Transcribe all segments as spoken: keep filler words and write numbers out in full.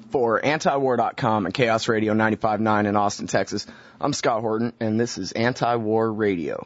For anti-war dot com and Chaos Radio ninety-five point nine in Austin, Texas, I'm Scott Horton, and this is Anti-War Radio.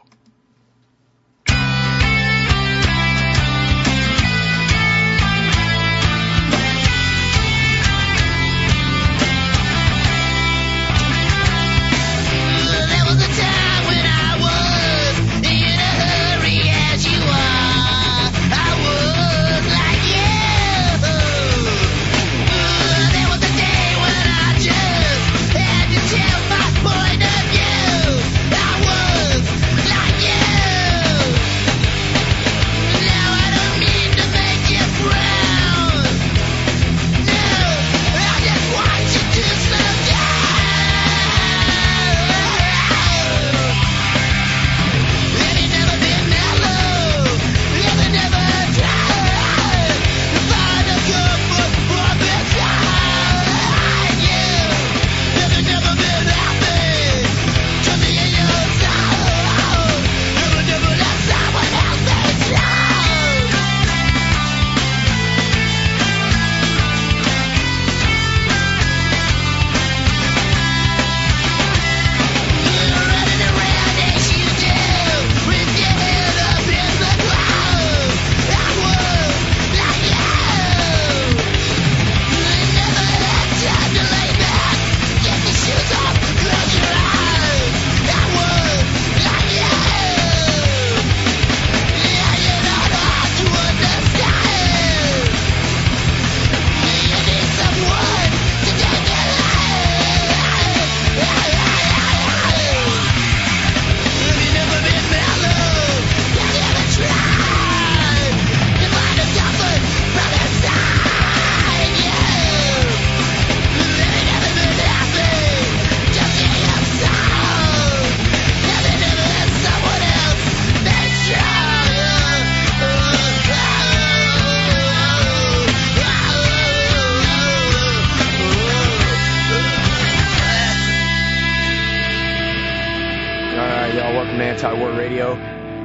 Anti-War Radio.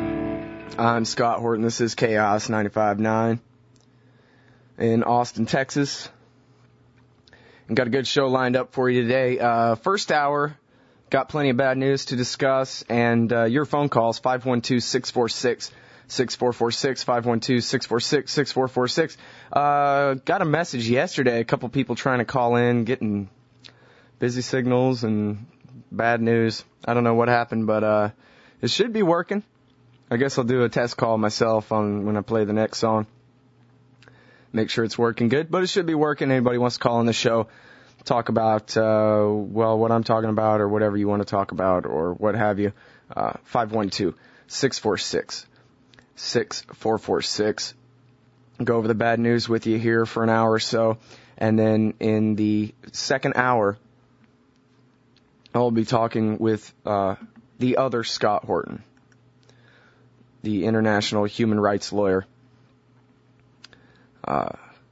I'm Scott Horton. This is Chaos ninety-five point nine in Austin, Texas. And got a good show lined up for you today. Uh, first hour, got plenty of bad news to discuss, and uh, your phone calls, five one two, six four six, six four four six, five one two, six four six, six four four six. Uh, got a message yesterday, a couple people trying to call in, getting busy signals and bad news. I don't know what happened, but uh, it should be working. I guess I'll do a test call myself on when I play the next song. Make sure it's working good, but it should be working. Anybody wants to call on the show, talk about, uh, well, what I'm talking about or whatever you want to talk about or what have you, uh, five one two, six four six, six four four six. Go over the bad news with you here for an hour or so. And then in the second hour, I'll be talking with uh, the other Scott Horton, the international human rights lawyer. Uh,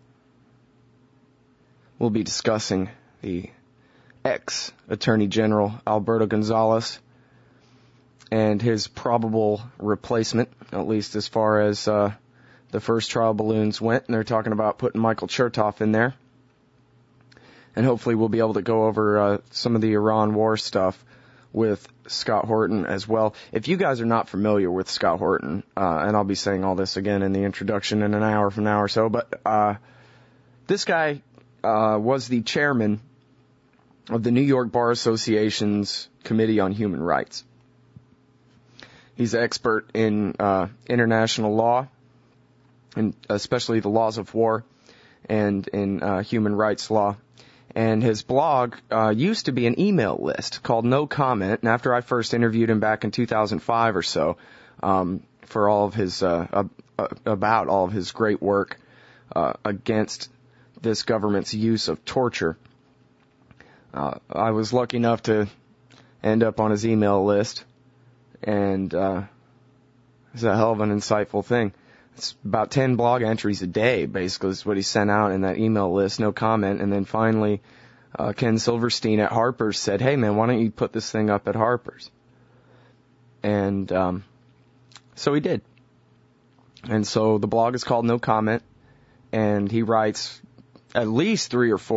we'll be discussing the ex-Attorney General Alberto Gonzales and his probable replacement, at least as far as uh, the first trial balloons went. And they're talking about putting Michael Chertoff in there. And hopefully we'll be able to go over uh, some of the Iran war stuff with Scott Horton as well. If you guys are not familiar with Scott Horton, uh, and I'll be saying all this again in the introduction in an hour from now or so, but uh, this guy uh, was the chairman of the New York Bar Association's Committee on Human Rights. He's an expert in uh, international law, and especially the laws of war, and in uh, human rights law. And his blog uh, used to be an email list called No Comment. And after I first interviewed him back in two thousand five or so, um, for all of his, uh, uh, about all of his great work uh, against this government's use of torture, uh, I was lucky enough to end up on his email list. And uh, it's a hell of an insightful thing. It's about ten blog entries a day, basically, is what he sent out in that email list, No Comment. And then finally, uh, Ken Silverstein at Harper's said, hey, man, why don't you put this thing up at Harper's? And um, so he did. And so the blog is called No Comment, and he writes at least three or four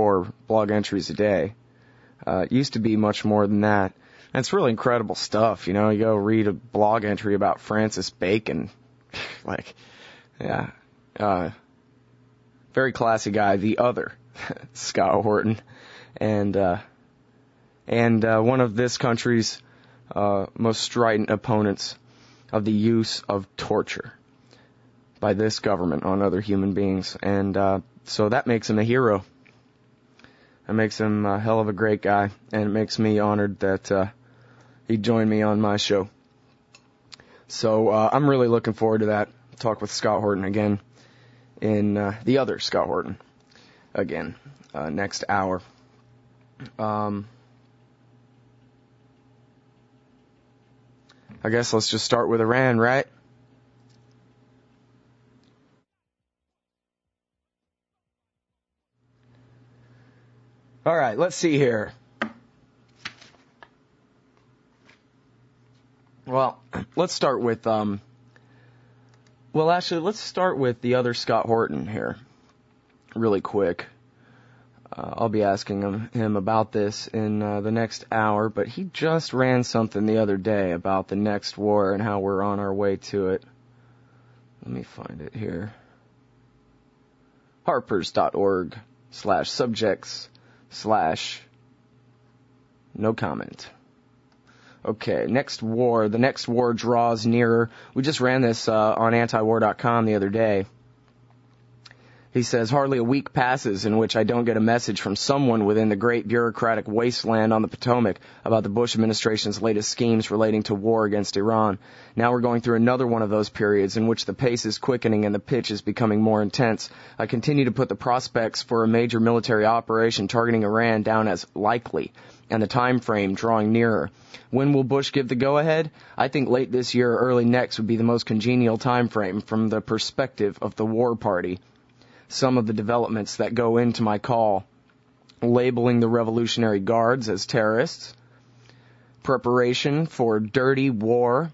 blog entries a day. Uh, it used to be much more than that. And it's really incredible stuff, you know. You go read a blog entry about Francis Bacon. like, yeah. Uh, very classy guy, the other Scott Horton. And, uh, and, uh, one of this country's, uh, most strident opponents of the use of torture by this government on other human beings. And, uh, so that makes him a hero. That makes him a hell of a great guy. And it makes me honored that, uh, he joined me on my show. So uh, I'm really looking forward to that. Talk with Scott Horton again in uh, the other Scott Horton again uh, next hour. Um, I guess let's just start with Iran, right? All right, let's see here. Well, let's start with, um, well, actually, let's start with the other Scott Horton here, really quick. Uh, I'll be asking him, him about this in uh, the next hour, but he just ran something the other day about the next war and how we're on our way to it. Let me find it here. Harpers.org slash subjects slash no comment. Okay, next war. The next war draws nearer. We just ran this uh, on anti war dot com the other day. He says, hardly a week passes in which I don't get a message from someone within the great bureaucratic wasteland on the Potomac about the Bush administration's latest schemes relating to war against Iran. Now we're going through another one of those periods in which the pace is quickening and the pitch is becoming more intense. I continue to put the prospects for a major military operation targeting Iran down as likely, and the time frame drawing nearer. When will Bush give the go-ahead? I think late this year or early next would be the most congenial time frame from the perspective of the war party. Some of the developments that go into my call: labeling the Revolutionary Guards as terrorists, preparation for dirty war,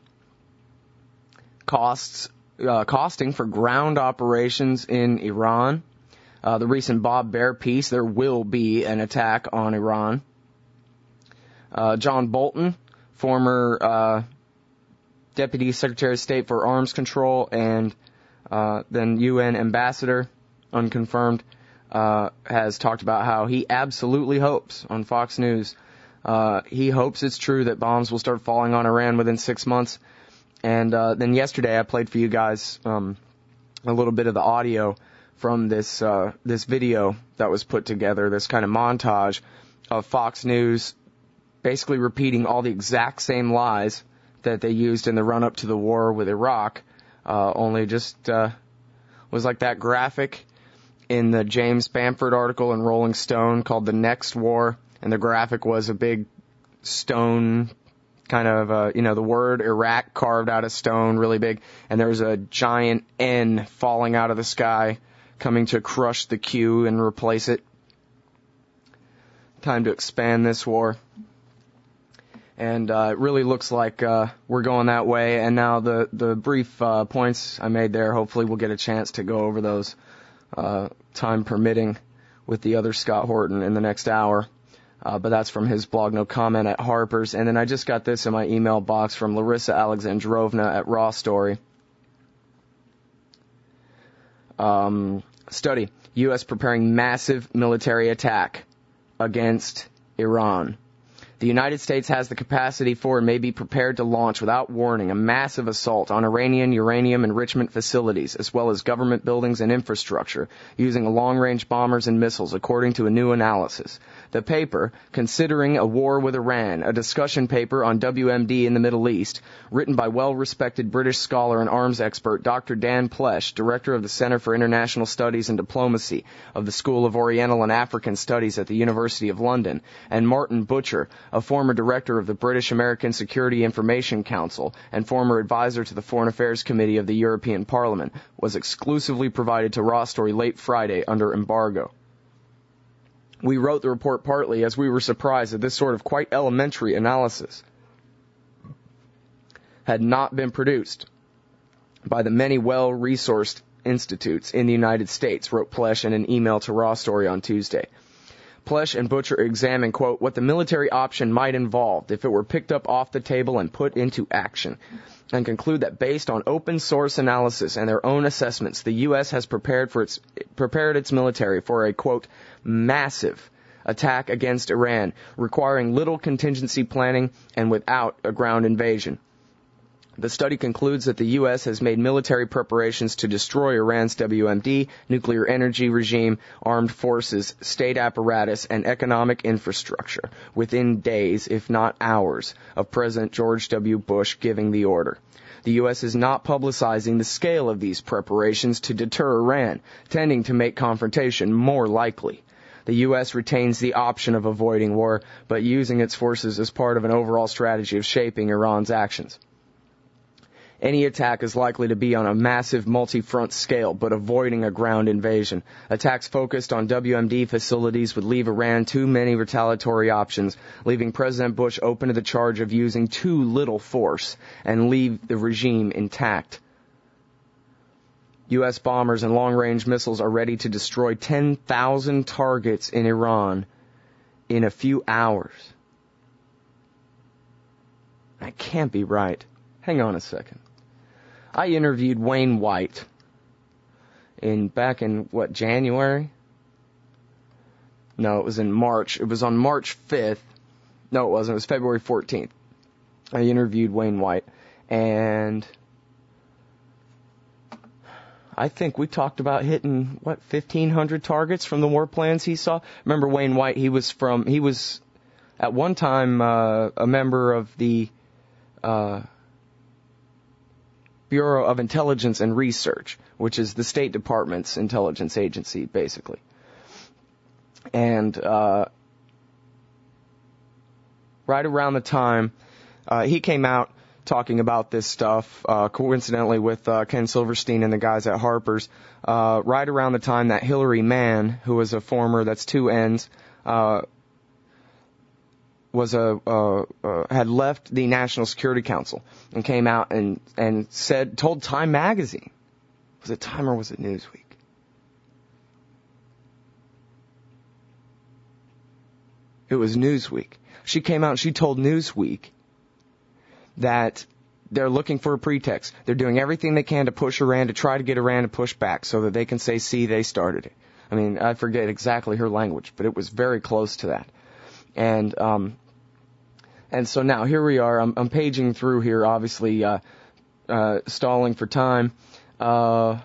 costs uh, costing for ground operations in Iran, uh, the recent Bob Baer piece, there will be an attack on Iran, uh, John Bolton, former uh, Deputy Secretary of State for Arms Control and uh, then U N Ambassador, unconfirmed, uh, has talked about how he absolutely hopes on Fox News, uh, he hopes it's true that bombs will start falling on Iran within six months. And uh, then yesterday I played for you guys um, a little bit of the audio from this uh, this video that was put together, this kind of montage of Fox News basically repeating all the exact same lies that they used in the run-up to the war with Iraq, uh, only just uh, was like that graphic in the James Bamford article in Rolling Stone called The Next War, and the graphic was a big stone, kind of, uh, you know, the word Iraq carved out of stone, really big, and there's a giant N falling out of the sky, coming to crush the Q and replace it. Time to expand this war. And uh, it really looks like uh, we're going that way, and now the, the brief uh, points I made there, hopefully we'll get a chance to go over those, Uh, time permitting, with the other Scott Horton in the next hour. Uh, but that's from his blog, no comment, at Harper's. And then I just got this in my email box from Larissa Alexandrovna at Raw Story. Um, study: U S preparing massive military attack against Iran. The United States has the capacity for and may be prepared to launch without warning a massive assault on Iranian uranium enrichment facilities, as well as government buildings and infrastructure, using long-range bombers and missiles, according to a new analysis. The paper, Considering a War with Iran, a discussion paper on W M D in the Middle East, written by well-respected British scholar and arms expert Doctor Dan Plesh, director of the Center for International Studies and Diplomacy of the School of Oriental and African Studies at the University of London, and Martin Butcher, a former director of the British American Security Information Council and former advisor to the Foreign Affairs Committee of the European Parliament, was exclusively provided to Raw Story late Friday under embargo. We wrote the report partly as we were surprised that this sort of quite elementary analysis had not been produced by the many well-resourced institutes in the United States, wrote Plesh in an email to Raw Story on Tuesday. Plesh and Butcher examine, quote, what the military option might involve if it were picked up off the table and put into action, and conclude that based on open source analysis and their own assessments, the U S has prepared for its prepared its military for a, quote, massive attack against Iran, requiring little contingency planning and without a ground invasion. The study concludes that the U S has made military preparations to destroy Iran's W M D, nuclear energy regime, armed forces, state apparatus, and economic infrastructure within days, if not hours, of President George W. Bush giving the order. The U S is not publicizing the scale of these preparations to deter Iran, tending to make confrontation more likely. The U S retains the option of avoiding war, but using its forces as part of an overall strategy of shaping Iran's actions. Any attack is likely to be on a massive multi-front scale, but avoiding a ground invasion. Attacks focused on W M D facilities would leave Iran too many retaliatory options, leaving President Bush open to the charge of using too little force and leave the regime intact. U S bombers and long-range missiles are ready to destroy ten thousand targets in Iran in a few hours. That can't be right. Hang on a second. I interviewed Wayne White in back in, what, January? No, it was in March. It was on March fifth. No, it wasn't. It was February fourteenth. I interviewed Wayne White, and I think we talked about hitting, what, fifteen hundred targets from the war plans he saw. Remember Wayne White, he was from, he was at one time uh, a member of the uh Bureau of Intelligence and Research, which is the State Department's intelligence agency, basically. And uh, right around the time uh, he came out talking about this stuff, uh, coincidentally with uh, Ken Silverstein and the guys at Harper's, uh, right around the time that Hillary Mann, who was a former, that's two N's, uh, was a uh, uh, had left the National Security Council and came out and and said told Time magazine, was it Time or was it Newsweek? It was Newsweek. She came out and she told Newsweek that they're looking for a pretext. They're doing everything they can to push Iran, to try to get Iran to push back so that they can say, see, they started it. I mean, I forget exactly her language, but it was very close to that. And um And so now here we are. I'm, I'm paging through here, obviously uh, uh, stalling for time. Uh,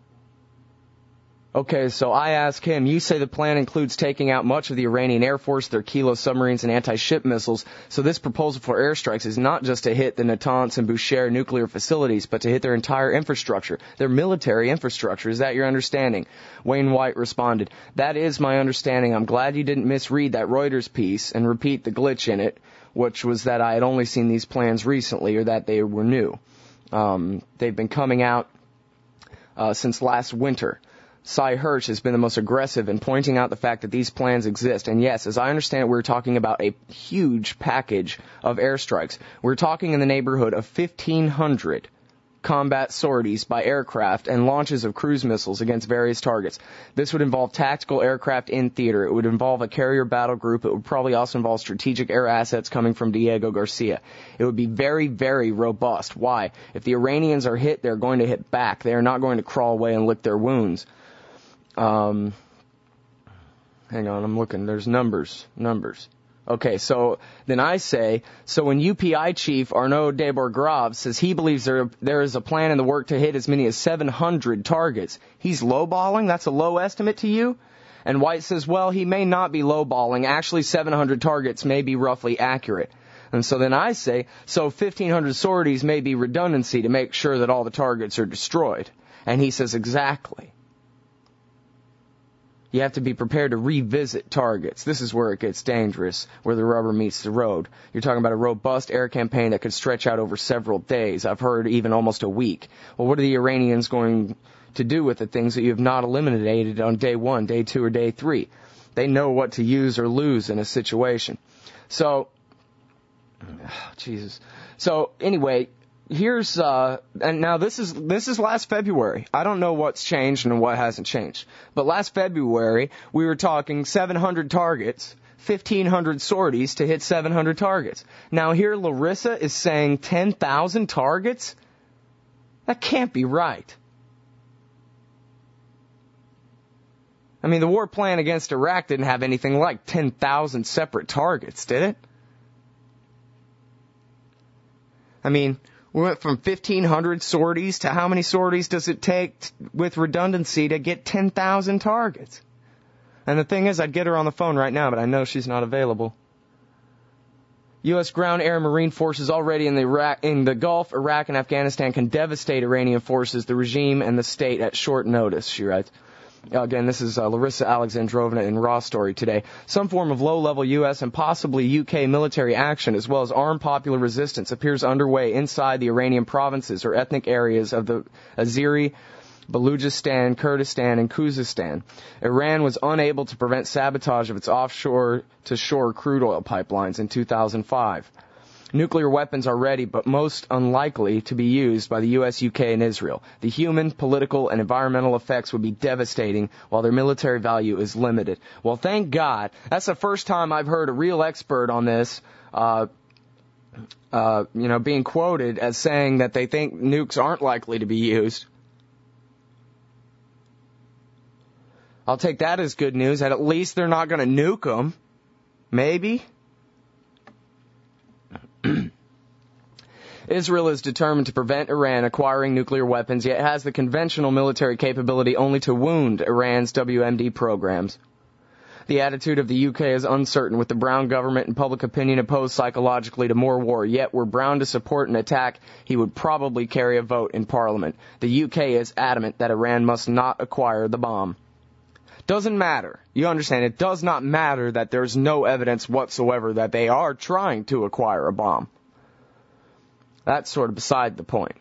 okay, so I ask him, you say the plan includes taking out much of the Iranian Air Force, their Kilo submarines and anti-ship missiles. So this proposal for airstrikes is not just to hit the Natanz and Bushehr nuclear facilities, but to hit their entire infrastructure, their military infrastructure. Is that your understanding? Wayne White responded, that is my understanding. I'm glad you didn't misread that Reuters piece and repeat the glitch in it, which was that I had only seen these plans recently or that they were new. Um, they've been coming out uh, since last winter. Cy Hirsch has been the most aggressive in pointing out the fact that these plans exist. And yes, as I understand it, we're talking about a huge package of airstrikes. We're talking in the neighborhood of fifteen hundred combat sorties by aircraft and launches of cruise missiles against various targets. This would involve tactical aircraft in theater. It would involve a carrier battle group. It would probably also involve strategic air assets coming from Diego Garcia. It would be very, very robust. Why? If the Iranians are hit, they're going to hit back. They are not going to crawl away and lick their wounds. Um, hang on, I'm looking. There's numbers, numbers. Okay, so then I say, so when U P I chief Arnaud Deborgrave says he believes there there is a plan in the work to hit as many as seven hundred targets, he's lowballing? That's a low estimate to you? And White says, well, he may not be lowballing. Actually, seven hundred targets may be roughly accurate. And so then I say, so fifteen hundred sorties may be redundancy to make sure that all the targets are destroyed. And he says, exactly. You have to be prepared to revisit targets. This is where it gets dangerous, where the rubber meets the road. You're talking about a robust air campaign that could stretch out over several days. I've heard even almost a week. Well, what are the Iranians going to do with the things that you have not eliminated on day one, day two, or day three? They know what to use or lose in a situation. So, oh, Jesus. So, anyway, here's, uh, and now this is, this is last February. I don't know what's changed and what hasn't changed. But last February, we were talking seven hundred targets, fifteen hundred sorties to hit seven hundred targets. Now here Larissa is saying ten thousand targets? That can't be right. I mean, the war plan against Iraq didn't have anything like ten thousand separate targets, did it? I mean, we went from fifteen hundred sorties to how many sorties does it take t- with redundancy to get ten thousand targets? And the thing is, I'd get her on the phone right now, but I know she's not available. U S ground, air, and marine forces already in the, Iraq, in the Gulf, Iraq, and Afghanistan can devastate Iranian forces, the regime, and the state at short notice, she writes. Again, this is uh, Larissa Alexandrovna in Raw Story today. Some form of low-level U S and possibly U K military action, as well as armed popular resistance, appears underway inside the Iranian provinces or ethnic areas of the Azeri, Baluchistan, Kurdistan, and Khuzestan. Iran was unable to prevent sabotage of its offshore-to-shore crude oil pipelines in two thousand five. Nuclear weapons are ready, but most unlikely to be used by the U S, U K, and Israel. The human, political, and environmental effects would be devastating, while their military value is limited. Well, thank God. That's the first time I've heard a real expert on this, uh, uh, you know, being quoted as saying that they think nukes aren't likely to be used. I'll take that as good news, that at least they're not going to nuke them. Maybe. Israel is determined to prevent Iran acquiring nuclear weapons, yet has the conventional military capability only to wound Iran's W M D programs. The attitude of the U K is uncertain, with the Brown government and public opinion opposed psychologically to more war. Yet, were Brown to support an attack, he would probably carry a vote in Parliament. The U K is adamant that Iran must not acquire the bomb. Doesn't matter. You understand, it does not matter that there's no evidence whatsoever that they are trying to acquire a bomb. That's sort of beside the point.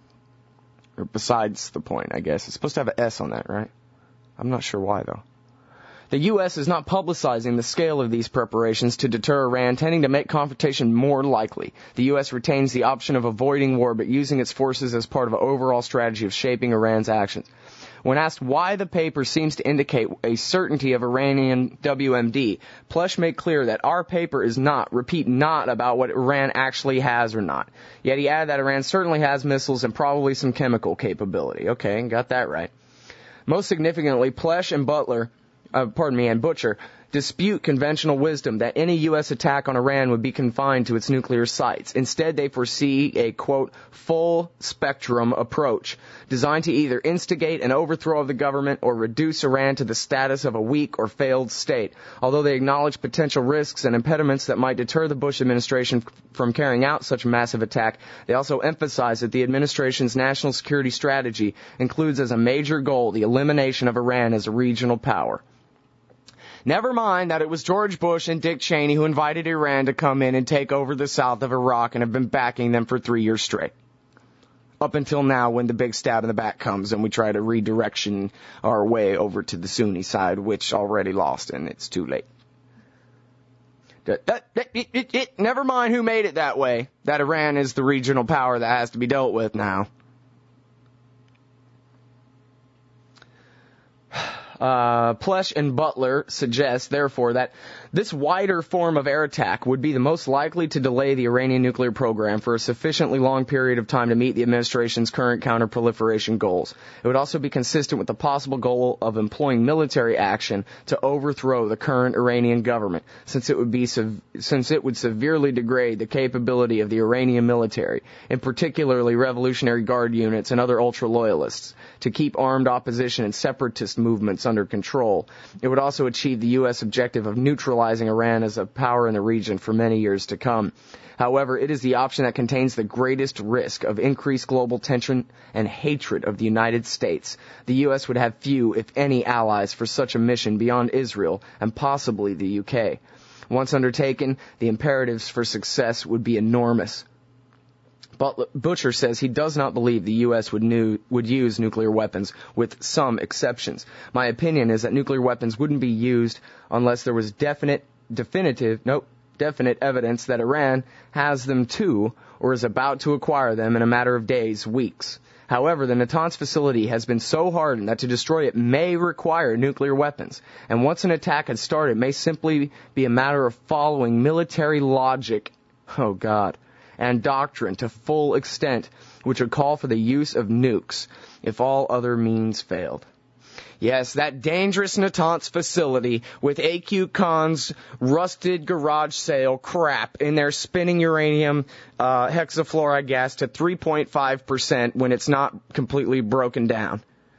Or besides the point, I guess. It's supposed to have an S on that, right? I'm not sure why, though. The U S is not publicizing the scale of these preparations to deter Iran, tending to make confrontation more likely. The U S retains the option of avoiding war, but using its forces as part of an overall strategy of shaping Iran's actions. When asked why the paper seems to indicate a certainty of Iranian W M D, Plush made clear that our paper is not, repeat, not about what Iran actually has or not. Yet he added that Iran certainly has missiles and probably some chemical capability. Okay, got that right. Most significantly, Plush and Butler, uh, pardon me, and Butcher dispute conventional wisdom that any U S attack on Iran would be confined to its nuclear sites. Instead, they foresee a, quote, full-spectrum approach designed to either instigate an overthrow of the government or reduce Iran to the status of a weak or failed state. Although they acknowledge potential risks and impediments that might deter the Bush administration f- from carrying out such a massive attack, they also emphasize that the administration's national security strategy includes as a major goal the elimination of Iran as a regional power. Never mind that it was George Bush and Dick Cheney who invited Iran to come in and take over the south of Iraq and have been backing them for three years straight. Up until now, when the big stab in the back comes and we try to redirection our way over to the Sunni side, which already lost and it's too late. That, that, that, it, it, it, never mind who made it that way, that Iran is the regional power that has to be dealt with now. Uh, Plush and Butler suggest, therefore, that this wider form of air attack would be the most likely to delay the Iranian nuclear program for a sufficiently long period of time to meet the administration's current counterproliferation goals. It would also be consistent with the possible goal of employing military action to overthrow the current Iranian government, since it would be sev- since it would severely degrade the capability of the Iranian military, and particularly Revolutionary Guard units and other ultra-loyalists, to keep armed opposition and separatist movements under control. It would also achieve the U S objective of neutralizing Iran as a power in the region for many years to come. However, it is the option that contains the greatest risk of increased global tension and hatred of the United States. The U S would have few, if any, allies for such a mission beyond Israel and possibly the U K. Once undertaken, the imperatives for success would be enormous. But Butcher says he does not believe the U S would new, would use nuclear weapons, with some exceptions. My opinion is that nuclear weapons wouldn't be used unless there was definite, definitive, nope, definite evidence that Iran has them too, or is about to acquire them in a matter of days, weeks. However, the Natanz facility has been so hardened that to destroy it may require nuclear weapons. And once an attack has started, it may simply be a matter of following military logic, oh God, and doctrine to full extent, which would call for the use of nukes if all other means failed. Yes, that dangerous Natanz facility with A Q Khan's rusted garage sale crap in there spinning uranium uh, hexafluoride gas to three point five percent when it's not completely broken down.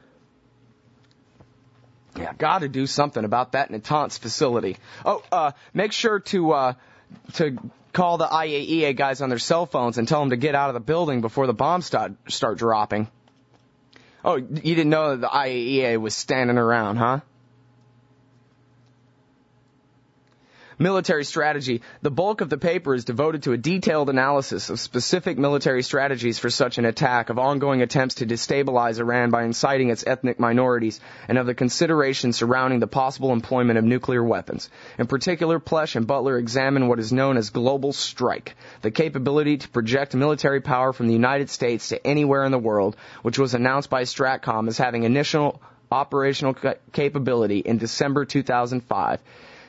Yeah, got to do something about that Natanz facility. Oh, uh, make sure to uh, to call the I A E A guys on their cell phones and tell them to get out of the building before the bombs start, start dropping. Oh, you didn't know that the I A E A was standing around, huh? Military strategy. The bulk of the paper is devoted to a detailed analysis of specific military strategies for such an attack, of ongoing attempts to destabilize Iran by inciting its ethnic minorities, and of the considerations surrounding the possible employment of nuclear weapons. In particular, Plesh and Butler examine what is known as global strike, the capability to project military power from the United States to anywhere in the world, which was announced by Stratcom as having initial operational ca- capability in December two thousand five.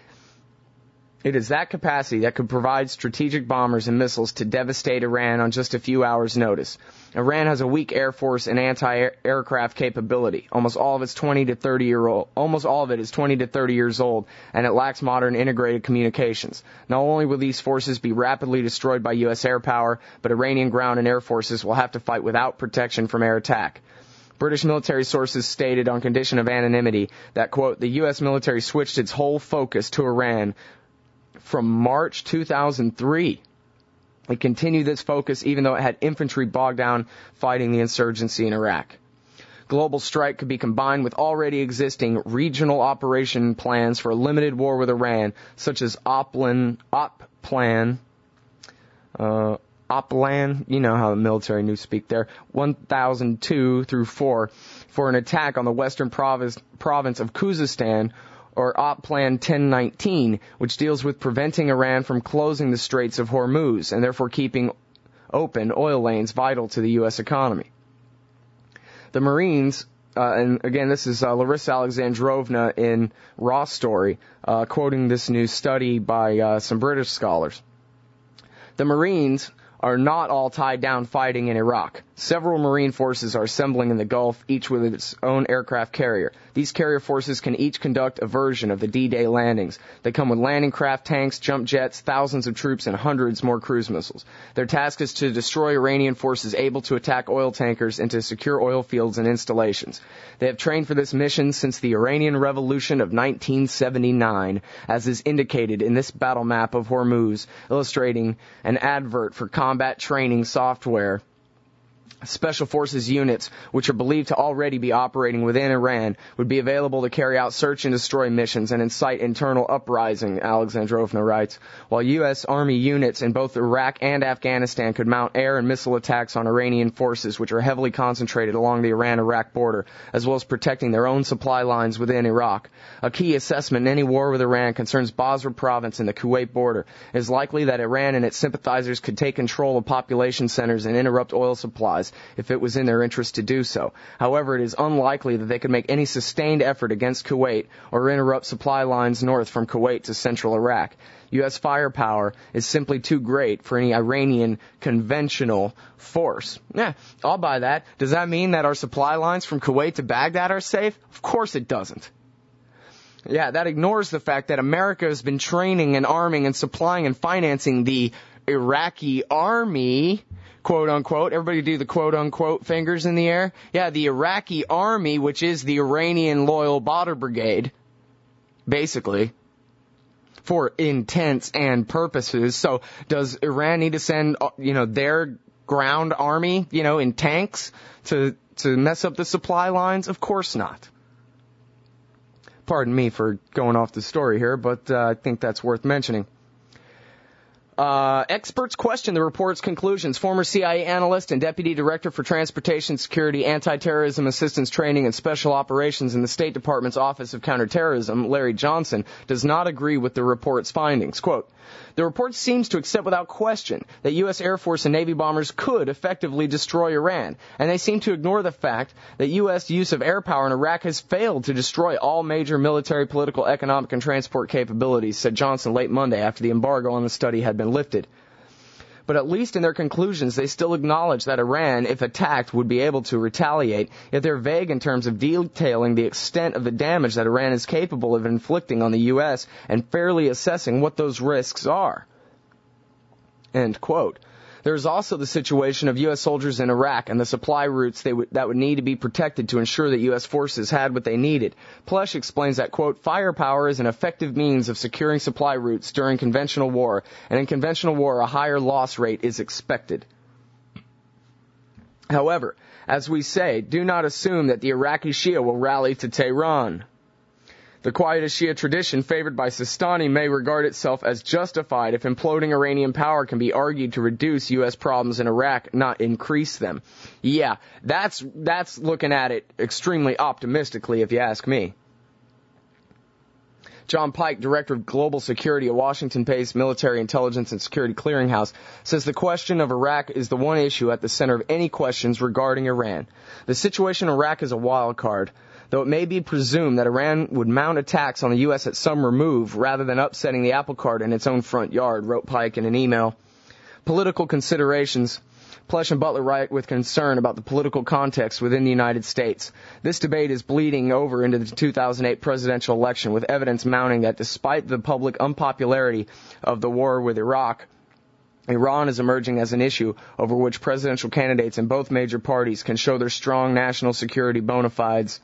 It is that capacity that could provide strategic bombers and missiles to devastate Iran on just a few hours' notice. Iran has a weak air force and anti-aircraft capability. Almost all of it's twenty to thirty year old. Almost all of it is twenty to thirty years old, and it lacks modern integrated communications. Not only will these forces be rapidly destroyed by U S air power, but Iranian ground and air forces will have to fight without protection from air attack. British military sources stated on condition of anonymity that, quote, the U S military switched its whole focus to Iran from March two thousand three. It continued this focus even though it had infantry bogged down fighting the insurgency in Iraq. Global strike could be combined with already existing regional operation plans for a limited war with Iran, such as Oplan, Op-Plan, uh, Oplan, you know how the military news speak there, one thousand two through four, for an attack on the western province, province of Khuzestan, or Op Plan ten nineteen, which deals with preventing Iran from closing the Straits of Hormuz and therefore keeping open oil lanes vital to the U S economy. The Marines, uh, and again, this is uh, Larissa Alexandrovna in Raw Story, uh, quoting this new study by uh, some British scholars. The Marines are not all tied down fighting in Iraq. Several Marine forces are assembling in the Gulf, each with its own aircraft carrier. These carrier forces can each conduct a version of the D-Day landings. They come with landing craft, tanks, jump jets, thousands of troops, and hundreds more cruise missiles. Their task is to destroy Iranian forces able to attack oil tankers and to secure oil fields and installations. They have trained for this mission since the Iranian Revolution of nineteen seventy-nine, as is indicated in this battle map of Hormuz, illustrating an advert for combat training software. Special Forces units, which are believed to already be operating within Iran, would be available to carry out search and destroy missions and incite internal uprising, Alexandrovna writes, while U S Army units in both Iraq and Afghanistan could mount air and missile attacks on Iranian forces, which are heavily concentrated along the Iran-Iraq border, as well as protecting their own supply lines within Iraq. A key assessment in any war with Iran concerns Basra province and the Kuwait border. It is likely that Iran and its sympathizers could take control of population centers and interrupt oil supplies if it was in their interest to do so. However, it is unlikely that they could make any sustained effort against Kuwait or interrupt supply lines north from Kuwait to central Iraq. U S firepower is simply too great for any Iranian conventional force. Yeah, I'll buy that. Does that mean that our supply lines from Kuwait to Baghdad are safe? Of course it doesn't. Yeah, that ignores the fact that America has been training and arming and supplying and financing the Iraqi army, quote unquote. Everybody do the quote unquote fingers in the air. Yeah, the Iraqi army, which is the Iranian Loyal Badr Brigade, basically, for intents and purposes. So does Iran need to send, you know, their ground army, you know, in tanks to, to mess up the supply lines? Of course not. Pardon me for going off the story here, but uh, I think that's worth mentioning. Uh, experts question the report's conclusions. Former C I A analyst and Deputy Director for Transportation Security, Anti-Terrorism Assistance Training and Special Operations in the State Department's Office of Counterterrorism, Larry Johnson, does not agree with the report's findings. Quote, the report seems to accept without question that U S Air Force and Navy bombers could effectively destroy Iran, and they seem to ignore the fact that U S use of air power in Iraq has failed to destroy all major military, political, economic, and transport capabilities, said Johnson late Monday after the embargo on the study had been lifted. But at least in their conclusions, they still acknowledge that Iran, if attacked, would be able to retaliate, yet they're vague in terms of detailing the extent of the damage that Iran is capable of inflicting on the U S and fairly assessing what those risks are. End quote. There is also the situation of U S soldiers in Iraq and the supply routes they would, that would need to be protected to ensure that U S forces had what they needed. Plush explains that, quote, firepower is an effective means of securing supply routes during conventional war, and in conventional war a higher loss rate is expected. However, as we say, do not assume that the Iraqi Shia will rally to Tehran. The quietist Shia tradition favored by Sistani may regard itself as justified if imploding Iranian power can be argued to reduce U S problems in Iraq, not increase them. Yeah, that's that's looking at it extremely optimistically, if you ask me. John Pike, Director of Global Security, a Washington-based military intelligence and security clearinghouse, says the question of Iraq is the one issue at the center of any questions regarding Iran. The situation in Iraq is a wild card, though it may be presumed that Iran would mount attacks on the U S at some remove rather than upsetting the apple cart in its own front yard, wrote Pike in an email. Political considerations. Plush and Butler write with concern about the political context within the United States. This debate is bleeding over into the two thousand eight presidential election, with evidence mounting that despite the public unpopularity of the war with Iraq, Iran is emerging as an issue over which presidential candidates in both major parties can show their strong national security bona fides.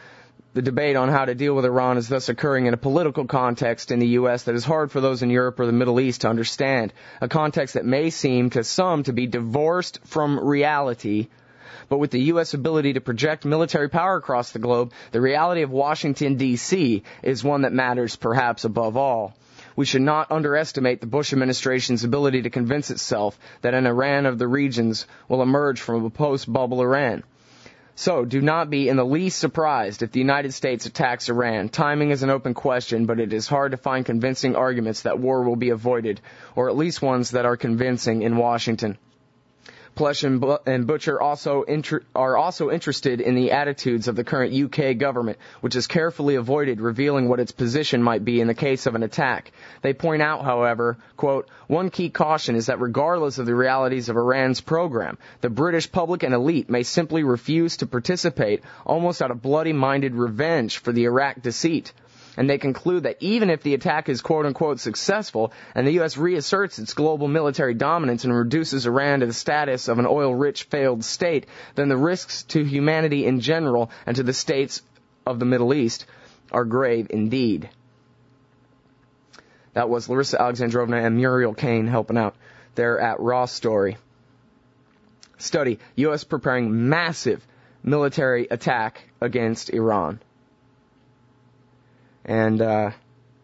The debate on how to deal with Iran is thus occurring in a political context in the U S that is hard for those in Europe or the Middle East to understand, a context that may seem to some to be divorced from reality. But with the U S ability to project military power across the globe, the reality of Washington, D C is one that matters perhaps above all. We should not underestimate the Bush administration's ability to convince itself that an Iran of the regions will emerge from a post-bubble Iran. So, do not be in the least surprised if the United States attacks Iran. Timing is an open question, but it is hard to find convincing arguments that war will be avoided, or at least ones that are convincing in Washington. Plush and, Bu- and Butcher also inter- are also interested in the attitudes of the current U K government, which has carefully avoided revealing what its position might be in the case of an attack. They point out, however, quote, one key caution is that regardless of the realities of Iran's program, the British public and elite may simply refuse to participate, almost out of bloody-minded revenge for the Iraq deceit. And they conclude that even if the attack is quote-unquote successful and the U S reasserts its global military dominance and reduces Iran to the status of an oil-rich failed state, then the risks to humanity in general and to the states of the Middle East are grave indeed. That was Larissa Alexandrovna and Muriel Kane helping out there at Raw Story. Study, U S preparing massive military attack against Iran. And, uh,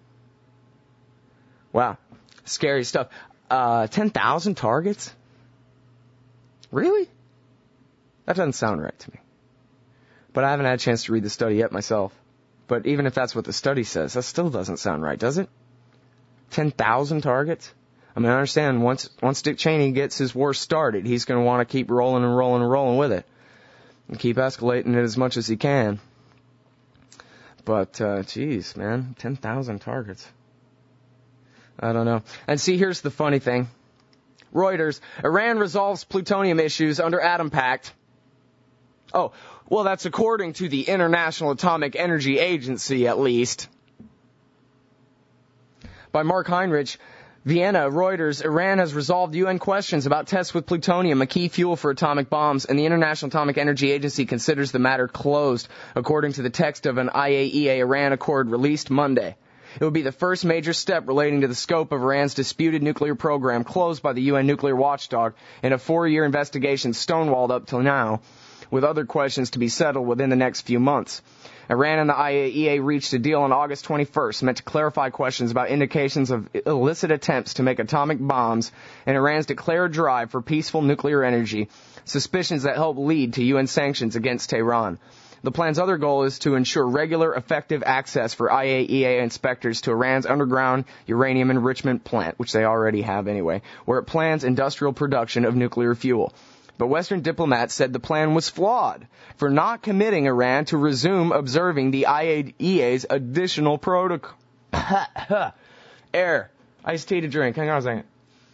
wow, scary stuff. Uh, ten thousand targets? Really? That doesn't sound right to me. But I haven't had a chance to read the study yet myself. But even if that's what the study says, that still doesn't sound right, does it? ten thousand targets? I mean, I understand once, once Dick Cheney gets his war started, he's going to want to keep rolling and rolling and rolling with it. And keep escalating it as much as he can. But, uh, geez, man, ten thousand targets. I don't know. And see, here's the funny thing. Reuters, Iran resolves plutonium issues under Atom Pact. Oh, well, that's according to the International Atomic Energy Agency, at least. By Mark Heinrich, Vienna, Reuters, Iran has resolved U N questions about tests with plutonium, a key fuel for atomic bombs, and the International Atomic Energy Agency considers the matter closed, according to the text of an I A E A Iran accord released Monday. It would be the first major step relating to the scope of Iran's disputed nuclear program closed by the U N nuclear watchdog in a four-year investigation stonewalled up till now, with other questions to be settled within the next few months. Iran and the I A E A reached a deal on August twenty-first, meant to clarify questions about indications of illicit attempts to make atomic bombs and Iran's declared drive for peaceful nuclear energy, suspicions that help lead to U N sanctions against Tehran. The plan's other goal is to ensure regular, effective access for I A E A inspectors to Iran's underground uranium enrichment plant, which they already have anyway, where it plans industrial production of nuclear fuel. But Western diplomats said the plan was flawed for not committing Iran to resume observing the I A E A's additional protocol. Air. Iced tea to drink. Hang on a second.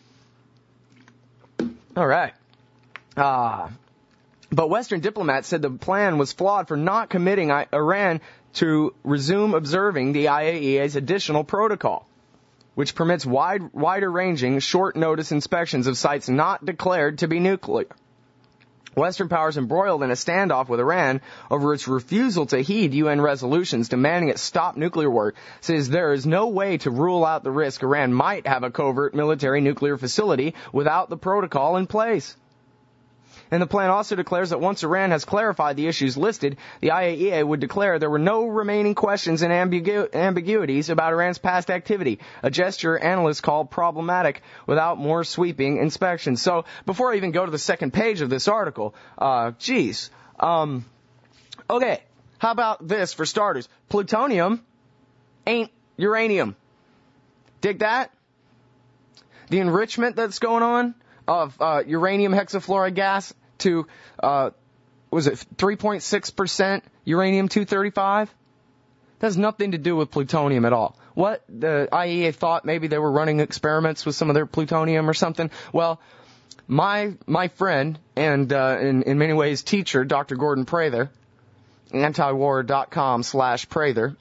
All right. Ah. But Western diplomats said the plan was flawed for not committing Iran to resume observing the I A E A's additional protocol, which permits wide, wider-ranging, short-notice inspections of sites not declared to be nuclear. Western powers embroiled in a standoff with Iran over its refusal to heed U N resolutions demanding it stop nuclear work, says there is no way to rule out the risk Iran might have a covert military nuclear facility without the protocol in place. And the plan also declares that once Iran has clarified the issues listed, the I A E A would declare there were no remaining questions and ambigu- ambiguities about Iran's past activity, a gesture analysts call problematic without more sweeping inspections. So before I even go to the second page of this article, uh, geez, um, okay, how about this for starters? Plutonium ain't uranium. Dig that? The enrichment that's going on of uh, uranium hexafluoride gas to, uh, was it three point six percent uranium two thirty-five? That has nothing to do with plutonium at all. What? The I A E A thought maybe they were running experiments with some of their plutonium or something? Well, my my friend and uh, in, in many ways teacher, Doctor Gordon Prather, antiwar.com slash Prather,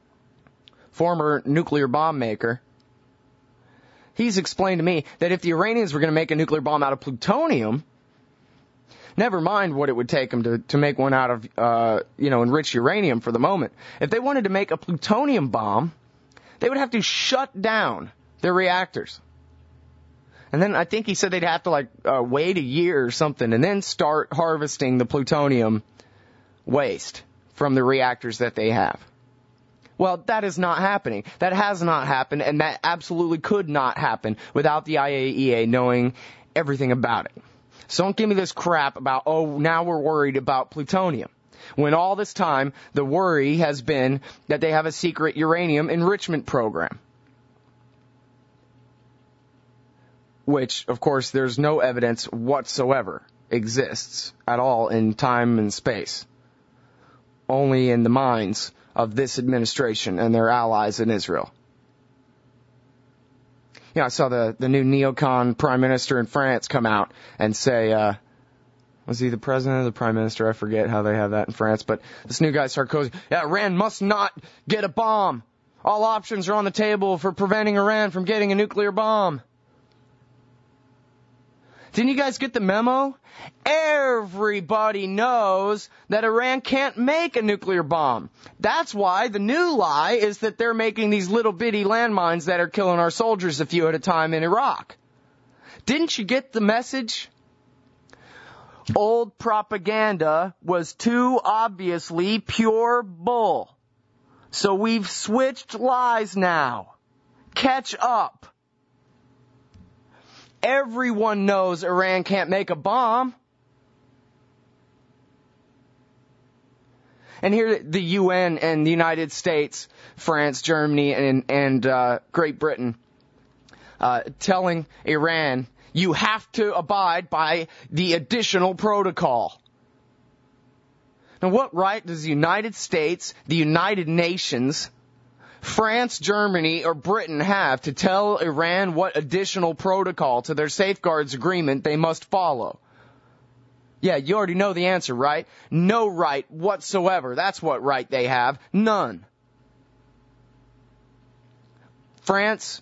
former nuclear bomb maker, he's explained to me that if the Iranians were going to make a nuclear bomb out of plutonium, never mind what it would take them to, to make one out of, uh, you know, enriched uranium for the moment. If they wanted to make a plutonium bomb, they would have to shut down their reactors. And then I think he said they'd have to, like, uh, wait a year or something and then start harvesting the plutonium waste from the reactors that they have. Well, that is not happening. That has not happened, and that absolutely could not happen without the I A E A knowing everything about it. So don't give me this crap about, oh, now we're worried about plutonium, when all this time the worry has been that they have a secret uranium enrichment program, which, of course, there's no evidence whatsoever exists at all in time and space, only in the minds of this administration and their allies in Israel. You know, I saw the, the new neocon prime minister in France come out and say, uh, was he the president or the prime minister? I forget how they have that in France, but this new guy, Sarkozy, yeah, Iran must not get a bomb. All options are on the table for preventing Iran from getting a nuclear bomb. Didn't you guys get the memo? Everybody knows that Iran can't make a nuclear bomb. That's why the new lie is that they're making these little bitty landmines that are killing our soldiers a few at a time in Iraq. Didn't you get the message? Old propaganda was too obviously pure bull. So we've switched lies now. Catch up. Everyone knows Iran can't make a bomb. And here the U N and the United States, France, Germany, and, and uh, Great Britain uh, telling Iran, you have to abide by the additional protocol. Now, what right does the United States, the United Nations, France, Germany, or Britain have to tell Iran what additional protocol to their safeguards agreement they must follow? Yeah, you already know the answer, right? No right whatsoever. That's what right they have. None. France,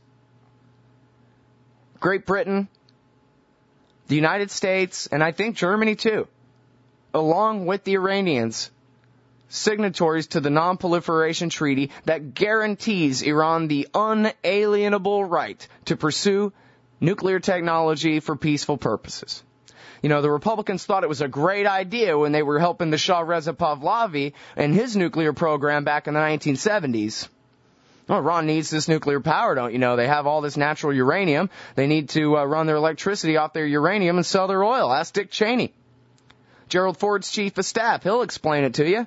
Great Britain, the United States, and I think Germany too, along with the Iranians, signatories to the Non-Proliferation Treaty that guarantees Iran the unalienable right to pursue nuclear technology for peaceful purposes. You know, the Republicans thought it was a great idea when they were helping the Shah Reza Pahlavi and his nuclear program back in the nineteen seventies. Well, Iran needs this nuclear power, don't you know? They have all this natural uranium. They need to uh, run their electricity off their uranium and sell their oil. Ask Dick Cheney. Gerald Ford's chief of staff. He'll explain it to you.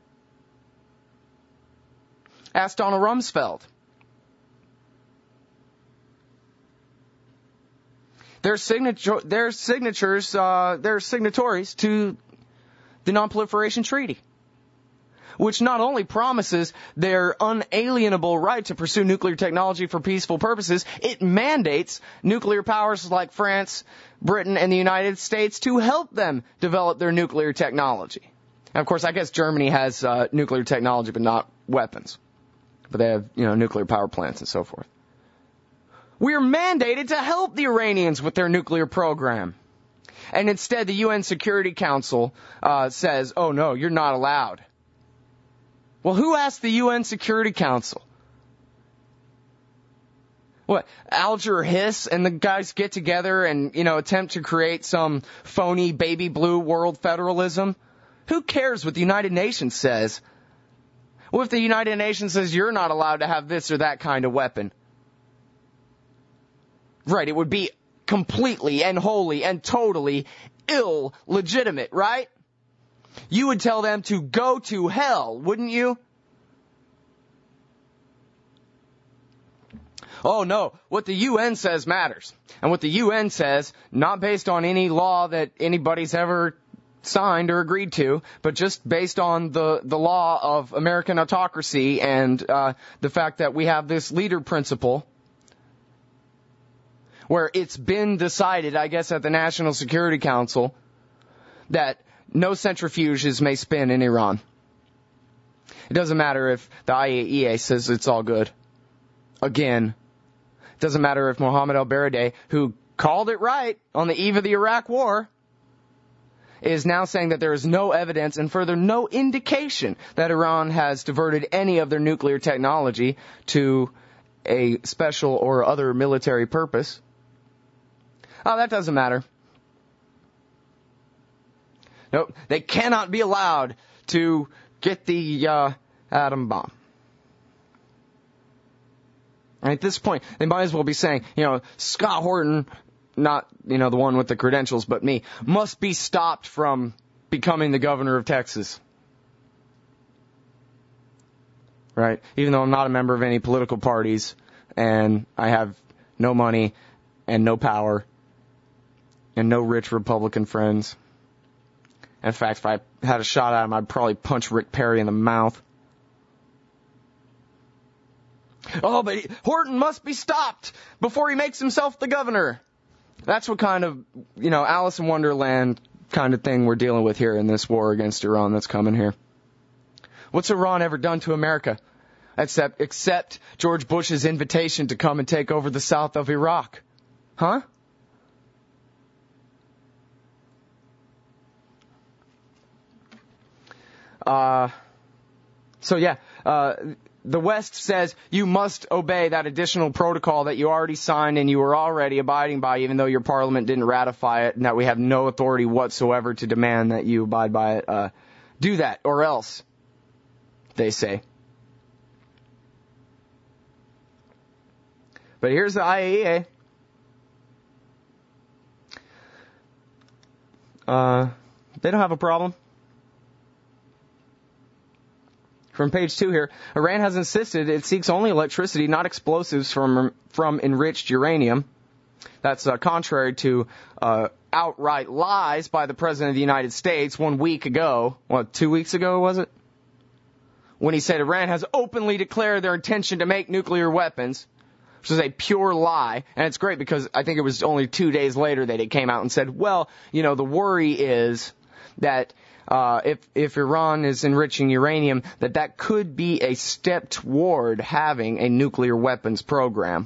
Ask Donald Rumsfeld. Their signature, their signatures, uh, their signatories to the Non-Proliferation Treaty, which not only promises their unalienable right to pursue nuclear technology for peaceful purposes, it mandates nuclear powers like France, Britain, and the United States to help them develop their nuclear technology. And of course, I guess Germany has uh, nuclear technology, but not weapons. But they have, you know, nuclear power plants and so forth. We are mandated to help the Iranians with their nuclear program. And instead, the U N Security Council uh, says, oh, no, you're not allowed. Well, who asked the U N Security Council? What, Alger Hiss and the guys get together and, you know, attempt to create some phony baby blue world federalism? Who cares what the United Nations says? What if the United Nations says you're not allowed to have this or that kind of weapon? Right, it would be completely and wholly and totally illegitimate, right? You would tell them to go to hell, wouldn't you? Oh no, what the U N says matters. And what the U N says, not based on any law that anybody's ever signed or agreed to, but just based on the, the law of American autocracy and uh, the fact that we have this leader principle, where it's been decided, I guess, at the National Security Council that no centrifuges may spin in Iran. It doesn't matter if the I A E A says it's all good. Again, it doesn't matter if Mohammed al-Baradei, who called it right on the eve of the Iraq War, is now saying that there is no evidence and further no indication that Iran has diverted any of their nuclear technology to a special or other military purpose. Oh, that doesn't matter. Nope, they cannot be allowed to get the uh, atom bomb. And at this point, they might as well be saying, you know, Scott Horton, not, you know, the one with the credentials, but me, must be stopped from becoming the governor of Texas. Right? Even though I'm not a member of any political parties, and I have no money and no power and no rich Republican friends. In fact, if I had a shot at him, I'd probably punch Rick Perry in the mouth. Oh, but he, Horton must be stopped before he makes himself the governor. That's what kind of, you know, Alice in Wonderland kind of thing we're dealing with here in this war against Iran that's coming here. What's Iran ever done to America? Except, except George Bush's invitation to come and take over the south of Iraq. Huh? Uh, so yeah, uh, the West says you must obey that additional protocol that you already signed and you were already abiding by, even though your parliament didn't ratify it, and that we have no authority whatsoever to demand that you abide by it. Uh, do that, or else, they say. But here's the I A E A. Uh, they don't have a problem. From page two here, Iran has insisted it seeks only electricity, not explosives from from enriched uranium. That's uh, contrary to uh, outright lies by the President of the United States one week ago. What, two weeks ago was it? When he said Iran has openly declared their intention to make nuclear weapons, which is a pure lie. And it's great because I think it was only two days later that it came out and said, well, you know, the worry is that Uh, if, if Iran is enriching uranium, that that could be a step toward having a nuclear weapons program.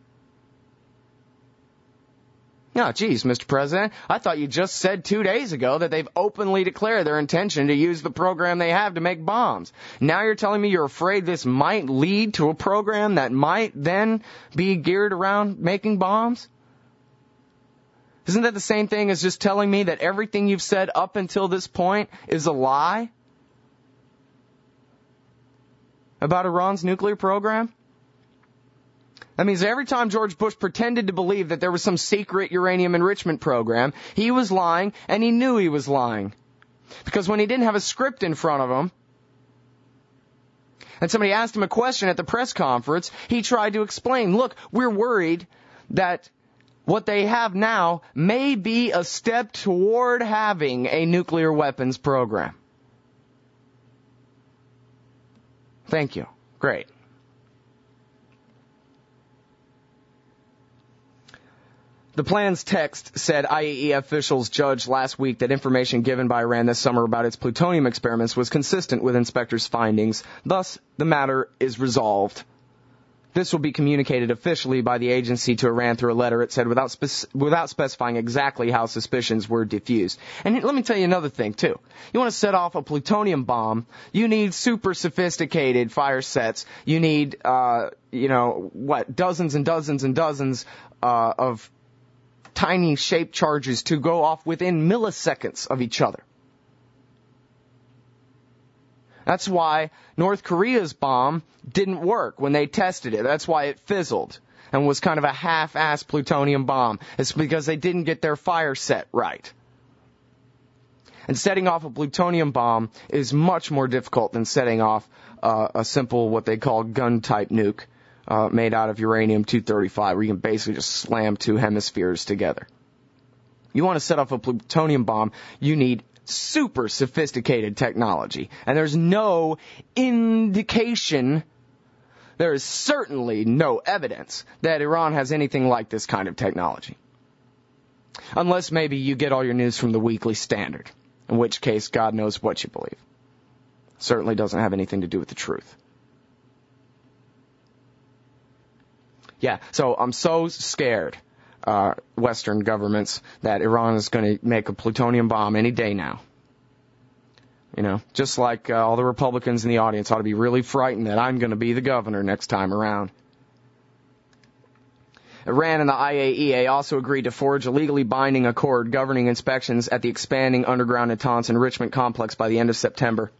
Oh, geez, Mister President, I thought you just said two days ago that they've openly declared their intention to use the program they have to make bombs. Now you're telling me you're afraid this might lead to a program that might then be geared around making bombs? Isn't that the same thing as just telling me that everything you've said up until this point is a lie about Iran's nuclear program? That means every time George Bush pretended to believe that there was some secret uranium enrichment program, he was lying, and he knew he was lying. Because when he didn't have a script in front of him, and somebody asked him a question at the press conference, he tried to explain, look, we're worried that what they have now may be a step toward having a nuclear weapons program. Thank you. Great. The plan's text said I A E A officials judged last week that information given by Iran this summer about its plutonium experiments was consistent with inspectors' findings. Thus, the matter is resolved. This will be communicated officially by the agency to Iran through a letter, it said, without spec- without specifying exactly how suspicions were diffused. And let me tell you another thing, too. You want to set off a plutonium bomb, you need super sophisticated fire sets. You need, uh, you know, what, dozens and dozens and dozens uh, of tiny shaped charges to go off within milliseconds of each other. That's why North Korea's bomb didn't work when they tested it. That's why it fizzled and was kind of a half-assed plutonium bomb. It's because they didn't get their fire set right. And setting off a plutonium bomb is much more difficult than setting off uh, a simple, what they call gun-type nuke uh, made out of uranium two thirty-five, where you can basically just slam two hemispheres together. You want to set off a plutonium bomb, you need super sophisticated technology. And there's no indication, there is certainly no evidence that Iran has anything like this kind of technology. Unless maybe you get all your news from the Weekly Standard, in which case God knows what you believe. Certainly doesn't have anything to do with the truth. Yeah, so I'm so scared, uh, Western governments, that Iran is going to make a plutonium bomb any day now. You know, just like uh, all the Republicans in the audience ought to be really frightened that I'm going to be the governor next time around. Iran and the I A E A also agreed to forge a legally binding accord governing inspections at the expanding underground Natanz enrichment complex by the end of September.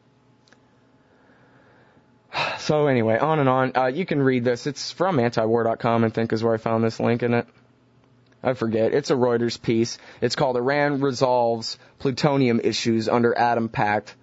So anyway, on and on. Uh, you can read this. It's from antiwar dot com, I think, is where I found this link in it. I forget. It's a Reuters piece. It's called Iran Resolves Plutonium Issues Under Atom Pact.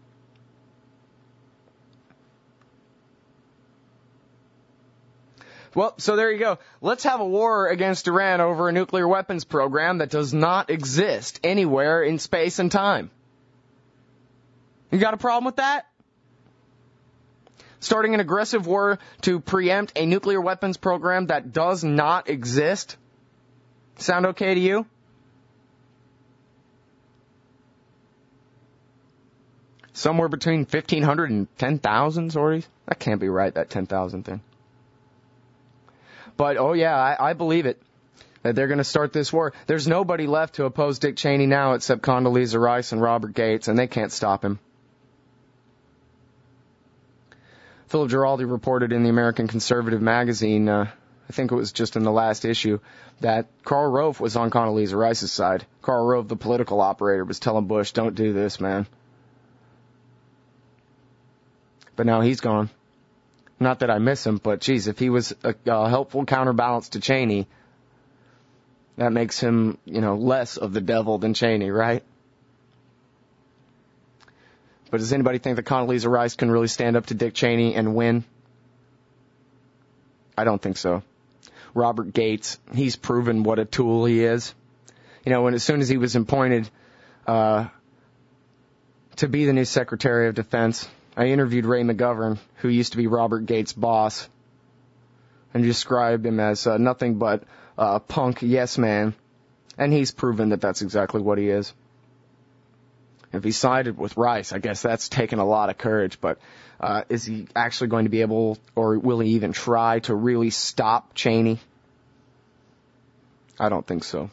Well, so there you go. Let's have a war against Iran over a nuclear weapons program that does not exist anywhere in space and time. You got a problem with that? Starting an aggressive war to preempt a nuclear weapons program that does not exist? Sound okay to you? Somewhere between fifteen hundred and ten thousand sorties? That can't be right, that ten thousand thing. But, oh yeah, I, I believe it, that they're going to start this war. There's nobody left to oppose Dick Cheney now except Condoleezza Rice and Robert Gates, and they can't stop him. Philip Giraldi reported in the American Conservative magazine, uh, I think it was just in the last issue, that Karl Rove was on Condoleezza Rice's side. Karl Rove, the political operator, was telling Bush, don't do this, man. But now he's gone. Not that I miss him, but geez, if he was a, a helpful counterbalance to Cheney, that makes him, you know, less of the devil than Cheney, right? But does anybody think that Condoleezza Rice can really stand up to Dick Cheney and win? I don't think so. Robert Gates, he's proven what a tool he is. You know, when as soon as he was appointed uh, to be the new Secretary of Defense, I interviewed Ray McGovern, who used to be Robert Gates' boss, and described him as uh, nothing but a punk yes man, and he's proven that that's exactly what he is. If he sided with Rice, I guess that's taken a lot of courage, but uh, is he actually going to be able, or will he even try to really stop Cheney? I don't think so.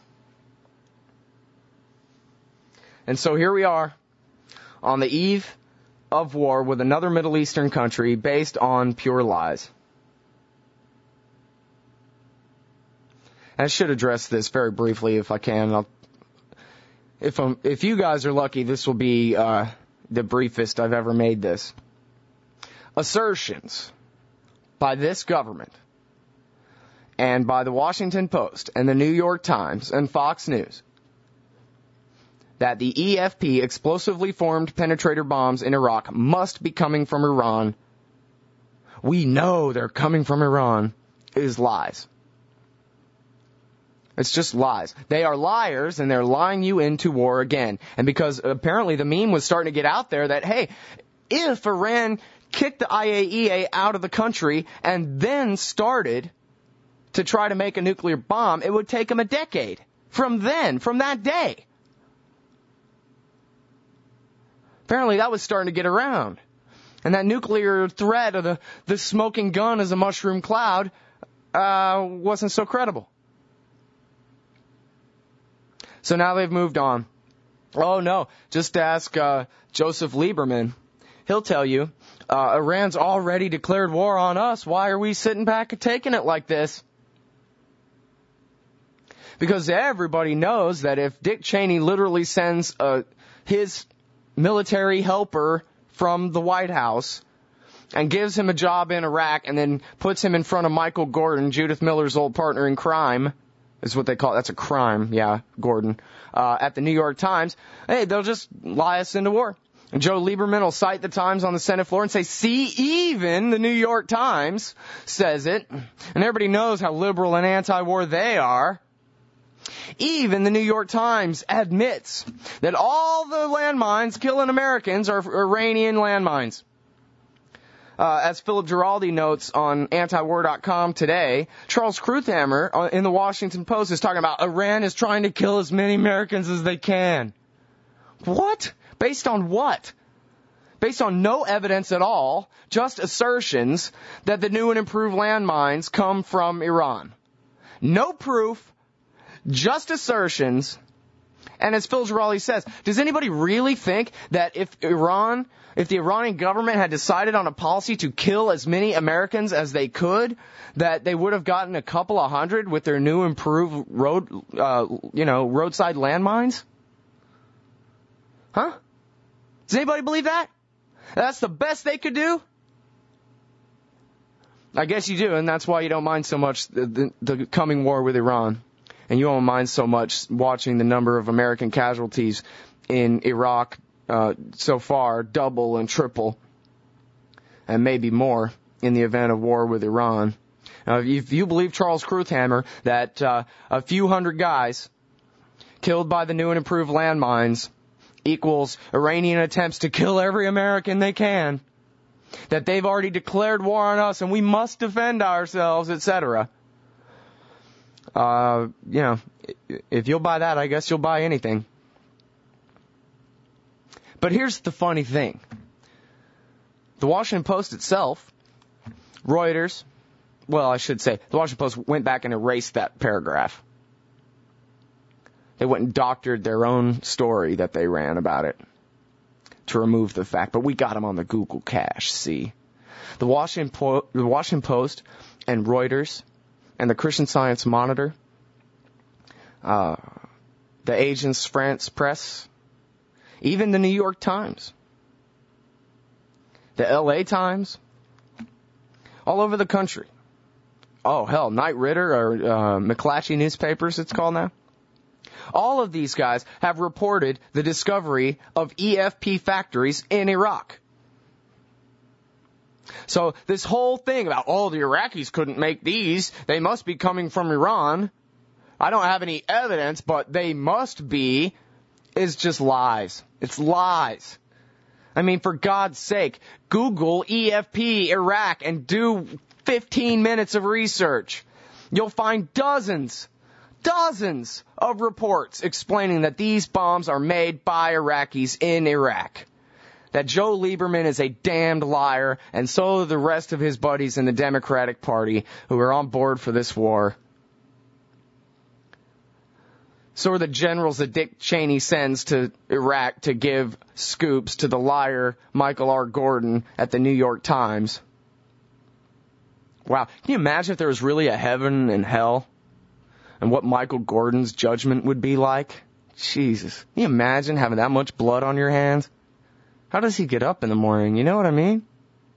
And so here we are, on the eve of war with another Middle Eastern country based on pure lies. I should address this very briefly if I can. I'll, if I'm, if you guys are lucky, this will be uh, the briefest I've ever made this. Assertions by this government and by the Washington Post and the New York Times and Fox News that the E F P, explosively formed penetrator bombs in Iraq, must be coming from Iran. We know they're coming from Iran, is lies. It's just lies. They are liars, and they're lying you into war again. And because apparently the meme was starting to get out there that, hey, if Iran kicked the I A E A out of the country and then started to try to make a nuclear bomb, it would take them a decade from then, from that day. Apparently that was starting to get around. And that nuclear threat of the, the smoking gun as a mushroom cloud uh, wasn't so credible. So now they've moved on. Oh, no, just ask uh, Joseph Lieberman. He'll tell you, uh, Iran's already declared war on us. Why are we sitting back and taking it like this? Because everybody knows that if Dick Cheney literally sends uh, his military helper from the White House and gives him a job in Iraq and then puts him in front of Michael Gordon, Judith Miller's old partner in crime, is what they call it. That's a crime, yeah, Gordon, uh, at the New York Times, hey, they'll just lie us into war. And Joe Lieberman will cite the Times on the Senate floor and say, see, even the New York Times says it. And everybody knows how liberal and anti-war they are. Even the New York Times admits that all the landmines killing Americans are Iranian landmines. Uh, as Philip Giraldi notes on anti war dot com today, Charles Kruthammer in the Washington Post is talking about Iran is trying to kill as many Americans as they can. What? Based on what? Based on no evidence at all, just assertions that the new and improved landmines come from Iran. No proof, just assertions. And as Phil Giraldi says, does anybody really think that if Iran, if the Iranian government had decided on a policy to kill as many Americans as they could, that they would have gotten a couple of hundred with their new improved road, uh, you know, roadside landmines? Huh? Does anybody believe that? That's the best they could do? I guess you do, and that's why you don't mind so much the, the, the coming war with Iran. And you won't mind so much watching the number of American casualties in Iraq uh, so far double and triple, and maybe more in the event of war with Iran. Now, if you believe Charles Kruthammer that uh, a few hundred guys killed by the new and improved landmines equals Iranian attempts to kill every American they can, that they've already declared war on us and we must defend ourselves, et cetera, Uh, you know, if you'll buy that, I guess you'll buy anything. But here's the funny thing. The Washington Post itself, Reuters, well, I should say, the Washington Post went back and erased that paragraph. They went and doctored their own story that they ran about it to remove the fact. But we got them on the Google cache, see. The Washington, Po- the Washington Post and Reuters and the Christian Science Monitor, uh, the Agence France Press, even the New York Times, the L A Times, all over the country. Oh, hell, Knight Ridder or uh, McClatchy newspapers, it's called now. All of these guys have reported the discovery of E F P factories in Iraq. So this whole thing about, oh, the Iraqis couldn't make these, they must be coming from Iran, I don't have any evidence, but they must be, is just lies. It's lies. I mean, for God's sake, Google E F P Iraq and do fifteen minutes of research. You'll find dozens, dozens of reports explaining that these bombs are made by Iraqis in Iraq. That Joe Lieberman is a damned liar, and so are the rest of his buddies in the Democratic Party who are on board for this war. So are the generals that Dick Cheney sends to Iraq to give scoops to the liar Michael R. Gordon at the New York Times. Wow, can you imagine if there was really a heaven and hell? and what Michael Gordon's judgment would be like. Jesus. Can you imagine having that much blood on your hands? How does he get up in the morning? You know what I mean?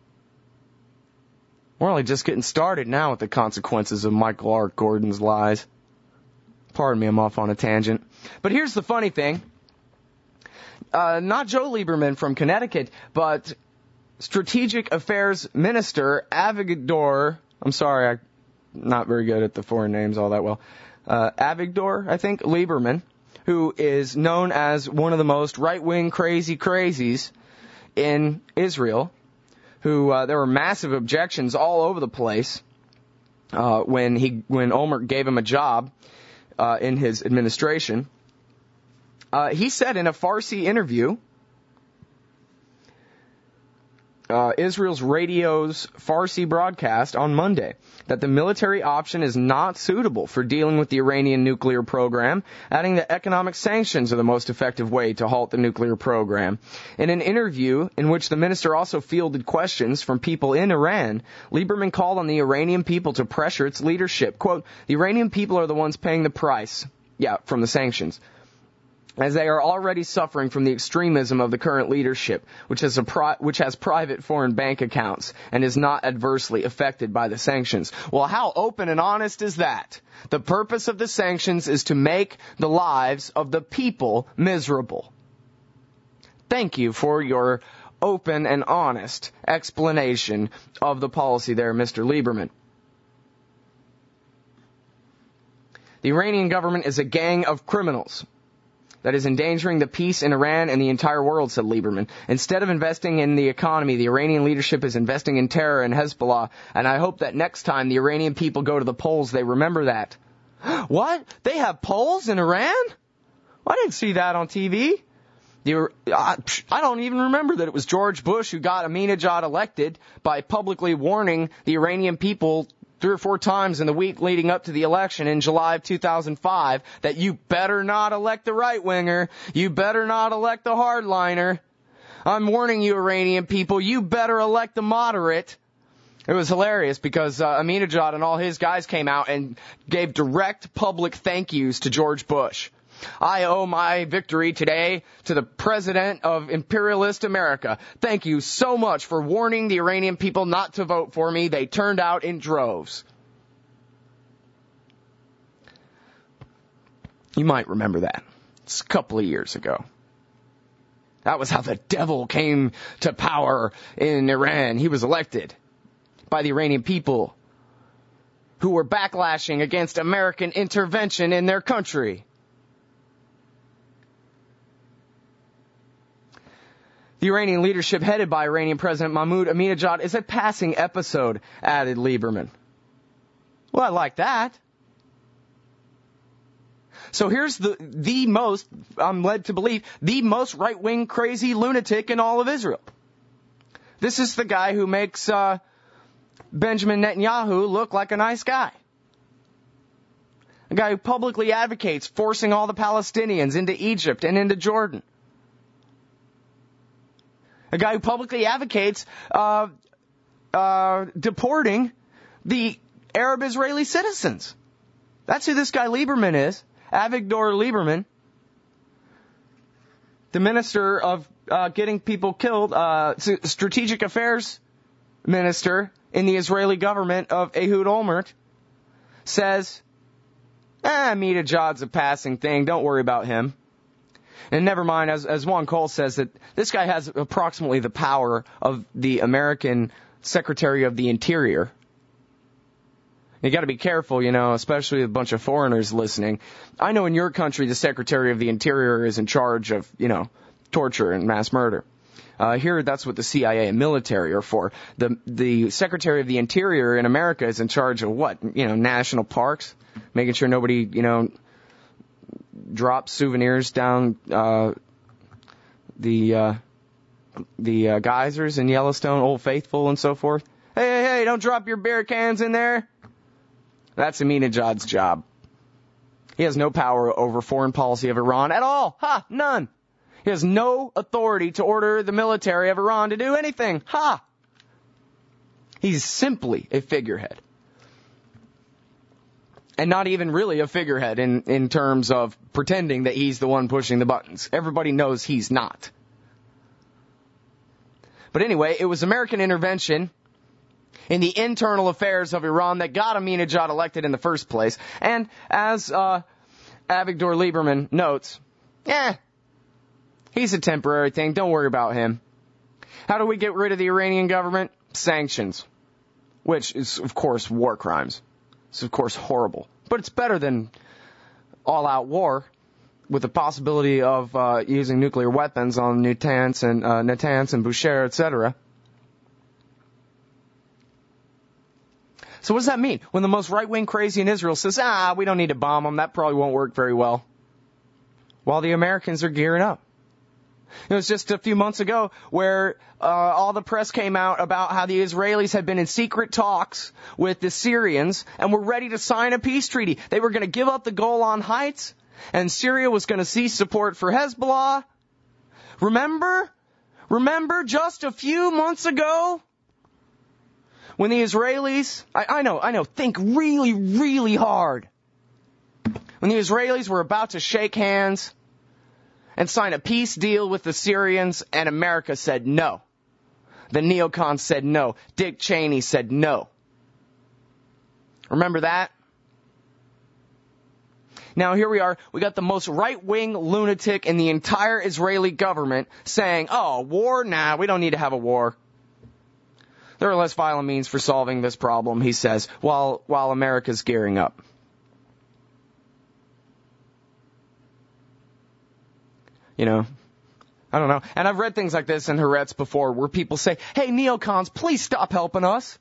We're only just getting started now with the consequences of Michael R. Gordon's lies. Pardon me, I'm off on a tangent. But here's the funny thing. Uh, not Joe Lieberman from Connecticut, but Strategic Affairs Minister Avigdor, I'm sorry, I'm not very good at the foreign names all that well, uh, Avigdor, I think, Lieberman, who is known as one of the most right-wing crazy crazies in Israel, who uh, there were massive objections all over the place uh, when he when Olmert gave him a job uh, in his administration. Uh, he said in a Farsi interview, uh, Israel's radio's Farsi broadcast on Monday, that the military option is not suitable for dealing with the Iranian nuclear program, adding that economic sanctions are the most effective way to halt the nuclear program. In an interview in which the minister also fielded questions from people in Iran, Lieberman called on the Iranian people to pressure its leadership. Quote, the Iranian people are the ones paying the price, yeah, from the sanctions, as they are already suffering from the extremism of the current leadership, which has, a pri- which has private foreign bank accounts and is not adversely affected by the sanctions. Well, how open and honest is that? The purpose of the sanctions is to make the lives of the people miserable. Thank you for your open and honest explanation of the policy there, Mister Lieberman. The Iranian government is a gang of criminals that is endangering the peace in Iran and the entire world, said Lieberman. Instead of investing in the economy, the Iranian leadership is investing in terror and Hezbollah, and I hope that next time the Iranian people go to the polls, they remember that. What? They have polls in Iran? Well, I didn't see that on T V. The, I, I don't even remember that it was George Bush who got Ahmadinejad elected by publicly warning the Iranian people three or four times in the week leading up to the election in July of two thousand five that you better not elect the right-winger, you better not elect the hardliner. I'm warning you, Iranian people, you better elect the moderate. It was hilarious because uh, Ahmadinejad and all his guys came out and gave direct public thank yous to George Bush. I owe my victory today to the president of imperialist America. Thank you so much for warning the Iranian people not to vote for me. They turned out in droves. You might remember that. It's a couple of years ago. That was how the devil came to power in Iran. He was elected by the Iranian people who were backlashing against American intervention in their country. The Iranian leadership headed by Iranian President Mahmoud Ahmadinejad is a passing episode, added Lieberman. Well, I like that. So here's the, the most, I'm led to believe, the most right-wing crazy lunatic in all of Israel. This is the guy who makes uh, Benjamin Netanyahu look like a nice guy. A guy who publicly advocates forcing all the Palestinians into Egypt and into Jordan. A guy who publicly advocates uh, uh, deporting the Arab Israeli citizens. That's who this guy Lieberman is. Avigdor Lieberman. The minister of uh, getting people killed, uh, strategic affairs minister in the Israeli government of Ehud Olmert, says, ah, Ahmadinejad's a passing thing. Don't worry about him. And never mind, as, as Juan Cole says, that this guy has approximately the power of the American Secretary of the Interior. You got to be careful, you know, especially with a bunch of foreigners listening. I know in your country the Secretary of the Interior is in charge of, you know, torture and mass murder. Uh, here, that's what the C I A and military are for. The the Secretary of the Interior in America is in charge of what? You know, national parks, making sure nobody, you know, drop souvenirs down uh, the uh, the uh, geysers in Yellowstone, Old Faithful, and so forth. Hey, hey, hey! Don't drop your beer cans in there. That's Ahmadinejad's job. He has no power over foreign policy of Iran at all. Ha! None. He has no authority to order the military of Iran to do anything. Ha! He's simply a figurehead. And not even really a figurehead in, in terms of pretending that he's the one pushing the buttons. Everybody knows he's not. But anyway, it was American intervention in the internal affairs of Iran that got Ahmadinejad elected in the first place. And as uh, Avigdor Lieberman notes, eh, he's a temporary thing. Don't worry about him. How do we get rid of the Iranian government? Sanctions. Which is, of course, war crimes. It's, of course, horrible. But it's better than all-out war with the possibility of uh, using nuclear weapons on Natanz and uh, Natanz and Bushehr, et cetera. So what does that mean? When the most right-wing crazy in Israel says, ah, we don't need to bomb them, that probably won't work very well. While the Americans are gearing up. It was just a few months ago where uh, all the press came out about how the Israelis had been in secret talks with the Syrians and were ready to sign a peace treaty. They were going to give up the Golan Heights, and Syria was going to cease support for Hezbollah. Remember? Remember just a few months ago? When the Israelis, I, I know, I know, think really, really hard. When the Israelis were about to shake hands and sign a peace deal with the Syrians, and America said no. The neocons said no. Dick Cheney said no. Remember that? Now here we are, we got the most right-wing lunatic in the entire Israeli government saying, oh, war? Nah, we don't need to have a war. There are less violent means for solving this problem, he says, while while America's gearing up. You know, I don't know. And I've read things like this in Haaretz before where people say, hey, neocons, please stop helping us.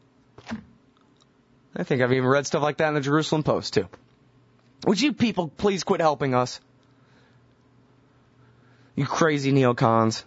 I think I've even read stuff like that in the Jerusalem Post, too. Would you people please quit helping us? You crazy neocons.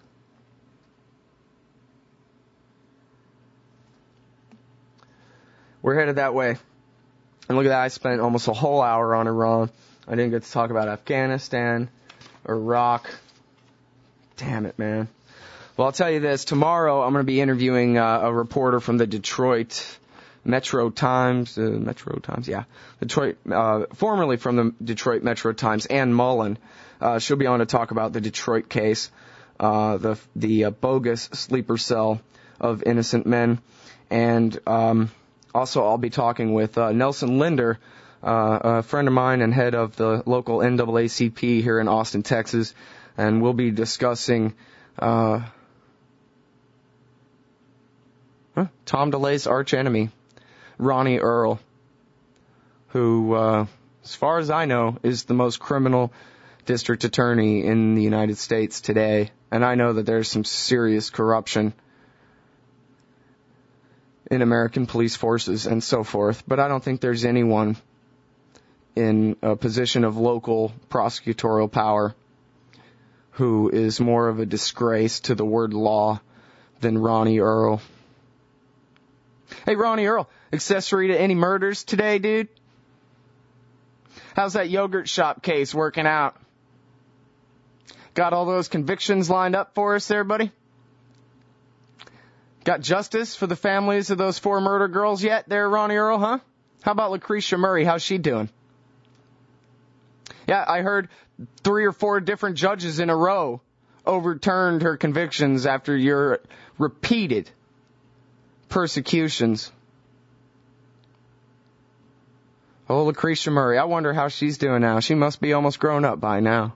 We're headed that way. And look at that, I spent almost a whole hour on Iran. I didn't get to talk about Afghanistan, Iraq. Damn it, man. Well, I'll tell you this. Tomorrow I'm going to be interviewing uh, a reporter from the Detroit Metro Times. Uh, Metro Times, yeah. Detroit, uh, formerly from the Detroit Metro Times, Ann Mullen. Uh, she'll be on to talk about the Detroit case, uh, the the uh, bogus sleeper cell of innocent men. And um, also I'll be talking with uh, Nelson Linder, uh, a friend of mine and head of the local N double A C P here in Austin, Texas. And we'll be discussing uh, huh, Tom DeLay's archenemy, Ronnie Earl, who, uh, as far as I know, is the most criminal district attorney in the United States today. And I know that there's some serious corruption in American police forces and so forth. But I don't think there's anyone in a position of local prosecutorial power who is more of a disgrace to the word law than Ronnie Earl. Hey, Ronnie Earl, accessory to any murders today, dude? How's that yogurt shop case working out? Got all those convictions lined up for us there, buddy? Got justice for the families of those four murder girls yet there, Ronnie Earl, huh? How about Lucretia Murray? How's she doing? Yeah, I heard three or four different judges in a row overturned her convictions after your repeated persecutions. Oh, Lucretia Murray, I wonder how she's doing now. She must be almost grown up by now.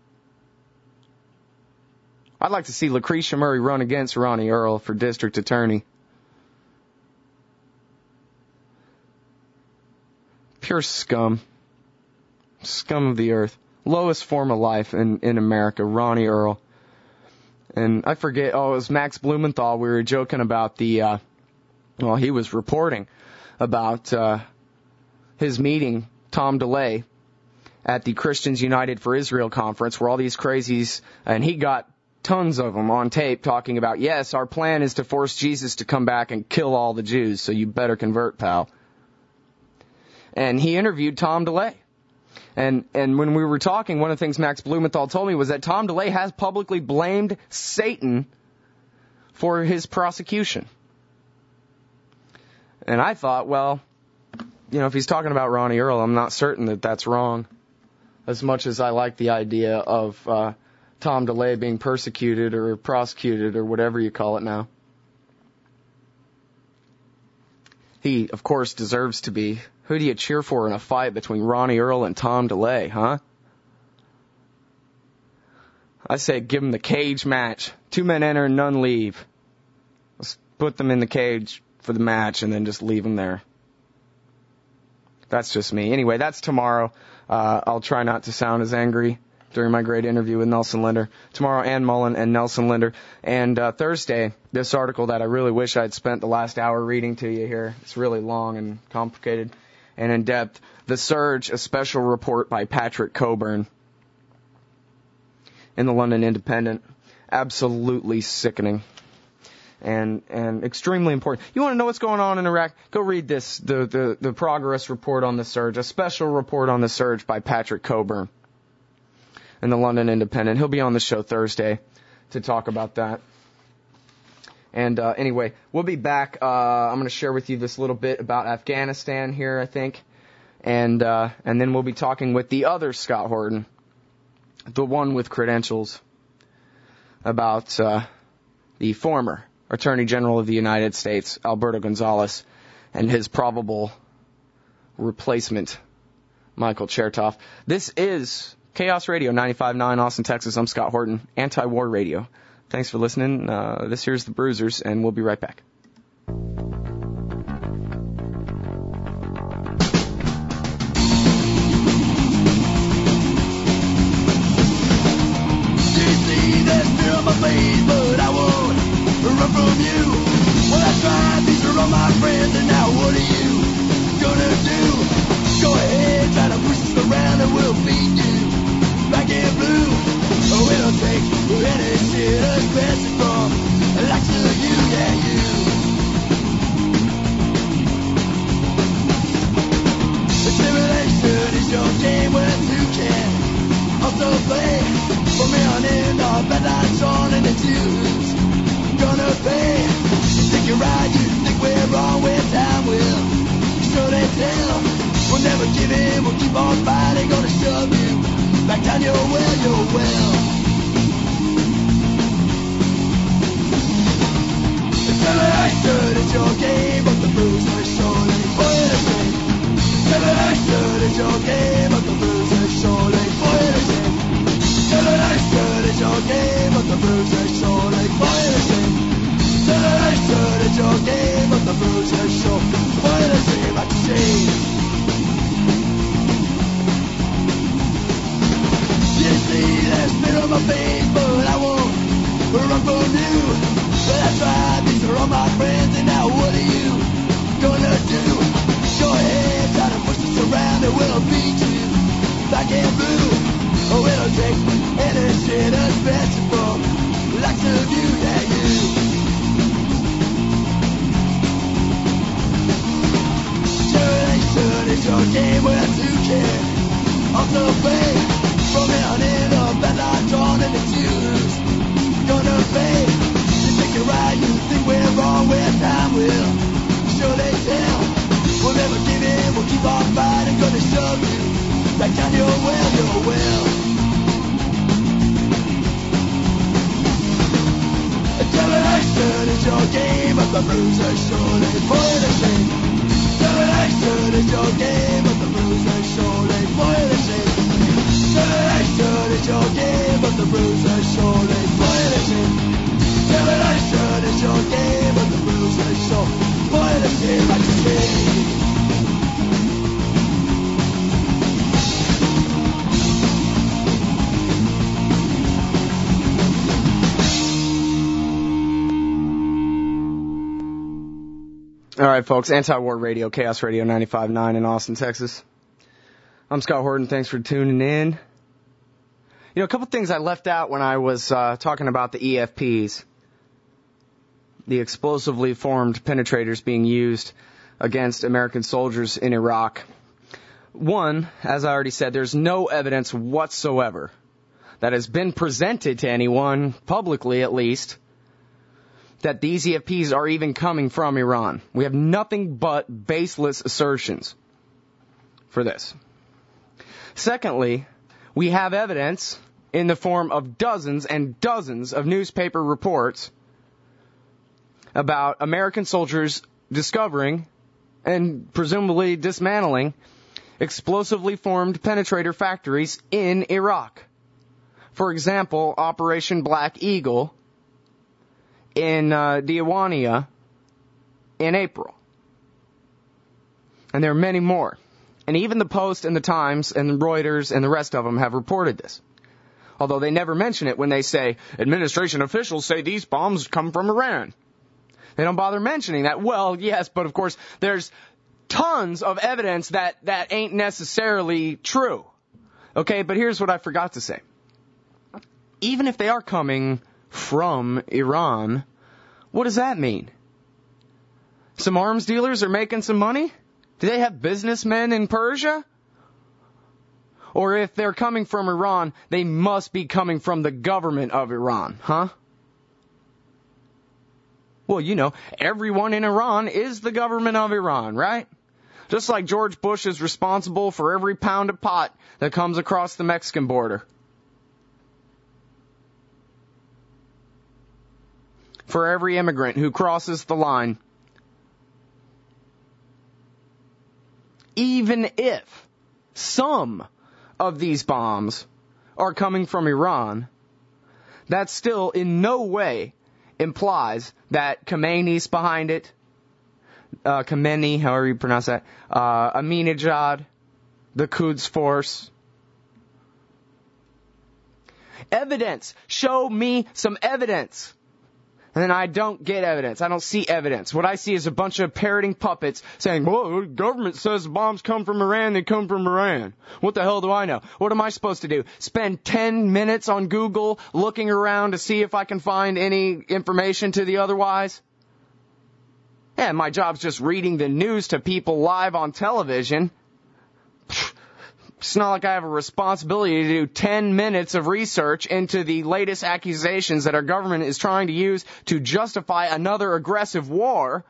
I'd like to see Lucretia Murray run against Ronnie Earl for district attorney. Pure scum. Scum of the earth. Lowest form of life in, in America, Ronnie Earl. And I forget, oh, it was Max Blumenthal. We were joking about the, uh, well, he was reporting about uh, his meeting, Tom DeLay, at the Christians United for Israel conference, where all these crazies, and he got tons of them on tape talking about, yes, our plan is to force Jesus to come back and kill all the Jews, so you better convert, pal. And he interviewed Tom DeLay. And and when we were talking, one of the things Max Blumenthal told me was that Tom DeLay has publicly blamed Satan for his prosecution. And I thought, well, you know, if he's talking about Ronnie Earl, I'm not certain that that's wrong. As much as I like the idea of uh, Tom DeLay being persecuted or prosecuted or whatever you call it now. He, of course, deserves to be. Who do you cheer for in a fight between Ronnie Earl and Tom DeLay, huh? I say give him the cage match. Two men enter and none leave. Let's put them in the cage for the match and then just leave them there. That's just me. Anyway, that's tomorrow. Uh, I'll try not to sound as angry during my great interview with Nelson Linder. Tomorrow, Ann Mullen and Nelson Linder. And uh, Thursday, this article that I really wish I'd spent the last hour reading to you here. It's really long and complicated and in-depth. The Surge, a special report by Patrick Coburn in the London Independent. Absolutely sickening. And and extremely important. You want to know what's going on in Iraq? Go read this, the, the, the progress report on the Surge, a special report on the Surge by Patrick Coburn in the London Independent. He'll be on the show Thursday to talk about that. And uh, anyway, we'll be back. Uh, I'm going to share with you this little bit about Afghanistan here, I think. And, uh, and then we'll be talking with the other Scott Horton, the one with credentials, about uh, the former Attorney General of the United States, Alberto Gonzales, and his probable replacement, Michael Chertoff. This is Chaos Radio ninety-five point nine Austin, Texas. I'm Scott Horton, Anti-War Radio. Thanks for listening. Uh, this here's the Bruisers, and we'll be right back. Run from you. Well, I tried, these are all my friends, and now what are you gonna do? Go ahead, try to push us around and we'll beat you black and blue. Oh, it'll take any shit us passing from like to you, yeah, you. The simulation is your game where you can also play. Put me on in, all bad lights on and the tunes gonna pay. You think you're right, you think we're wrong, when time will surely tell. We'll never give in, we'll keep on fighting, gonna shove you back down your well, your well. The simulation is your game, but the bruiser surely for the same. Simulation is your game, but the bruiser surely for the same. Simulation is your game, but the bruiser surely for the same. Simulation is your game, but the bruiser sure for the same, like you say. You see there's spit on my face, but I won't run from you. But I tried, these are all my friends, and now what are you gonna do? Go ahead, try to push us around and we'll beat you black and blue. Oh, it'll take any shit us passing from like to do, yeah, you. Simulation is your game where you can also play. From here on in, the bad lights on and the tunes gonna pay. You think you're right, you think we're wrong, where time will surely tell. We'll never give in, we'll keep on fighting, gonna shove you back down your well, your well. Simulation is your game, but the bruiser surely for the same. Simulation is your game, but the bruiser surely for the same. Simulation is your game, but the bruiser surely for the same. Simulation is your game, but the bruiser surely for the same, like you say. All right, folks, Anti-War Radio, Chaos Radio ninety-five point nine in Austin, Texas. I'm Scott Horton. Thanks for tuning in. You know, a couple things I left out when I was uh, talking about the E F Ps, the explosively formed penetrators being used against American soldiers in Iraq. One, as I already said, there's no evidence whatsoever that has been presented to anyone, publicly at least, that these E F Ps are even coming from Iran. We have nothing but baseless assertions. for this. Secondly, we have evidence in the form of dozens and dozens of newspaper reports about American soldiers discovering and presumably dismantling explosively formed penetrator factories in Iraq. For example, Operation Black Eagle in uh, Diawania in April. And there are many more. And even the Post and the Times and Reuters and the rest of them have reported this. Although they never mention it when they say, administration officials say these bombs come from Iran. They don't bother mentioning that. Well, yes, but of course, there's tons of evidence that that ain't necessarily true. Okay, but here's what I forgot to say. Even if they are coming from Iran, what does that mean? Some arms dealers are making some money? Do they have businessmen in Persia? Or if they're coming from Iran, they must be coming from the government of Iran, huh? Well, you know, everyone in Iran is the government of Iran, right? Just like George Bush is responsible for every pound of pot that comes across the Mexican border. For every immigrant who crosses the line. Even if some of these bombs are coming from Iran, that still in no way implies that Khomeini's behind it, uh, Khomeini, however you pronounce that, uh, Ahmadinejad, the Quds Force. Evidence. Show me some evidence. And then I don't get evidence. I don't see evidence. What I see is a bunch of parroting puppets saying, well, the government says the bombs come from Iran, they come from Iran. What the hell do I know? What am I supposed to do? Spend ten minutes on Google looking around to see if I can find any information to the otherwise? Yeah, my job's just reading the news to people live on television. It's not like I have a responsibility to do ten minutes of research into the latest accusations that our government is trying to use to justify another aggressive war.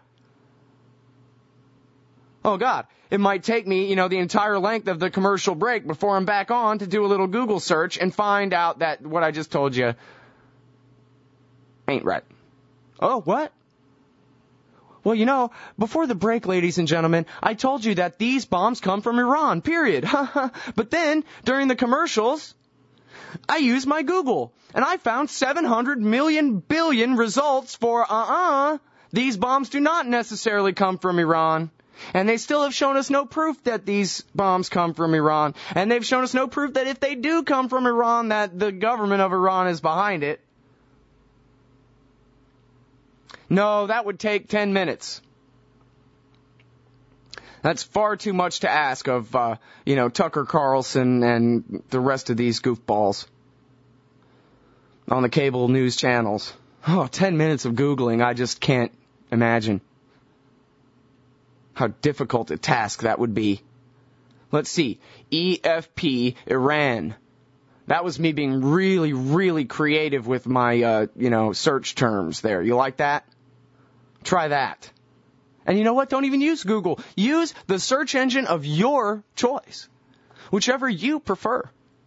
Oh, God. It might take me, you know, the entire length of the commercial break before I'm back on to do a little Google search and find out that what I just told you ain't right. Oh, what? Well, you know, before the break, ladies and gentlemen, I told you that these bombs come from Iran, period. But then, during the commercials, I used my Google, and I found seven hundred million billion results for, uh-uh, these bombs do not necessarily come from Iran. And they still have shown us no proof that these bombs come from Iran. And they've shown us no proof that if they do come from Iran, that the government of Iran is behind it. No, that would take ten minutes. That's far too much to ask of, uh, you know, Tucker Carlson and the rest of these goofballs on the cable news channels. Oh, ten minutes of Googling, I just can't imagine how difficult a task that would be. Let's see. E F P, Iran. That was me being really, really creative with my, uh, you know, search terms there. You like that? Try that. And you know what? Don't even use Google. Use the search engine of your choice, whichever you prefer.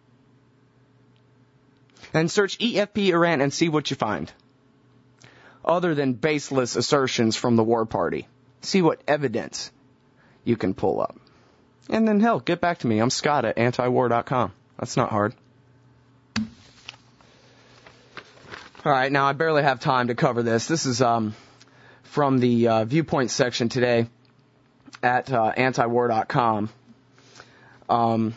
And search E F P Iran and see what you find. Other than baseless assertions from the war party. See what evidence you can pull up. And then, hell, get back to me. I'm Scott at anti war dot com. That's not hard. All right, now I barely have time to cover this. This is um, from the uh, Viewpoint section today at uh, anti war dot com. Um,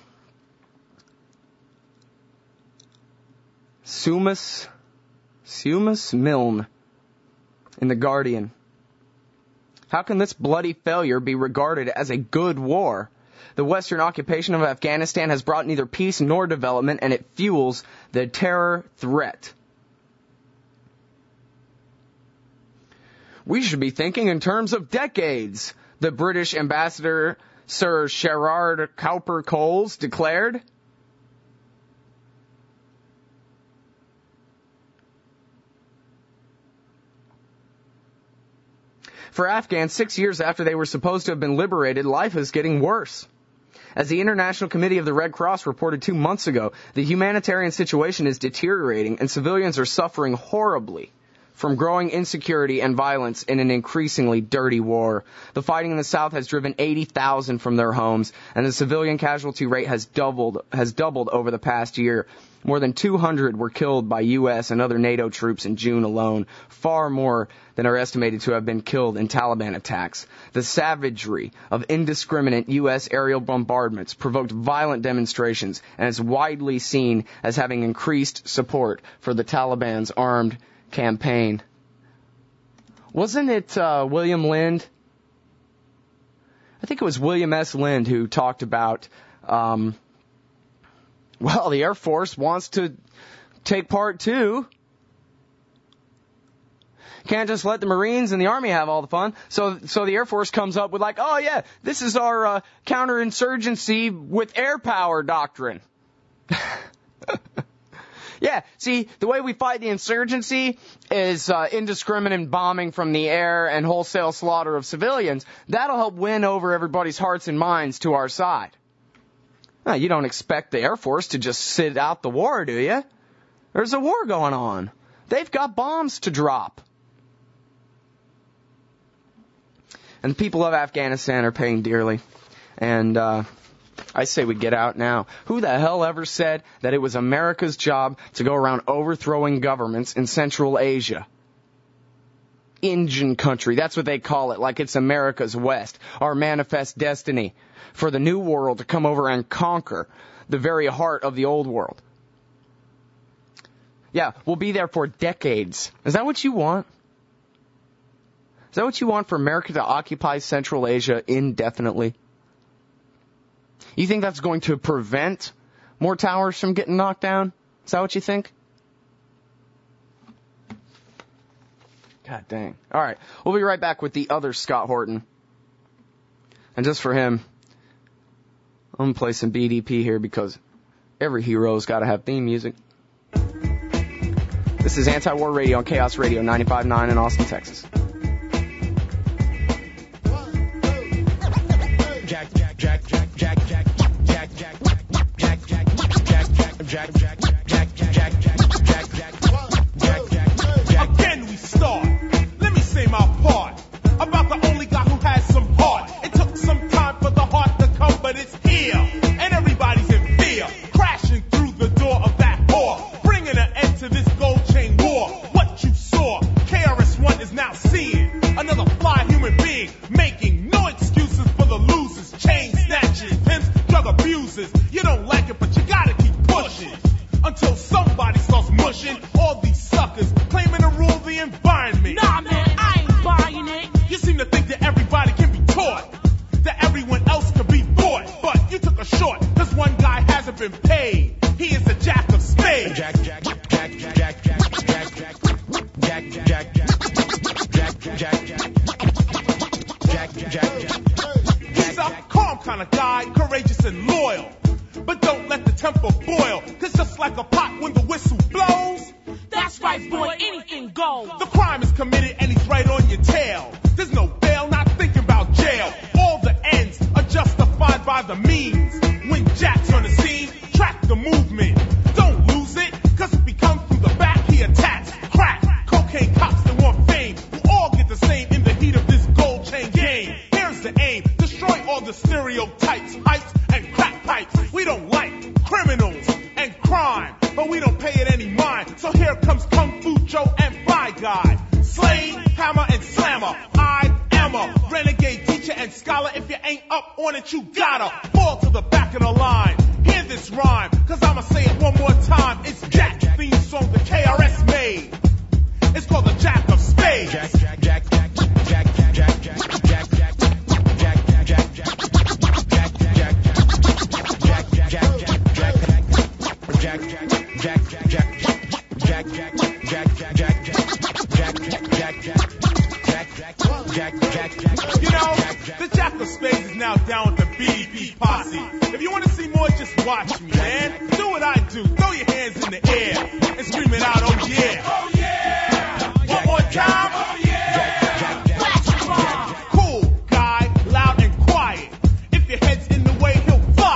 Sumas, Sumas Milne in The Guardian. How can this bloody failure be regarded as a good war? The Western occupation of Afghanistan has brought neither peace nor development, and it fuels the terror threat. We should be thinking in terms of decades, the British ambassador Sir Gerard Cowper-Coles declared. For Afghans, six years after they were supposed to have been liberated, life is getting worse. As the International Committee of the Red Cross reported two months ago, the humanitarian situation is deteriorating and civilians are suffering horribly from growing insecurity and violence in an increasingly dirty war. The fighting in the South has driven eighty thousand from their homes, and the civilian casualty rate has doubled has doubled over the past year. More than two hundred were killed by U S and other NATO troops in June alone, far more than are estimated to have been killed in Taliban attacks. The savagery of indiscriminate U S aerial bombardments provoked violent demonstrations and is widely seen as having increased support for the Taliban's armed campaign. Wasn't it uh, William Lind? I think it was William S. Lind who talked about, um, well, the Air Force wants to take part too. Can't just let the Marines and the Army have all the fun. So so the Air Force comes up with like, oh yeah, this is our uh, counterinsurgency with air power doctrine. Yeah, see, the way we fight the insurgency is uh, indiscriminate bombing from the air and wholesale slaughter of civilians. That'll help win over everybody's hearts and minds to our side. Now, you don't expect the Air Force to just sit out the war, do you? There's a war going on. They've got bombs to drop. And the people of Afghanistan are paying dearly. And uh, I say we get out now. Who the hell ever said that it was America's job to go around overthrowing governments in Central Asia? Indian country, that's what they call it, like it's America's West, our manifest destiny for the new world to come over and conquer the very heart of the old world. Yeah, we'll be there for decades. Is that what you want? Is that what you want for America to occupy Central Asia indefinitely? You think that's going to prevent more towers from getting knocked down? Is that what you think? God dang. All right, we'll be right back with the other Scott Horton. And just for him, I'm going to play some B D P here because every hero's got to have theme music. This is Anti-War Radio on Chaos Radio ninety-five point nine in Austin, Texas. Jack, Jack, Jack, Jack, Jack, Jack, Jack, Jack, Jack, Jack, Jack, Jack, Jack, Jack, Jack, Jack, Jack, Jack, Jack. Again we start. Let me say my part about the only guy who has some heart. It took some time for the heart to come, but it's here, and everybody's in fear, crashing through the door of that whore, bringing an end to this gold chain war. What you saw, K R S One is now seeing another fly human being, making no excuses for the losers, chain snatchers, pimps, drug abusers. You don't like it, but you gotta keep pushing until somebody starts mushing all these suckers claiming to rule the environment. Nah, man, I ain't buying it. You seem to think that everybody can be taught, that everyone else can be bought, but you took a short. This one guy hasn't been paid. He is the jack of spades. Jack, Jack, Jack, Jack, Jack, Jack, Jack, Jack, Jack, Jack, Jack, Jack, Jack, Jack, Jack, Jack. He's a calm kind of guy, courageous and loyal. But don't let the temper boil, cause just like a pot when the whistle blows, That's right, boy, anything goes. the crime is committed and he's right on your tail. There's no bail, not thinking about jail. All the ends are justified by the means. When Jack's on the scene, track the movement. Don't lose it, cause if he comes through the back, he attacks. Crack, cocaine cops that want fame, who all get the same in the heat of this gold chain game. Here's the aim, destroy all the stereotypes, hypes, and crack pipes. We don't like criminals and crime, but we don't pay it any mind. So here comes Kung Fu Joe and Bye Guy. Slade, Hammer, and Slammer. I am a renegade teacher and scholar. If you ain't up on it, you gotta fall to the back of the line. Hear this rhyme, cause I'ma say it one more time. It's Jack, theme song the K R S made. It's called the Jack of Spades. Jack, Jack, Jack, Jack, Jack, Jack, Jack, Jack, Jack, Jack, Jack, Jack, Jack, Jack, you know, the Jack of Spades is now down with the B D P posse. If you want to see more, just watch me, man. Do what I do. Throw your hands in the air and scream it out, oh yeah. Oh yeah. One more time. Oh yeah. Cool guy, loud and quiet. If your head's in the way, he'll fly.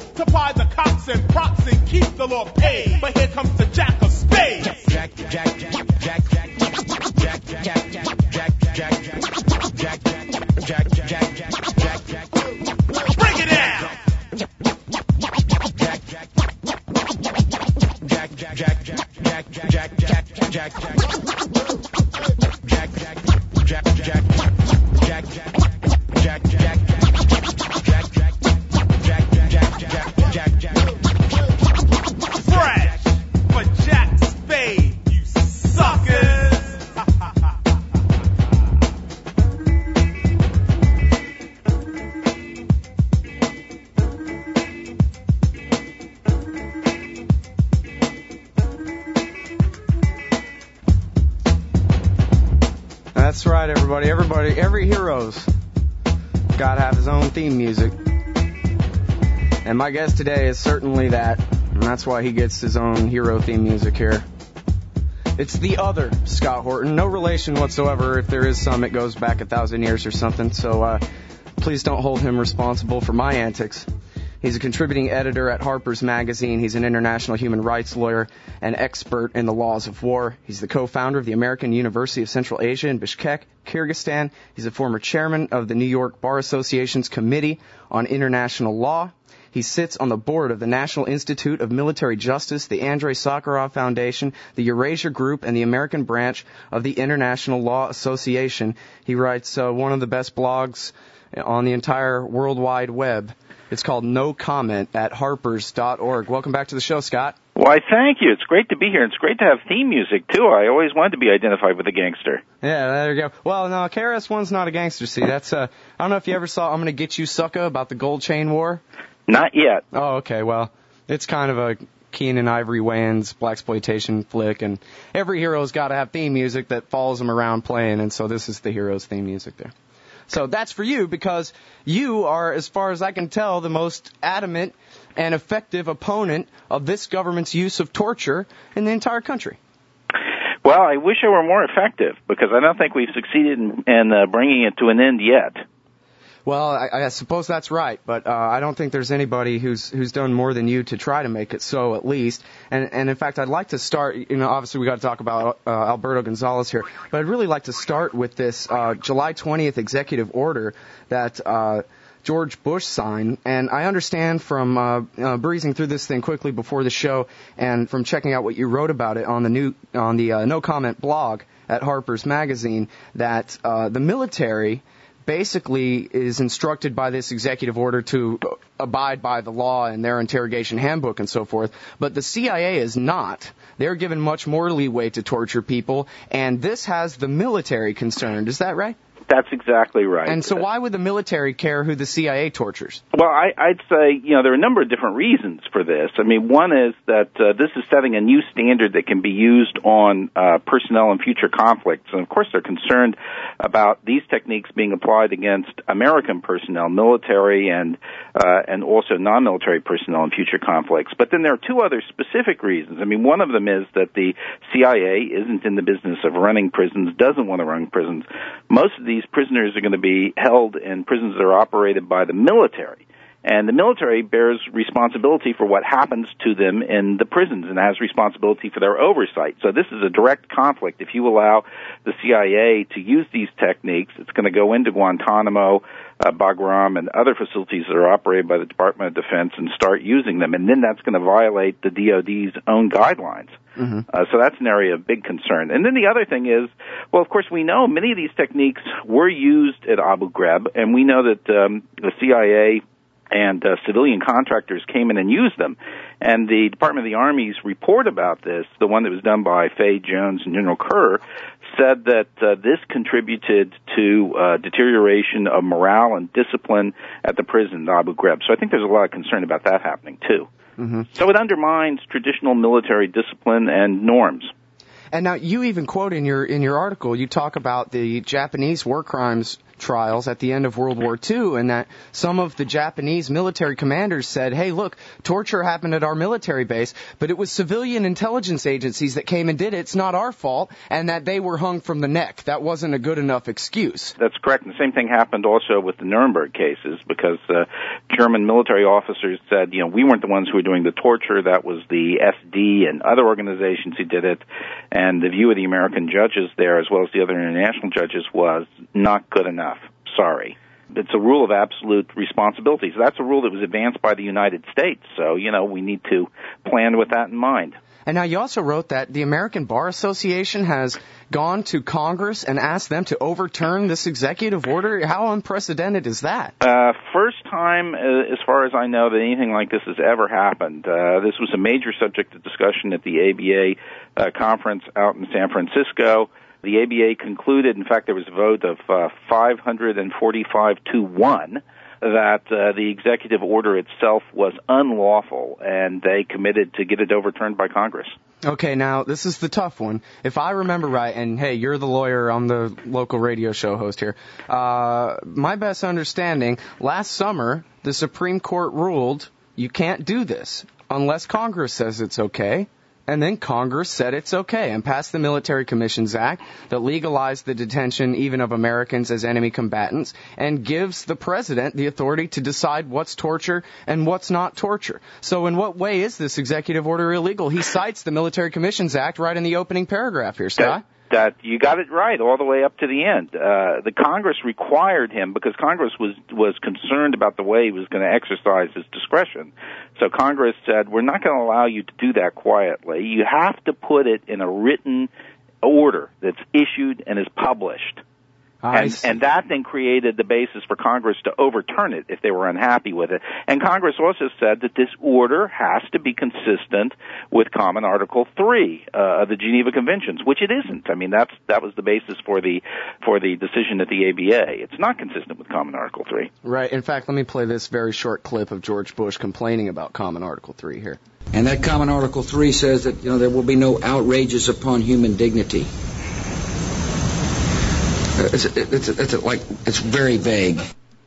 to ply the cops and props and keep the law paid. But here comes the Jack of Spades. Jack, Jack, Jack, Jack, Jack, Jack, Jack, Jack, Jack, Jack, Jack, Jack, Jack, Jack, Jack, Jack. Break it down. Jack, Jack, Jack, Jack, Jack, Jack, Jack, Jack, Jack, Jack, Jack, Jack, Fresh for Jack Spade, you suckers. That's right, everybody. Everybody, every hero's got to have his own theme music. And my guest today is certainly that. And that's why he gets his own hero theme music here. It's the other Scott Horton. No relation whatsoever. If there is some, it goes back a thousand years or something. So uh, please don't hold him responsible for my antics. He's a contributing editor at Harper's Magazine. He's an international human rights lawyer and expert in the laws of war. He's the co-founder of the American University of Central Asia in Bishkek, Kyrgyzstan. He's a former chairman of the New York Bar Association's Committee on International Law. He sits on the board of the National Institute of Military Justice, the Andrei Sakharov Foundation, the Eurasia Group, and the American branch of the International Law Association. He writes uh, one of the best blogs on the entire World Wide Web. It's called No Comment at harpers dot org. Welcome back to the show, Scott. Why, thank you. It's great to be here. It's great to have theme music, too. I always wanted to be identified with a gangster. Yeah, there you go. Well, no, K R S One's not a gangster, see. That's, uh, I don't know if you ever saw I'm Gonna Get You, Sucker, about the Gold Chain War. Not yet. Oh, okay, well, it's kind of a Keenan Ivory Wayans blaxploitation flick, and every hero's got to have theme music that follows them around playing, and so this is the hero's theme music there. So that's for you, because you are, as far as I can tell, the most adamant and effective opponent of this government's use of torture in the entire country. Well, I wish I were more effective, because I don't think we've succeeded in, in uh, bringing it to an end yet. Well, I, I suppose that's right, but uh, I don't think there's anybody who's who's done more than you to try to make it so, at least. And, and in fact, I'd like to start, you know, obviously we got to talk about uh, Alberto Gonzales here, but I'd really like to start with this uh, July twentieth executive order that uh, George Bush signed. And I understand from uh, uh, breezing through this thing quickly before the show and from checking out what you wrote about it on the new on the uh, No Comment blog at Harper's Magazine that uh, the military basically is instructed by this executive order to abide by the law and their interrogation handbook and so forth, but the C I A is not. They're given much more leeway to torture people, and this has the military concerned. Is that right? That's exactly right. And so why would the military care who the C I A tortures? Well, I, I'd say, you know, there are a number of different reasons for this. I mean, one is that uh, this is setting a new standard that can be used on uh, personnel in future conflicts. And, of course, they're concerned about these techniques being applied against American personnel, military and uh, and also non-military personnel in future conflicts. But then there are two other specific reasons. I mean, one of them is that the C I A isn't in the business of running prisons, doesn't want to run prisons. Most of these prisoners are going to be held in prisons that are operated by the military. And the military bears responsibility for what happens to them in the prisons and has responsibility for their oversight. So this is a direct conflict. If you allow the C I A to use these techniques, it's going to go into Guantanamo, uh, Bagram, and other facilities that are operated by the Department of Defense and start using them. And then that's going to violate the D O D's own guidelines. Mm-hmm. Uh, so that's an area of big concern. And then the other thing is, well, of course, we know many of these techniques were used at Abu Ghraib, and we know that um, the C I A and uh, civilian contractors came in and used them. And the Department of the Army's report about this, the one that was done by Faye Jones and General Kerr, said that uh, this contributed to uh, deterioration of morale and discipline at the prison, Abu Ghraib. So I think there's a lot of concern about that happening, too. Mm-hmm. So it undermines traditional military discipline and norms. And now you even quote in your in your article, you talk about the Japanese war crimes trials at the end of World War Two, and that some of the Japanese military commanders said, hey, look, torture happened at our military base, but it was civilian intelligence agencies that came and did it. It's not our fault, and that they were hung from the neck. That wasn't a good enough excuse. That's correct. And the same thing happened also with the Nuremberg cases, because uh, German military officers said, you know, we weren't the ones who were doing the torture. That was the S D and other organizations who did it. And the view of the American judges there, as well as the other international judges, was not good enough. Sorry. It's a rule of absolute responsibility. So that's a rule that was advanced by the United States. So, you know, we need to plan with that in mind. And now you also wrote that the American Bar Association has gone to Congress and asked them to overturn this executive order. How unprecedented is that? Uh, first time, uh, as far as I know, that anything like this has ever happened. Uh, this was a major subject of discussion at the A B A uh, conference out in San Francisco. The A B A concluded, in fact, there was a vote of uh, five hundred forty-five to one, that uh, the executive order itself was unlawful, and they committed to get it overturned by Congress. Okay, now, this is the tough one. If I remember right, and hey, you're the lawyer, I'm the local radio show host here, uh, my best understanding, last summer, the Supreme Court ruled you can't do this unless Congress says it's okay. And then Congress said it's okay and passed the Military Commissions Act that legalized the detention even of Americans as enemy combatants and gives the president the authority to decide what's torture and what's not torture. So in what way is this executive order illegal? He cites the Military Commissions Act right in the opening paragraph here, Scott. That- That you got it right all the way up to the end. Uh, the Congress required him, because Congress was was concerned about the way he was going to exercise his discretion. So Congress said, we're not going to allow you to do that quietly. You have to put it in a written order that's issued and is published. And, and that then created the basis for Congress to overturn it if they were unhappy with it. And Congress also said that this order has to be consistent with Common Article three uh, of the Geneva Conventions, which it isn't. I mean, that's that was the basis for the for the decision at the A B A. It's not consistent with Common Article three. Right. In fact, let me play this very short clip of George Bush complaining about Common Article three here. And that Common Article three says that, you know, there will be no outrages upon human dignity. It's, it's, it's, it's like it's very vague,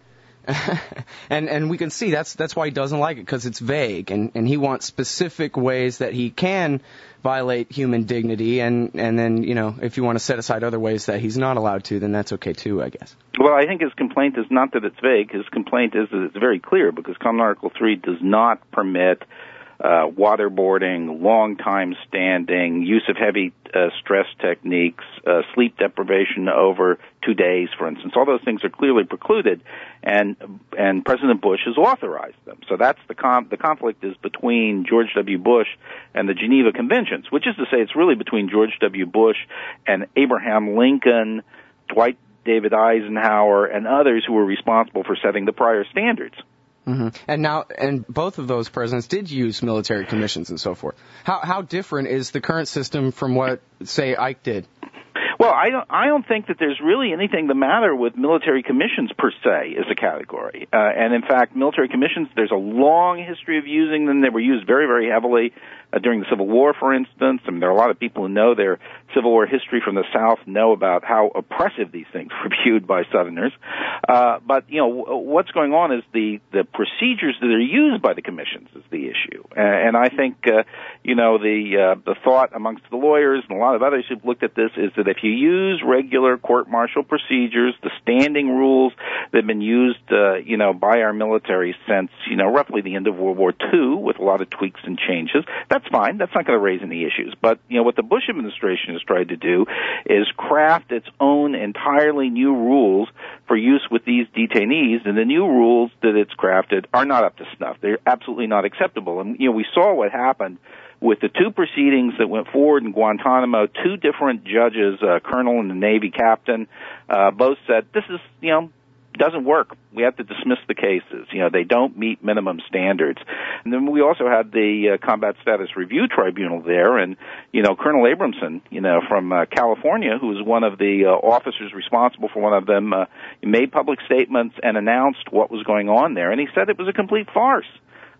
and and we can see that's that's why he doesn't like it, because it's vague, and and he wants specific ways that he can violate human dignity, and and then, you know, if you want to set aside other ways that he's not allowed to, then that's okay too, I guess. Well, I think his complaint is not that it's vague. His complaint is that it's very clear, because Common Article three does not permit Uh, waterboarding, long time standing, use of heavy uh, stress techniques, uh, sleep deprivation over two days, for instance. All those things are clearly precluded, and and President Bush has authorized them. So that's the com- the conflict is between George W. Bush and the Geneva Conventions, which is to say it's really between George W. Bush and Abraham Lincoln, Dwight David Eisenhower, and others who were responsible for setting the prior standards. Mm-hmm. And now, and both of those presidents did use military commissions and so forth. How how different is the current system from what, say, Ike did? Well, I don't, I don't think that there's really anything the matter with military commissions per se as a category. Uh, and in fact, military commissions, there's a long history of using them. They were used very, very heavily uh, during the Civil War, for instance. I mean, there are a lot of people who know their Civil War history from the South, know about how oppressive these things were viewed by Southerners. Uh, but, you know, what's going on is the, the procedures that are used by the commissions is the issue. And, and I think, uh, you know, the, uh, the thought amongst the lawyers and a lot of others who've looked at this is that if you use regular court-martial procedures, the standing rules that have been used, uh, you know, by our military since, you know, roughly the end of World War Two, with a lot of tweaks and changes, that's fine. That's not going to raise any issues. But, you know, what the Bush administration has tried to do is craft its own entirely new rules for use with these detainees, and the new rules that it's crafted are not up to snuff. They're absolutely not acceptable. And, you know, we saw what happened with the two proceedings that went forward in Guantanamo. Two different judges, a colonel and a Navy captain, uh, both said, this is, you know, doesn't work. We have to dismiss the cases. You know, they don't meet minimum standards. And then we also had the uh, Combat Status Review Tribunal there, and, you know, Colonel Abramson, you know, from uh, California, who was one of the uh, officers responsible for one of them, uh, made public statements and announced what was going on there, and he said it was a complete farce.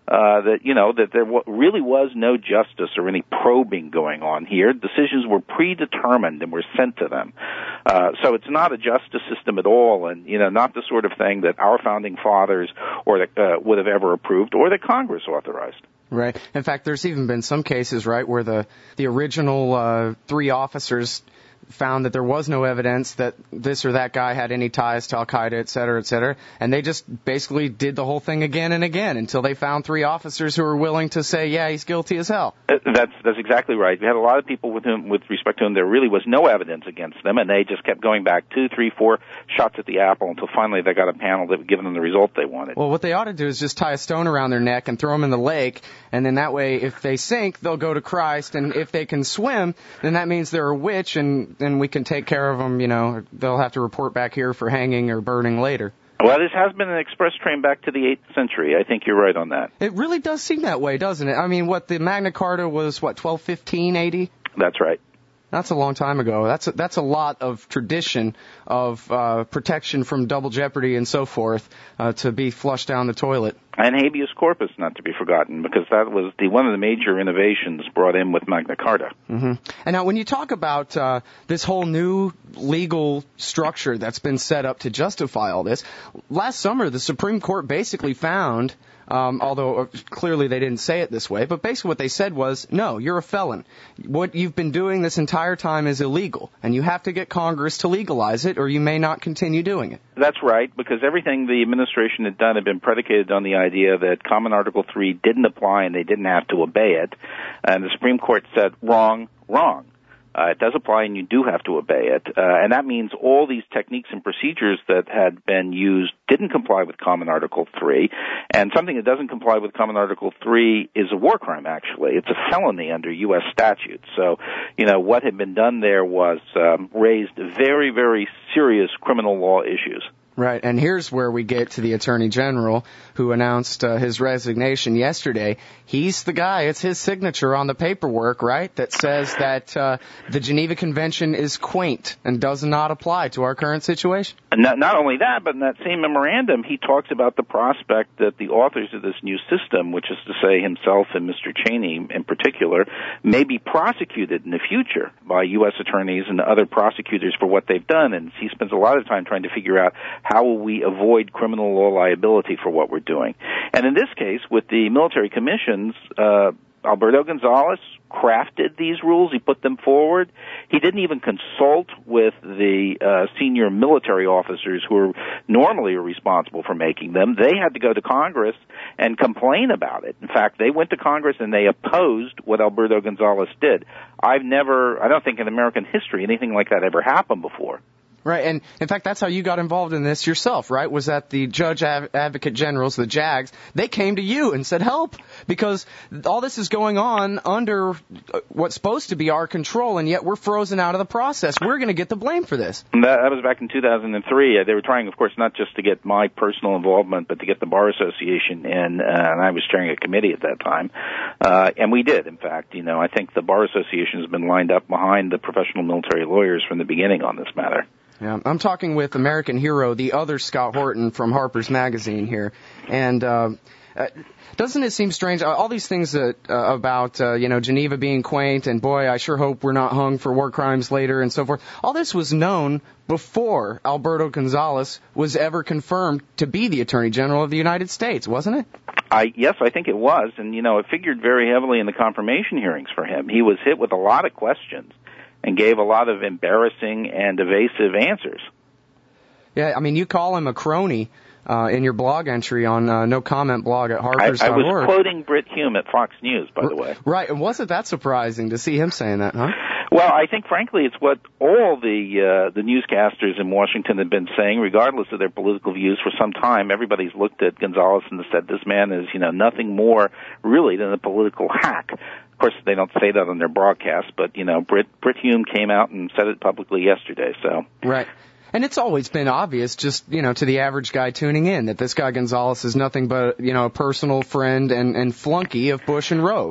uh, that, you know, that there w- really was no justice or any probing going on here. Decisions were predetermined and were sent to them. Uh, so it's not a justice system at all, and, you know, not the sort of thing that our founding fathers or that, uh, would have ever approved or that Congress authorized. Right. In fact, there's even been some cases, right, where the, the original uh, three officers found that there was no evidence that this or that guy had any ties to Al-Qaeda, et cetera, et cetera, and they just basically did the whole thing again and again until they found three officers who were willing to say, yeah, he's guilty as hell. That's that's exactly right. We had a lot of people with whom, with respect to whom there really was no evidence against them, and they just kept going back two, three, four shots at the apple until finally they got a panel that would give them the result they wanted. Well, what they ought to do is just tie a stone around their neck and throw them in the lake, and then that way, if they sink, they'll go to Christ, and if they can swim, then that means they're a witch, and then we can take care of them, you know, they'll have to report back here for hanging or burning later. Well, this has been an express train back to the eighth century. I think you're right on that. It really does seem that way, doesn't it? I mean, what, the Magna Carta was, what, twelve fifteen A D? That's right. That's a long time ago. That's a, that's a lot of tradition of uh, protection from double jeopardy and so forth uh, to be flushed down the toilet. And habeas corpus, not to be forgotten, because that was the one of the major innovations brought in with Magna Carta. Mm-hmm. And now when you talk about uh, this whole new legal structure that's been set up to justify all this, last summer the Supreme Court basically found, um, although clearly they didn't say it this way, but basically what they said was, no, you're a felon. What you've been doing this entire time is illegal, and you have to get Congress to legalize it, or you may not continue doing it. That's right, because everything the administration had done had been predicated on the idea that Common Article three didn't apply and they didn't have to obey it. And the Supreme Court said, wrong, wrong. Uh, it does apply and you do have to obey it. Uh, and that means all these techniques and procedures that had been used didn't comply with Common Article three. And something that doesn't comply with Common Article three is a war crime, actually. It's a felony under U S statute. So, you know, what had been done there was um, raised very, very serious criminal law issues. Right, and here's where we get to the Attorney General, who announced uh, his resignation yesterday. He's the guy, it's his signature on the paperwork, right, that says that uh, the Geneva Convention is quaint and does not apply to our current situation. And not, not only that, but in that same memorandum, he talks about the prospect that the authors of this new system, which is to say himself and Mister Cheney in particular, may be prosecuted in the future by U S attorneys and other prosecutors for what they've done. And he spends a lot of time trying to figure out how will we avoid criminal law liability for what we're doing. And in this case, with the military commissions, uh, Alberto Gonzales crafted these rules. He put them forward. He didn't even consult with the uh, senior military officers who are normally responsible for making them. They had to go to Congress and complain about it. In fact, they went to Congress and they opposed what Alberto Gonzales did. I've never, I don't think in American history anything like that ever happened before. Right, and in fact, that's how you got involved in this yourself, right? Was that the Judge Ad- Advocate Generals, the JAGs, they came to you and said, help, because all this is going on under what's supposed to be our control, and yet we're frozen out of the process. We're going to get the blame for this. That, that was back in two thousand three. Uh, they were trying, of course, not just to get my personal involvement, but to get the Bar Association in, uh, and I was chairing a committee at that time. Uh, and we did, in fact. You know, I think the Bar Association has been lined up behind the professional military lawyers from the beginning on this matter. Yeah, I'm talking with American Hero, the other Scott Horton from Harper's Magazine here, and uh, uh, doesn't it seem strange? Uh, all these things that uh, about uh, you know Geneva being quaint, and boy, I sure hope we're not hung for war crimes later, and so forth. All this was known before Alberto Gonzales was ever confirmed to be the Attorney General of the United States, wasn't it? I, yes, I think it was, and you know it figured very heavily in the confirmation hearings for him. He was hit with a lot of questions and gave a lot of embarrassing and evasive answers. Yeah, I mean, you call him a crony uh, in your blog entry on uh, No Comment blog at Harper's dot org. I, I was quoting Brit Hume at Fox News, by the way. Right, and wasn't that surprising to see him saying that, huh? Well, I think, frankly, it's what all the uh, the newscasters in Washington have been saying, regardless of their political views, for some time. Everybody's looked at Gonzales and said this man is, you know, nothing more really than a political hack. Of course, they don't say that on their broadcast, but, you know, Brit, Brit Hume came out and said it publicly yesterday, so. Right. And it's always been obvious, just, you know, to the average guy tuning in, that this guy Gonzales is nothing but, you know, a personal friend and, and flunky of Bush and Rove.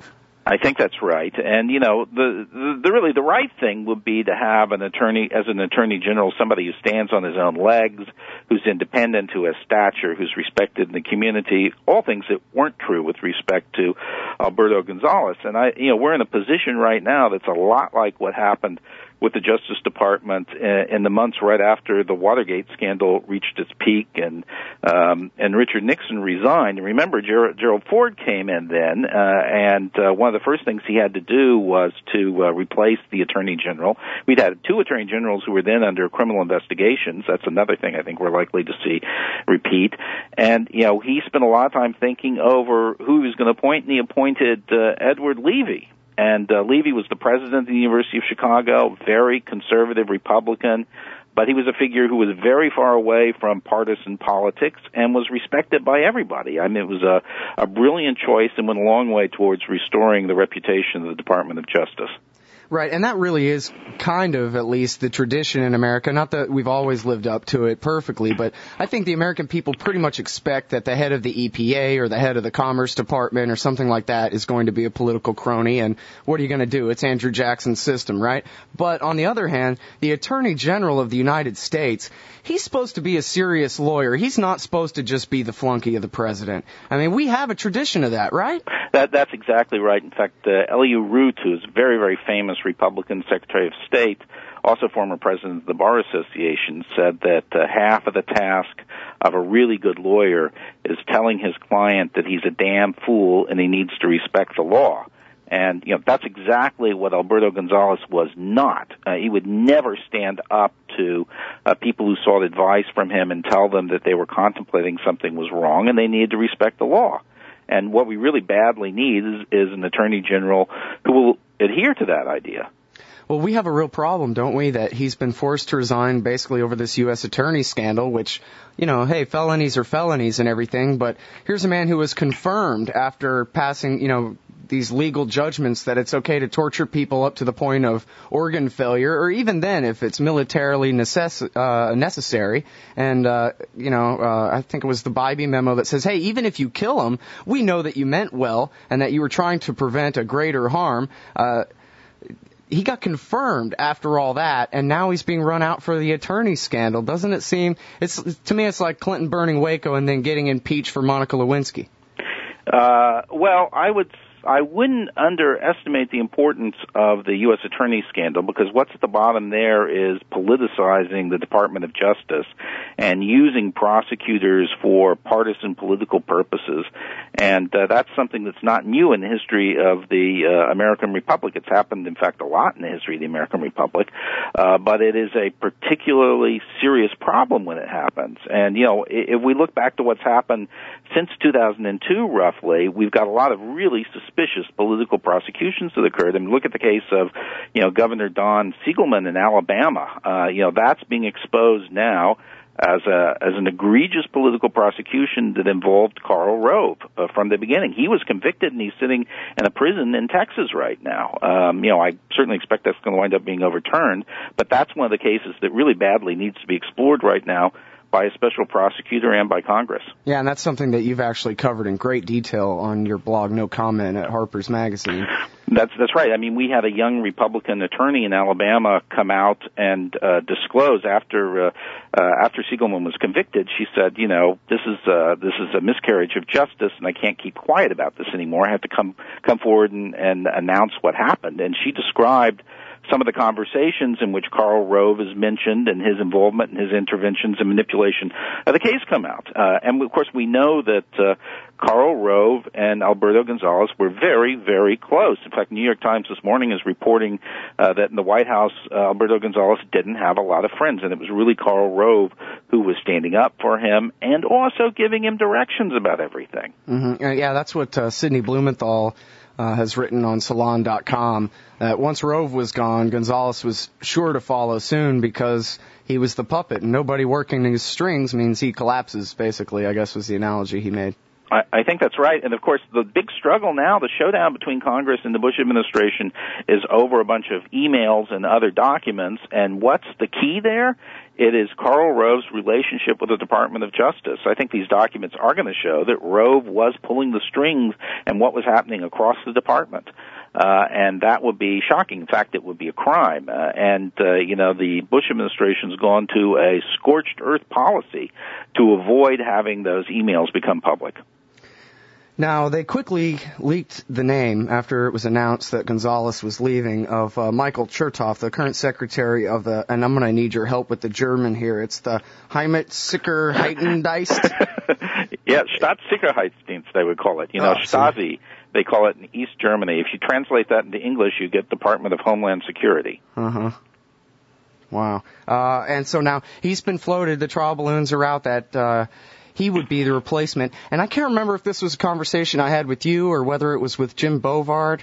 I think that's right. And, you know, the, the, the really the right thing would be to have an attorney, as an attorney general, somebody who stands on his own legs, who's independent, who has stature, who's respected in the community, all things that weren't true with respect to Alberto Gonzales. And, I, you know, we're in a position right now that's a lot like what happened with the Justice Department in the months right after the Watergate scandal reached its peak and um, and Richard Nixon resigned. And remember, Ger- Gerald Ford came in then, uh, and uh, one of the first things he had to do was to uh, replace the Attorney General. We'd had two Attorney Generals who were then under criminal investigations. That's another thing I think we're likely to see repeat. And, you know, he spent a lot of time thinking over who he was going to appoint, and he appointed uh, Edward Levy. And uh, Levy was the president of the University of Chicago, very conservative Republican, but he was a figure who was very far away from partisan politics and was respected by everybody. I mean, it was a, a brilliant choice and went a long way towards restoring the reputation of the Department of Justice. Right, and that really is kind of, at least, the tradition in America. Not that we've always lived up to it perfectly, but I think the American people pretty much expect that the head of the E P A or the head of the Commerce Department or something like that is going to be a political crony, and what are you going to do? It's Andrew Jackson's system, right? But on the other hand, the Attorney General of the United States, he's supposed to be a serious lawyer. He's not supposed to just be the flunky of the president. I mean, we have a tradition of that, right? That, that's exactly right. In fact, uh, Elihu Root, who's a very, very famous Republican Secretary of State, also former president of the Bar Association, said that uh, half of the task of a really good lawyer is telling his client that he's a damn fool and he needs to respect the law. And, you know, that's exactly what Alberto Gonzales was not. Uh, he would never stand up to uh, people who sought advice from him and tell them that they were contemplating something was wrong and they needed to respect the law. And what we really badly need is, is an attorney general who will adhere to that idea. Well, we have a real problem, don't we, that he's been forced to resign basically over this U S attorney scandal, which, you know, hey, felonies are felonies and everything, but here's a man who was confirmed after passing, you know, these legal judgments that it's okay to torture people up to the point of organ failure, or even then if it's militarily necess- uh, necessary. And, uh, you know, uh, I think it was the Bybee memo that says, hey, even if you kill them, we know that you meant well and that you were trying to prevent a greater harm. Uh, he got confirmed after all that, and now he's being run out for the attorney scandal. Doesn't it seem, it's to me, it's like Clinton burning Waco and then getting impeached for Monica Lewinsky. Uh, well, I would I wouldn't underestimate the importance of the U S attorney scandal, because what's at the bottom there is politicizing the Department of Justice and using prosecutors for partisan political purposes. And uh, that's something that's not new in the history of the uh, American Republic. It's happened, in fact, a lot in the history of the American Republic. Uh, but it is a particularly serious problem when it happens. And, you know, if we look back to what's happened since two thousand two, roughly, we've got a lot of really suspicious political prosecutions that occurred. I mean, look at the case of, you know, Governor Don Siegelman in Alabama. Uh, you know, that's being exposed now as a as an egregious political prosecution that involved Karl Rove uh, from the beginning. He was convicted, and he's sitting in a prison in Texas right now. Um, you know, I certainly expect that's going to wind up being overturned, but that's one of the cases that really badly needs to be explored right now by a special prosecutor and by Congress. Yeah, and that's something that you've actually covered in great detail on your blog, No Comment, at Harper's Magazine. That's that's right. I mean, we had a young Republican attorney in Alabama come out and uh, disclose after uh, uh, after Siegelman was convicted. She said, you know, this is uh, this is a miscarriage of justice, and I can't keep quiet about this anymore. I have to come come forward and, and announce what happened. And she described some of the conversations in which Karl Rove is mentioned and his involvement and his interventions and manipulation of the case come out. Uh, and, of course, we know that uh, Karl Rove and Alberto Gonzales were very, very close. In fact, New York Times this morning is reporting uh, that in the White House, uh, Alberto Gonzales didn't have a lot of friends, and it was really Karl Rove who was standing up for him and also giving him directions about everything. Mm-hmm. Yeah, that's what uh, Sidney Blumenthal Uh, has written on Salon dot com that once Rove was gone, Gonzales was sure to follow soon because he was the puppet, and nobody working his strings means he collapses, basically, I guess was the analogy he made. I, I think that's right. And, of course, the big struggle now, the showdown between Congress and the Bush administration is over a bunch of emails and other documents. And what's the key there? It is Karl Rove's relationship with the Department of Justice. I think these documents are going to show that Rove was pulling the strings and what was happening across the department. Uh, and that would be shocking. In fact, it would be a crime. Uh, and, uh, you know, the Bush administration's gone to a scorched earth policy to avoid having those emails become public. Now, they quickly leaked the name after it was announced that Gonzales was leaving of uh, Michael Chertoff, the current secretary of the, and I'm going to need your help with the German here, it's the Heimatsicherheitendienst? Yeah, Staatssicherheitsdienst, they would call it. You know, oh, Stasi, they call it in East Germany. If you translate that into English, you get Department of Homeland Security. Uh-huh. Wow. Uh, and so now he's been floated, the trial balloons are out, that uh, he would be the replacement. And I can't remember if this was a conversation I had with you or whether it was with Jim Bovard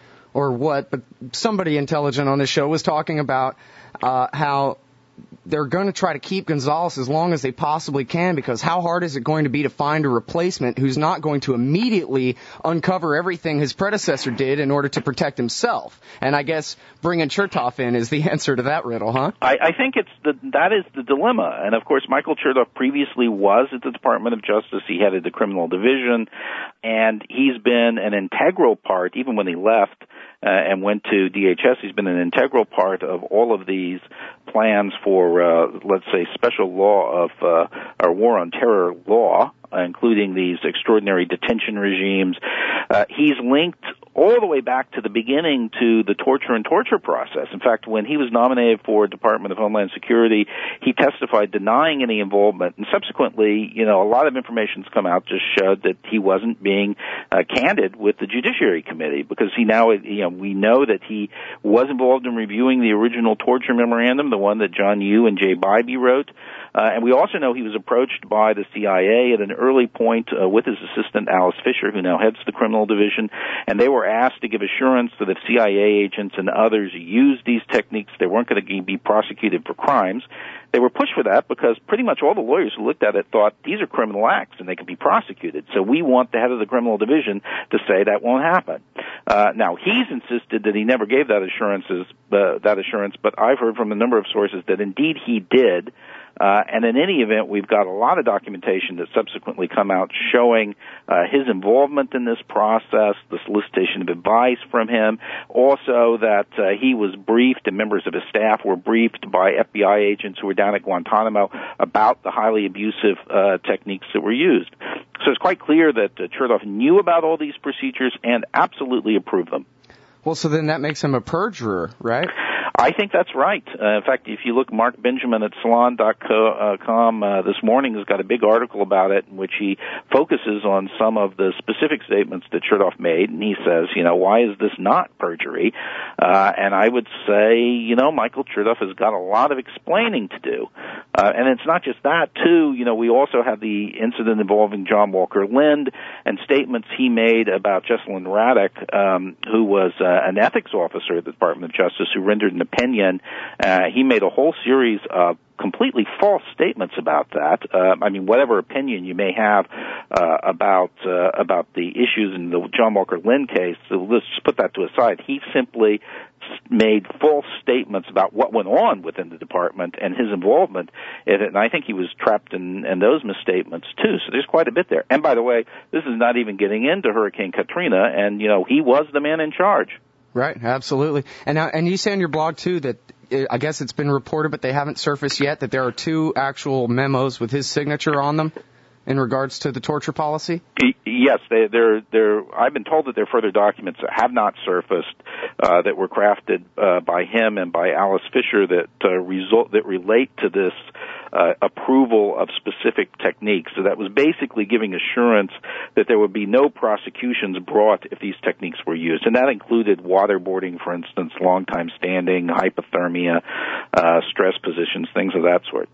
or what, but somebody intelligent on this show was talking about uh, how they're going to try to keep Gonzales as long as they possibly can, because how hard is it going to be to find a replacement who's not going to immediately uncover everything his predecessor did in order to protect himself? And I guess bringing Chertoff in is the answer to that riddle, huh? I, I think it's the, that is the dilemma. And, of course, Michael Chertoff previously was at the Department of Justice. He headed the criminal division, and he's been an integral part, even when he left, Uh, and went to D H S. He's been an integral part of all of these plans for, uh, let's say, special law of, uh, or war on terror law, uh, including these extraordinary detention regimes. Uh, he's linked all the way back to the beginning to the torture and torture process. In fact, when he was nominated for Department of Homeland Security, he testified denying any involvement. And subsequently, you know, a lot of information's come out just showed that he wasn't being uh, candid with the Judiciary Committee, because he now, you know, we know that he was involved in reviewing the original torture memorandum, the one that John Yoo and Jay Bybee wrote. Uh, and we also know he was approached by the C I A at an early point uh, with his assistant, Alice Fisher, who now heads the criminal division, and they were asked to give assurance that if C I A agents and others used these techniques, they weren't going to be prosecuted for crimes. They were pushed for that because pretty much all the lawyers who looked at it thought these are criminal acts and they can be prosecuted. So we want the head of the criminal division to say that won't happen. Uh, now, he's insisted that he never gave that assurances, uh, that assurance, but I've heard from a number of sources that indeed he did. Uh, and in any event, we've got a lot of documentation that subsequently come out showing uh, his involvement in this process, the solicitation of advice from him, also that uh, he was briefed and members of his staff were briefed by F B I agents who were down at Guantanamo about the highly abusive uh, techniques that were used. So it's quite clear that uh, Chertoff knew about all these procedures and absolutely approved them. Well, so then that makes him a perjurer, right? I think that's right. Uh, in fact, if you look, Mark Benjamin at Salon dot com uh, this morning has got a big article about it in which he focuses on some of the specific statements that Chertoff made, and he says, you know, why is this not perjury? Uh, and I would say, you know, Michael Chertoff has got a lot of explaining to do. Uh, and it's not just that, too. You know, we also have the incident involving John Walker Lind and statements he made about Jesselyn Raddick, um, who was uh, an ethics officer at the Department of Justice who rendered an opinion. Uh, he made a whole series of completely false statements about that. Uh, I mean, whatever opinion you may have uh, about uh, about the issues in the John Walker Lind case, so let's just put that to a side. He simply made false statements about what went on within the department and his involvement in it, and I think he was trapped in, in those misstatements too. So there's quite a bit there. And by the way, this is not even getting into Hurricane Katrina, and you know he was the man in charge. Right, absolutely. And now, and you say on your blog too that I guess it's been reported, but they haven't surfaced yet, that there are two actual memos with his signature on them in regards to the torture policy? Yes, they, they're, they're, I've been told that there are further documents that have not surfaced uh, that were crafted uh, by him and by Alice Fisher that uh, result that relate to this uh, approval of specific techniques. So that was basically giving assurance that there would be no prosecutions brought if these techniques were used, and that included waterboarding, for instance, long time standing, hypothermia, uh, stress positions, things of that sort.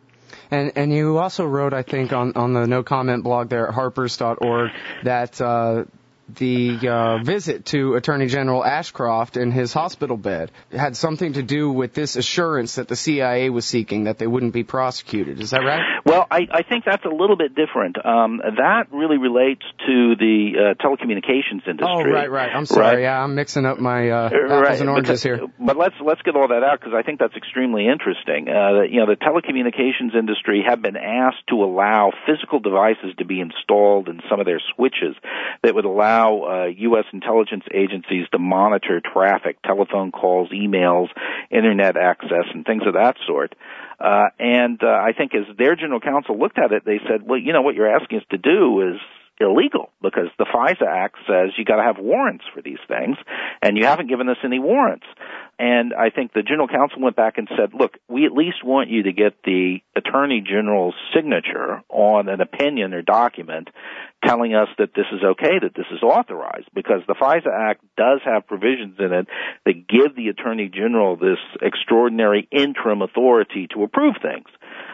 And and you also wrote, I think, on, on the no comment blog there at harpers dot org that uh, the uh, visit to Attorney General Ashcroft in his hospital bed had something to do with this assurance that the C I A was seeking that they wouldn't be prosecuted. Is that right? Well, I, I think that's a little bit different. Um, that really relates to the uh, telecommunications industry. Oh, right, right. I'm sorry. Right? Yeah, I'm mixing up my uh, apples right. and oranges because, here. But let's let's get all that out because I think that's extremely interesting. Uh, you know, the telecommunications industry have been asked to allow physical devices to be installed in some of their switches that would allow uh, U S intelligence agencies to monitor traffic, telephone calls, emails, internet access, and things of that sort. Uh, and uh, I think as their general counsel looked at it, they said, well, you know, what you're asking us to do is illegal because the FISA Act says you got to have warrants for these things, and you haven't given us any warrants. And I think the general counsel went back and said, look, we at least want you to get the Attorney General's signature on an opinion or document telling us that this is okay, that this is authorized, because the FISA Act does have provisions in it that give the Attorney General this extraordinary interim authority to approve things.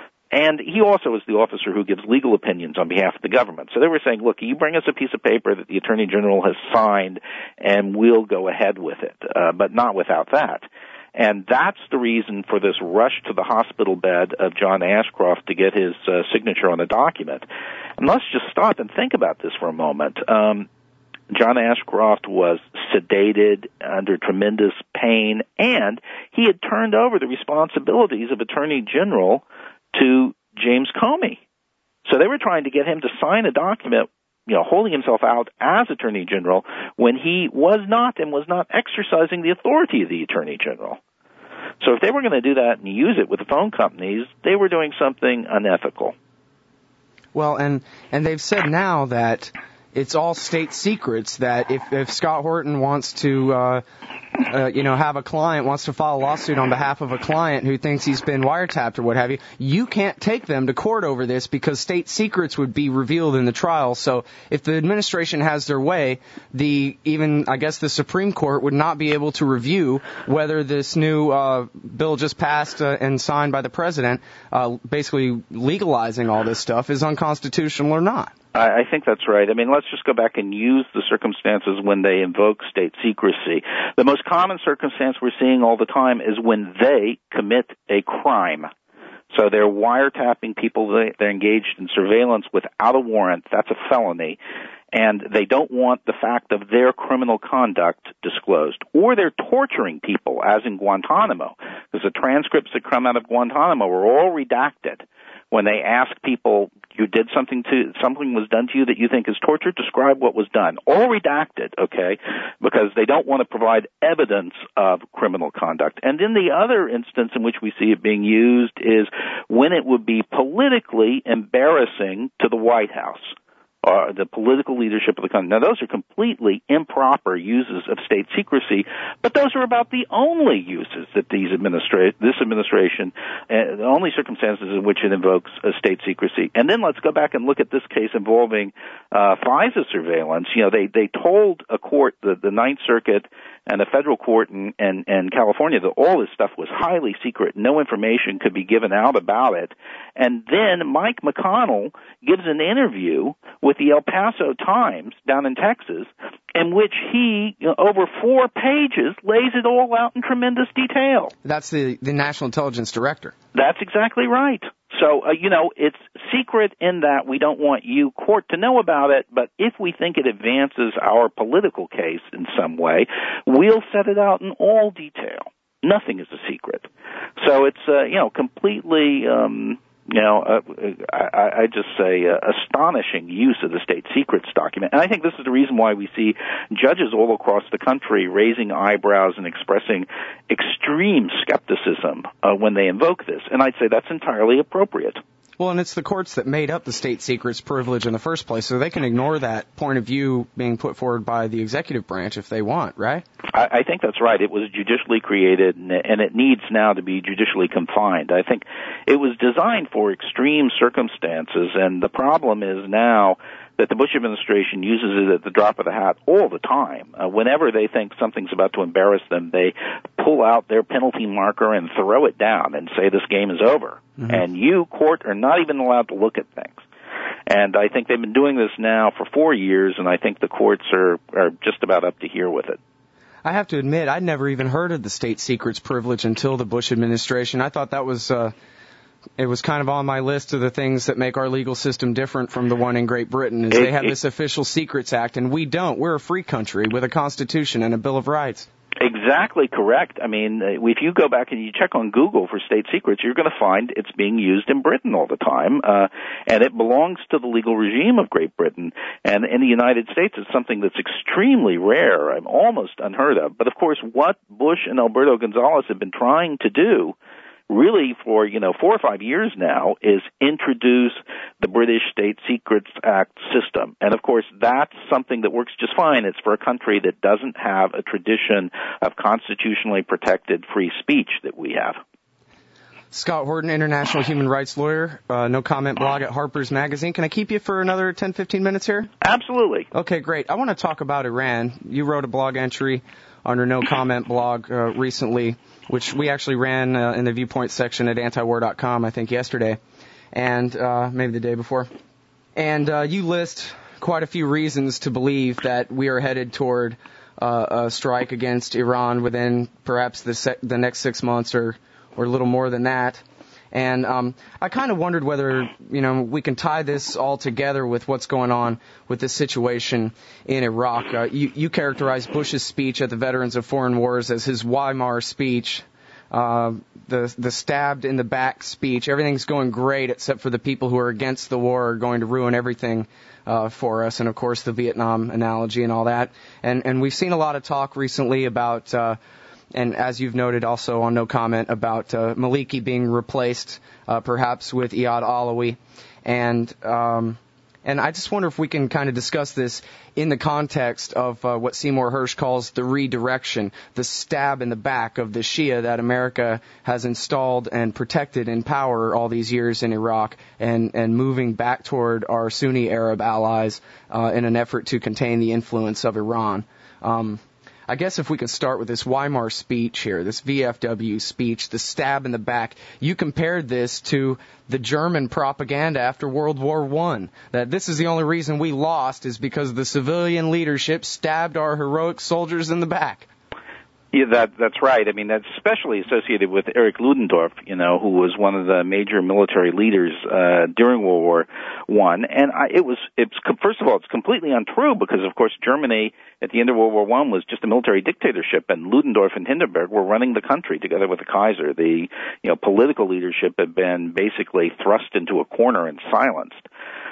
And he also is the officer who gives legal opinions on behalf of the government. So they were saying, look, you bring us a piece of paper that the Attorney General has signed, and we'll go ahead with it, uh, but not without that. And that's the reason for this rush to the hospital bed of John Ashcroft to get his uh, signature on the document. And let's just stop and think about this for a moment. Um, John Ashcroft was sedated, under tremendous pain, and he had turned over the responsibilities of Attorney General to James Comey. So they were trying to get him to sign a document, you know, holding himself out as Attorney General when he was not and was not exercising the authority of the Attorney General. So if they were going to do that and use it with the phone companies, they were doing something unethical. Well, and and they've said now that it's all state secrets, that if, if Scott Horton wants to, uh, uh, you know, have a client, wants to file a lawsuit on behalf of a client who thinks he's been wiretapped or what have you, you can't take them to court over this because state secrets would be revealed in the trial. So if the administration has their way, the even, I guess, the Supreme Court would not be able to review whether this new uh, bill just passed uh, and signed by the president, uh, basically legalizing all this stuff, is unconstitutional or not. I think that's right. I mean, let's just go back and use the circumstances when they invoke state secrecy. The most common circumstance we're seeing all the time is when they commit a crime. So they're wiretapping people, they're engaged in surveillance without a warrant. That's a felony. And they don't want the fact of their criminal conduct disclosed. Or they're torturing people, as in Guantanamo, because the transcripts that come out of Guantanamo are all redacted. When they ask people, you did something to, something was done to you that you think is torture, describe what was done. All redacted, okay, because they don't want to provide evidence of criminal conduct. And then the other instance in which we see it being used is when it would be politically embarrassing to the White House, or the political leadership of the country. Now, those are completely improper uses of state secrecy, but those are about the only uses that these administra- this administration, uh, the only circumstances in which it invokes a state secrecy. And then let's go back and look at this case involving uh, FISA surveillance. You know, they, they told a court, the, the Ninth Circuit and a federal court in, in, in California, that all this stuff was highly secret. No information could be given out about it. And then Mike McConnell gives an interview with the El Paso Times down in Texas, in which he, you know, over four pages, lays it all out in tremendous detail. That's the, the National Intelligence Director. That's exactly right. So, uh, you know, it's secret in that we don't want you, court, to know about it, but if we think it advances our political case in some way, we'll set it out in all detail. Nothing is a secret. So it's, uh, you know, completely, um, you know, uh, I, I just say uh, astonishing use of the state secrets document. And I think this is the reason why we see judges all across the country raising eyebrows and expressing extreme skepticism uh, when they invoke this. And I'd say that's entirely appropriate. Well, and it's the courts that made up the state secrets privilege in the first place, so they can ignore that point of view being put forward by the executive branch if they want, right? I, I think that's right. It was judicially created, and, and it needs now to be judicially confined. I think it was designed for extreme circumstances, and the problem is now that the Bush administration uses it at the drop of the hat all the time. Uh, whenever they think something's about to embarrass them, they pull out their penalty marker and throw it down and say this game is over. Mm-hmm. And you, court, are not even allowed to look at things. And I think they've been doing this now for four years, and I think the courts are, are just about up to here with it. I have to admit, I'd never even heard of the state secrets privilege until the Bush administration. I thought that was, uh, it was kind of on my list of the things that make our legal system different from the one in Great Britain, is they have this Official Secrets Act, and we don't. We're a free country with a Constitution and a Bill of Rights. Exactly correct. I mean, if you go back and you check on Google for state secrets, you're going to find it's being used in Britain all the time, uh, and it belongs to the legal regime of Great Britain. And in the United States, it's something that's extremely rare, I'm almost unheard of. But of course, what Bush and Alberto Gonzales have been trying to do really for, you know, four or five years now is introduce the British State Secrets Act system. And, of course, that's something that works just fine. It's for a country that doesn't have a tradition of constitutionally protected free speech that we have. Scott Horton, international human rights lawyer, uh, no comment blog at Harper's Magazine. Can I keep you for another ten, fifteen minutes here? Absolutely. Okay, great. I want to talk about Iran. You wrote a blog entry on our no comment blog uh, recently, which we actually ran uh, in the viewpoint section at antiwar dot com, I think, yesterday, and uh, maybe the day before. And uh, you list quite a few reasons to believe that we are headed toward uh, a strike against Iran within perhaps the, se- the next six months or, or a little more than that. And um, I kind of wondered whether, you know, we can tie this all together with what's going on with this situation in Iraq. Uh, you, you characterized Bush's speech at the Veterans of Foreign Wars as his Weimar speech, uh, the the stabbed in the back speech. Everything's going great except for the people who are against the war are going to ruin everything uh, for us. And, of course, the Vietnam analogy and all that. And, and we've seen a lot of talk recently about Uh, and as you've noted also on No Comment, about uh, Maliki being replaced uh, perhaps with Iyad Alawi. And um, and I just wonder if we can kind of discuss this in the context of uh, what Seymour Hersh calls the redirection, the stab in the back of the Shia that America has installed and protected in power all these years in Iraq, and, and moving back toward our Sunni Arab allies uh, in an effort to contain the influence of Iran. Um I guess if we could start with this Weimar speech here, this V F W speech, the stab in the back. You compared this to the German propaganda after World War One, that this is the only reason we lost is because the civilian leadership stabbed our heroic soldiers in the back. Yeah, that, that's right. I mean, that's especially associated with Erich Ludendorff, you know, who was one of the major military leaders uh, during World War One. And I, it was, it's first of all, it's completely untrue because, of course, Germany at the end of World War One was just a military dictatorship, and Ludendorff and Hindenburg were running the country together with the Kaiser. The, you know, political leadership had been basically thrust into a corner and silenced.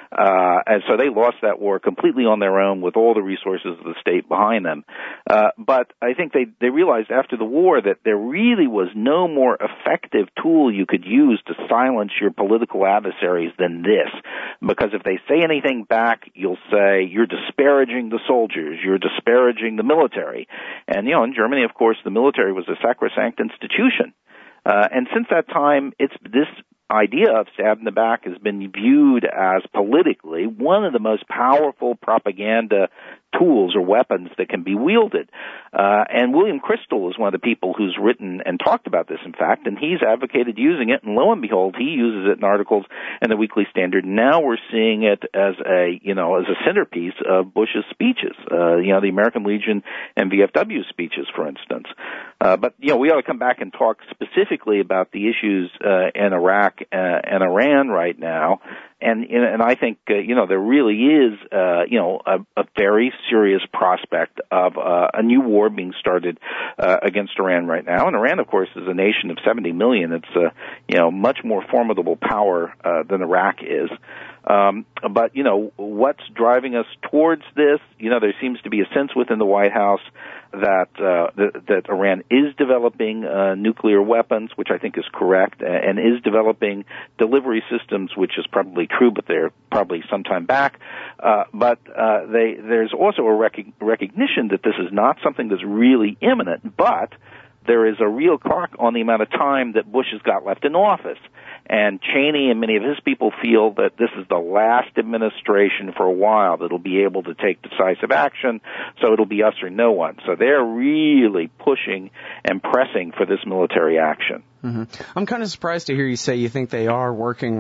Uh, and so they lost that war completely on their own with all the resources of the state behind them. Uh, but I think they, they realized after the war that there really was no more effective tool you could use to silence your political adversaries than this. Because if they say anything back, you'll say, you're disparaging the soldiers, you're disparaging the military. And, you know, in Germany, of course, the military was a sacrosanct institution. Uh, and since that time, it's this idea of stab in the back has been viewed as politically one of the most powerful propaganda tools or weapons that can be wielded. Uh, and William Crystal is one of the people who's written and talked about this, in fact, and he's advocated using it, and lo and behold, he uses it in articles in the Weekly Standard. Now we're seeing it as a, you know, as a centerpiece of Bush's speeches, uh, you know, the American Legion and V F W speeches, for instance. Uh, but, you know, we ought to come back and talk specifically about the issues uh, in Iraq uh, and Iran right now. And and I think, uh, you know, there really is, uh, you know, a, a very serious prospect of uh, a new war being started uh, against Iran right now. And Iran, of course, is a nation of seventy million. It's a, you know, much more formidable power uh, than Iraq is. Um, but, you know, what's driving us towards this? You know, there seems to be a sense within the White House that uh, that, that Iran is developing uh, nuclear weapons, which I think is correct, and is developing delivery systems, which is probably true, but they're probably sometime back. Uh, but uh, they, there's also a rec- recognition that this is not something that's really imminent, but there is a real clock on the amount of time that Bush has got left in office. And Cheney and many of his people feel that this is the last administration for a while that'll be able to take decisive action, so it'll be us or no one. So they're really pushing and pressing for this military action. Mm-hmm. I'm kind of surprised to hear you say you think they are working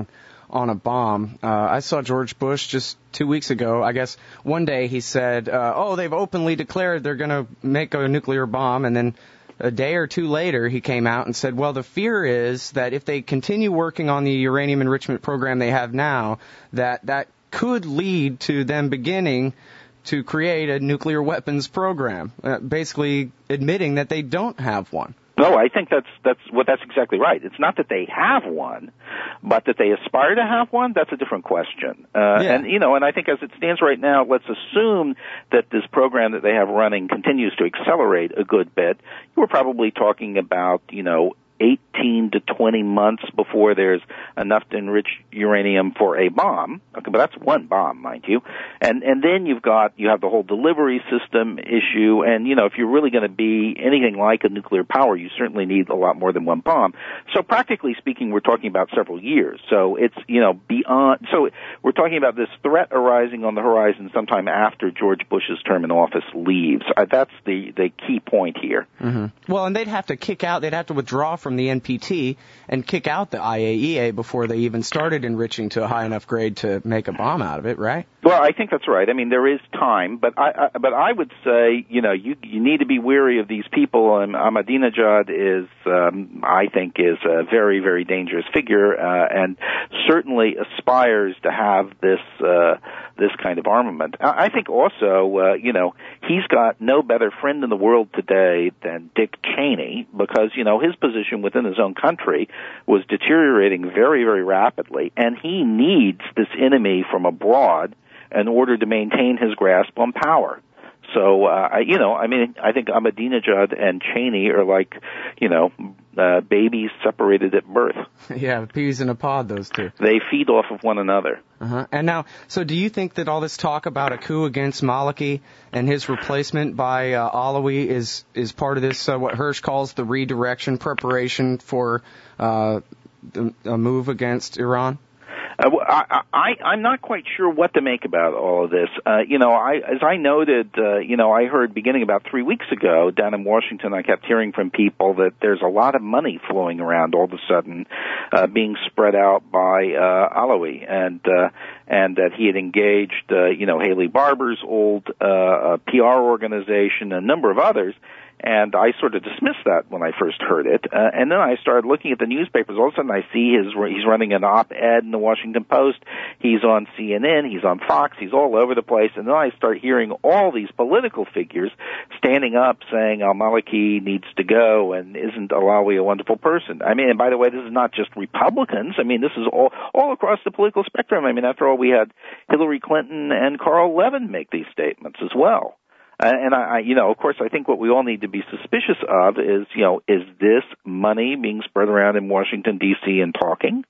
on a bomb. Uh, I saw George Bush just two weeks ago. I guess one day he said, uh, oh, they've openly declared they're going to make a nuclear bomb, and then a day or two later, he came out and said, well, the fear is that if they continue working on the uranium enrichment program they have now, that that could lead to them beginning to create a nuclear weapons program, uh, basically admitting that they don't have one. No, I think that's that's what that's exactly right. It's not that they have one, but that they aspire to have one. That's a different question. Uh, yeah. And you know, and I think as it stands right now, let's assume that this program that they have running continues to accelerate a good bit. We're probably talking about, you know, eighteen to twenty months before there's enough to enrich uranium for a bomb. Okay, but that's one bomb, mind you. And and then you've got you have the whole delivery system issue. And you know, if you're really going to be anything like a nuclear power, you certainly need a lot more than one bomb. So practically speaking, we're talking about several years. So it's you know beyond. So we're talking about this threat arising on the horizon sometime after George Bush's term in office leaves. Uh, that's the the key point here. Mm-hmm. Well, and they'd have to kick out. They'd have to withdraw from from the N P T and kick out the I A E A before they even started enriching to a high enough grade to make a bomb out of it, right? Well, I think that's right. I mean, there is time, but I, I but I would say, you know, you you need to be wary of these people. And Ahmadinejad is, um, I think, is a very very dangerous figure, uh, and certainly aspires to have this uh, this kind of armament. I think also, uh, you know, he's got no better friend in the world today than Dick Cheney, because you know his position within his own country was deteriorating very, very rapidly, and he needs this enemy from abroad in order to maintain his grasp on power. So, uh, you know, I mean, I think Ahmadinejad and Cheney are like, you know, uh, babies separated at birth. Yeah, peas in a pod, those two. They feed off of one another. Uh-huh. And now, so do you think that all this talk about a coup against Maliki and his replacement by uh, Alawi is is part of this, uh, what Hirsch calls the redirection preparation for uh, the, a move against Iran? Uh, I, I, I'm not quite sure what to make about all of this. Uh, you know, I, as I noted, uh, you know, I heard beginning about three weeks ago down in Washington, I kept hearing from people that there's a lot of money flowing around all of a sudden, uh, being spread out by, uh, Alawi, and, uh, and that he had engaged, uh, you know, Haley Barbour's old, uh, P R organization, a number of others. And I sort of dismissed that when I first heard it. Uh, and then I started looking at the newspapers. All of a sudden I see his, he's running an op-ed in the Washington Post. He's on C N N. He's on Fox. He's all over the place. And then I start hearing all these political figures standing up saying al-Maliki needs to go and isn't Alawi a wonderful person. I mean, and by the way, this is not just Republicans. I mean, this is all, all across the political spectrum. I mean, after all, we had Hillary Clinton and Carl Levin make these statements as well. Uh, and I, I, you know, of course, I think what we all need to be suspicious of is, you know, is this money being spread around in Washington, D C and talking?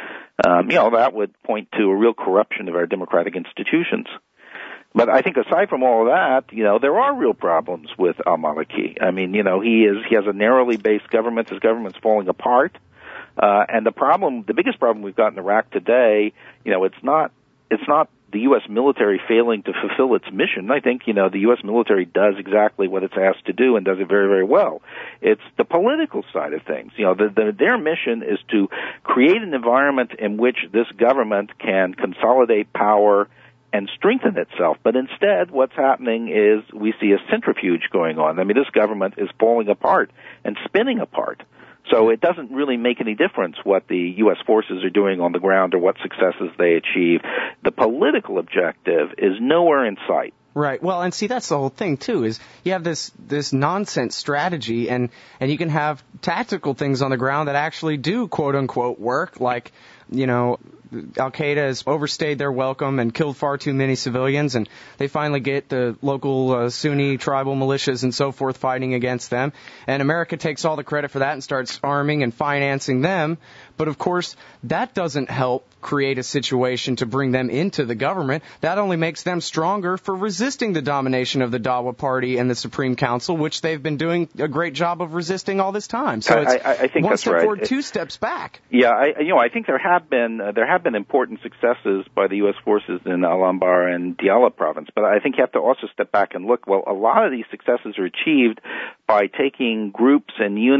Um, you know, that would point to a real corruption of our democratic institutions. But I think aside from all of that, you know, there are real problems with al-Maliki. I mean, you know, he is, he has a narrowly based government. His government's falling apart. Uh, and the problem, the biggest problem we've got in Iraq today, you know, it's not, it's not the U S military failing to fulfill its mission. I think, you know, the U S military does exactly what it's asked to do and does it very, very well. It's the political side of things. You know, the, the, their mission is to create an environment in which this government can consolidate power and strengthen itself. But instead, what's happening is we see a centrifuge going on. I mean, this government is falling apart and spinning apart. So it doesn't really make any difference what the U S forces are doing on the ground or what successes they achieve. The political objective is nowhere in sight. Right. Well, and see, that's the whole thing, too, is you have this this nonsense strategy, and, and you can have tactical things on the ground that actually do, quote-unquote, work, like, you know, Al-Qaeda has overstayed their welcome and killed far too many civilians, and they finally get the local uh, Sunni tribal militias and so forth fighting against them. And America takes all the credit for that and starts arming and financing them. But, of course, that doesn't help create a situation to bring them into the government. That only makes them stronger for resisting the domination of the Dawa Party and the Supreme Council, which they've been doing a great job of resisting all this time. So it's I, I, I think one that's step right. forward, it, two steps back. Yeah, I, you know, I think there have been uh, there have been important successes by the U S forces in Al-Anbar and Diyala province, but I think you have to also step back and look. Well, a lot of these successes are achieved by taking groups and units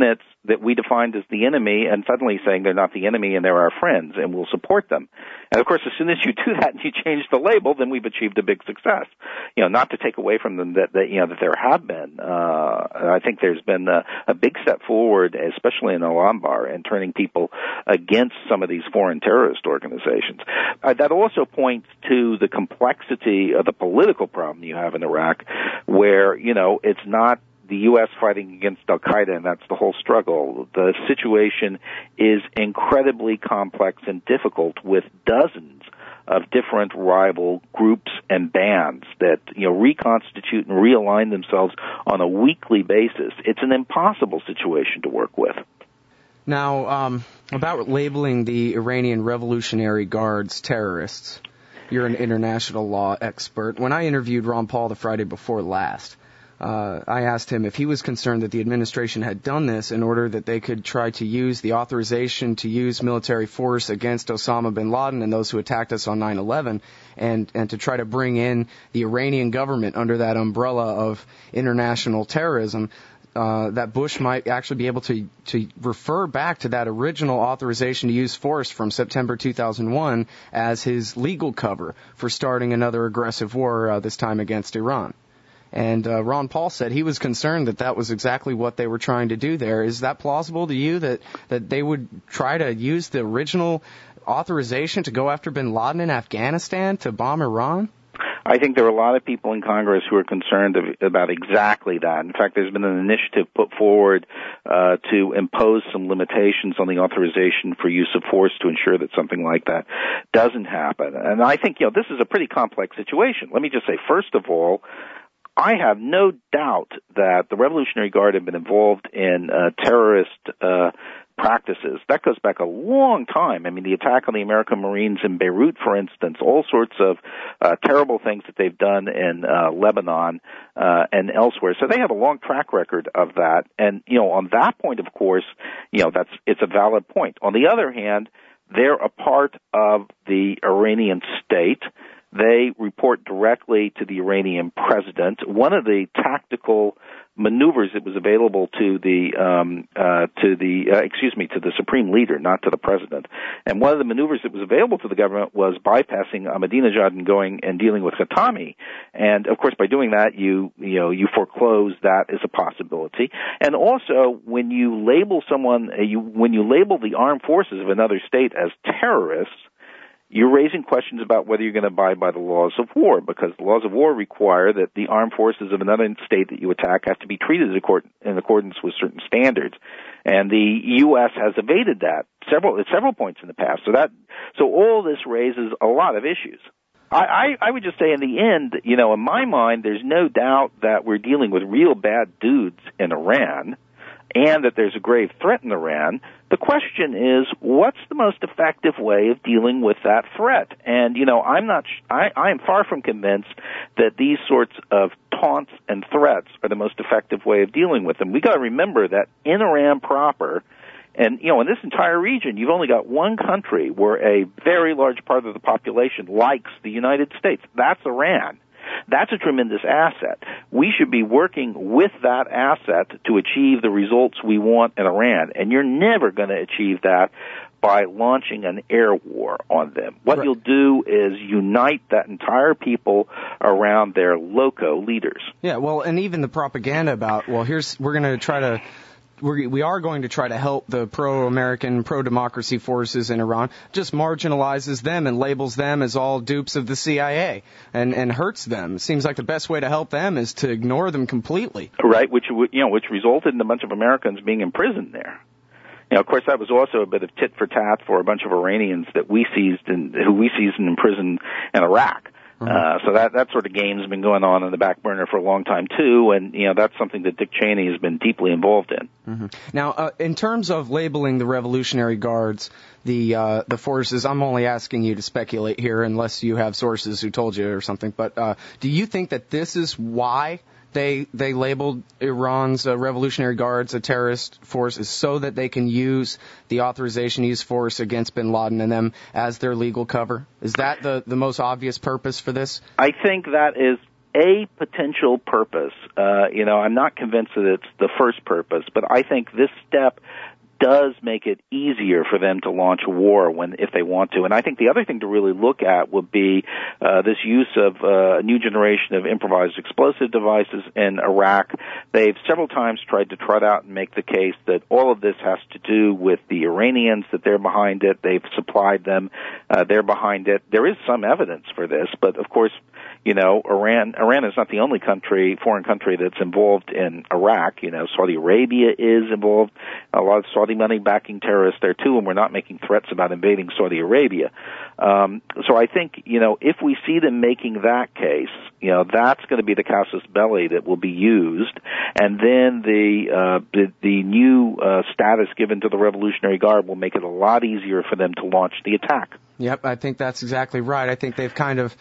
that we defined as the enemy and suddenly saying they're not the enemy and they're our friends and we'll support them. And of course, as soon as you do that and you change the label, then we've achieved a big success. You know, not to take away from them that, that you know, that there have been. Uh, I think there's been a, a big step forward, especially in Al-Anbar, in turning people against some of these foreign terrorist organizations. Uh, that also points to the complexity of the political problem you have in Iraq, where, you know, it's not the U S fighting against Al-Qaeda, and that's the whole struggle. The situation is incredibly complex and difficult with dozens of different rival groups and bands that, you know, reconstitute and realign themselves on a weekly basis. It's an impossible situation to work with. Now, um, about labeling the Iranian Revolutionary Guards terrorists, you're an international law expert. When I interviewed Ron Paul the Friday before last, Uh, I asked him if he was concerned that the administration had done this in order that they could try to use the authorization to use military force against Osama bin Laden and those who attacked us on nine eleven, and, and to try to bring in the Iranian government under that umbrella of international terrorism, uh, that Bush might actually be able to, to refer back to that original authorization to use force from September two thousand one as his legal cover for starting another aggressive war, uh, this time against Iran. And uh, Ron Paul said he was concerned that that was exactly what they were trying to do there. Is that plausible to you, that, that they would try to use the original authorization to go after bin Laden in Afghanistan to bomb Iran? I think there are a lot of people in Congress who are concerned of, about exactly that. In fact, there's been an initiative put forward uh, to impose some limitations on the authorization for use of force to ensure that something like that doesn't happen. And I think, you know, this is a pretty complex situation. Let me just say, first of all, I have no doubt that the Revolutionary Guard have been involved in uh, terrorist uh, practices. That goes back a long time. I mean, the attack on the American Marines in Beirut, for instance, all sorts of uh, terrible things that they've done in uh, Lebanon uh, and elsewhere. So they have a long track record of that. And, you know, on that point, of course, you know, that's it's a valid point. On the other hand, they're a part of the Iranian state. They report directly to the Iranian president. One of the tactical maneuvers that was available to the um, uh, to the uh, excuse me to the supreme leader, not to the president. And one of the maneuvers that was available to the government was bypassing Ahmadinejad and going and dealing with Khatami. And of course, by doing that, you you know you foreclose that as a possibility. And also, when you label someone, uh, you when you label the armed forces of another state as terrorists, you're raising questions about whether you're going to abide by the laws of war, because the laws of war require that the armed forces of another state that you attack have to be treated in accordance with certain standards. And the U S has evaded that several at several points in the past. So that so all this raises a lot of issues. I, I, I would just say in the end, you know, in my mind, there's no doubt that we're dealing with real bad dudes in Iran, and that there's a grave threat in Iran. The question is, what's the most effective way of dealing with that threat? And, you know, I'm not, I, I am far from convinced that these sorts of taunts and threats are the most effective way of dealing with them. We got to remember that in Iran proper, and, you know, in this entire region, you've only got one country where a very large part of the population likes the United States. That's Iran. That's a tremendous asset. We should be working with that asset to achieve the results we want in Iran, and you're never going to achieve that by launching an air war on them. What right. you'll do is unite that entire people around their loco leaders. Yeah, well, and even the propaganda about, well, here's we're going to try to We're, we are going to try to help the pro-American, pro-democracy forces in Iran, just marginalizes them and labels them as all dupes of the C I A and, and hurts them. It seems like the best way to help them is to ignore them completely. Right, which, you know, which resulted in a bunch of Americans being imprisoned there. You know, of course, that was also a bit of tit for tat for a bunch of Iranians that we seized and who we seized and imprisoned in Iraq. Mm-hmm. Uh, so that, that sort of game has been going on in the back burner for a long time, too, and, you know, that's something that Dick Cheney has been deeply involved in. Mm-hmm. Now, uh, in terms of labeling the Revolutionary Guards, the, uh, the forces, I'm only asking you to speculate here unless you have sources who told you or something, but, uh, do you think that this is why They they labeled Iran's uh, Revolutionary Guards a terrorist force is so that they can use the authorization to use force against bin Laden and them as their legal cover? Is that the, the most obvious purpose for this? I think that is a potential purpose. Uh, you know, I'm not convinced that it's the first purpose, but I think this step does make it easier for them to launch a war when if they want to. And I think the other thing to really look at would be uh, this use of uh, a new generation of improvised explosive devices in Iraq. They've several times tried to trot out and make the case that all of this has to do with the Iranians, that they're behind it. They've supplied them. Uh, they're behind it. There is some evidence for this, but of course, you know, Iran, Iran is not the only country, foreign country that's involved in Iraq. You know, Saudi Arabia is involved. A lot of Saudi money backing terrorists there too, and we're not making threats about invading Saudi Arabia. Um, so I think, you know, if we see them making that case, you know, that's going to be the casus belli that will be used, and then the uh, the, the new uh, status given to the Revolutionary Guard will make it a lot easier for them to launch the attack. Yep, I think that's exactly right. I think they've kind of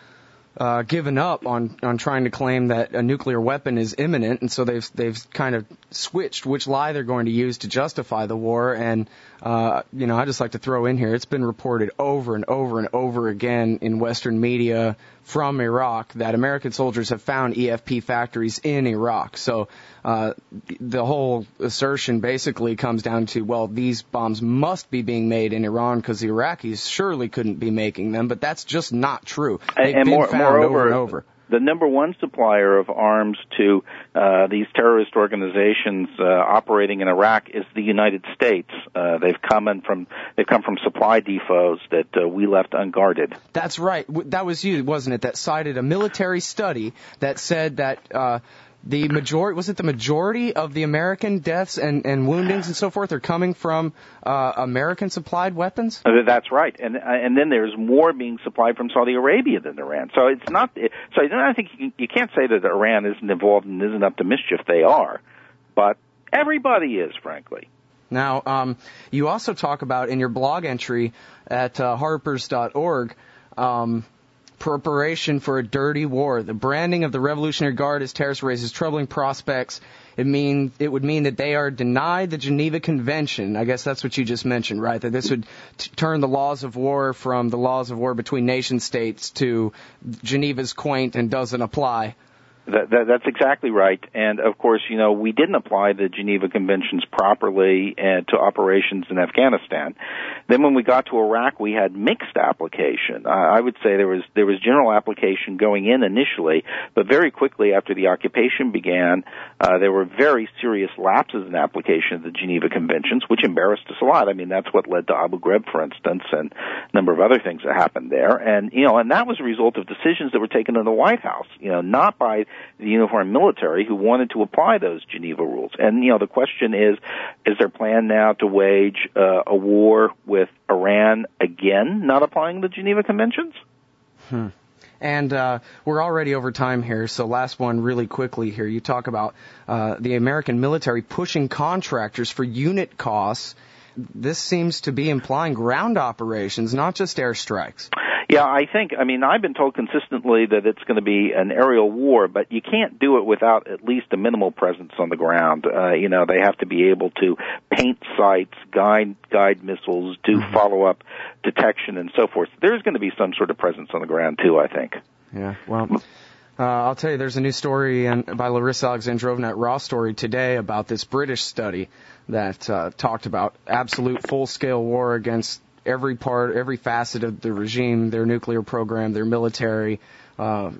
Uh, given up on, on trying to claim that a nuclear weapon is imminent, and so they've they've kind of switched which lie they're going to use to justify the war. And uh, you know, I just like to throw in here, it's been reported over and over and over again in Western media from Iraq that American soldiers have found E F P factories in Iraq. So uh, the whole assertion basically comes down to, well, these bombs must be being made in Iran because the Iraqis surely couldn't be making them, but that's just not true. They've and been more, found moreover, over and over. The number one supplier of arms to uh, these terrorist organizations uh, operating in Iraq is the United States. Uh, they've come in from they've come from supply depots that uh, we left unguarded. That's right. That was you, wasn't it? That cited a military study that said that uh, the majority was it the majority of the American deaths and, and woundings and so forth are coming from uh, American supplied weapons? Uh, That's right, and and then there's more being supplied from Saudi Arabia than Iran. So it's not. So I think you, you can't say that Iran isn't involved and isn't up to mischief. They are, but everybody is, frankly. Now, um, you also talk about in your blog entry at uh, harpers dot org. Um, Preparation for a dirty war. The branding of the Revolutionary Guard as terrorists raises troubling prospects. It mean it would mean that they are denied the Geneva Convention. I guess that's what you just mentioned, right? That this would t- turn the laws of war from the laws of war between nation states to Geneva's quaint and doesn't apply. That, that, that's exactly right. And, of course, you know, we didn't apply the Geneva Conventions properly uh, to operations in Afghanistan. Then when we got to Iraq, we had mixed application. Uh, I would say there was there was general application going in initially, but very quickly after the occupation began, uh, there were very serious lapses in application of the Geneva Conventions, which embarrassed us a lot. I mean, that's what led to Abu Ghraib, for instance, and a number of other things that happened there. And, you know, and that was a result of decisions that were taken in the White House, you know, not by the uniformed military who wanted to apply those Geneva rules. And, you know, the question is, is their plan now to wage uh, a war with Iran again, not applying the Geneva Conventions? Hmm. And uh, we're already over time here, so last one really quickly here. You talk about uh, the American military pushing contractors for unit costs. This seems to be implying ground operations, not just airstrikes. Yeah, I think, I mean, I've been told consistently that it's going to be an aerial war, but you can't do it without at least a minimal presence on the ground. Uh, you know, they have to be able to paint sites, guide, guide missiles, do mm-hmm. follow-up detection, and so forth. There's going to be some sort of presence on the ground, too, I think. Yeah, well, uh, I'll tell you, there's a new story in, by Larissa Alexandrovna at Raw Story today about this British study that uh, talked about absolute full-scale war against every part, every facet of the regime, their nuclear program, their military. Uh,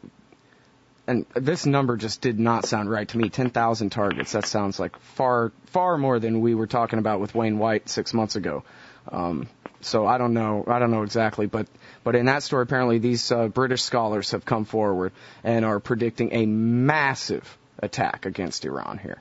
and this number just did not sound right to me. ten thousand targets. That sounds like far, far more than we were talking about with Wayne White six months ago. Um, so I don't know. I don't know exactly. But, but in that story, apparently these uh, British scholars have come forward and are predicting a massive attack against Iran here.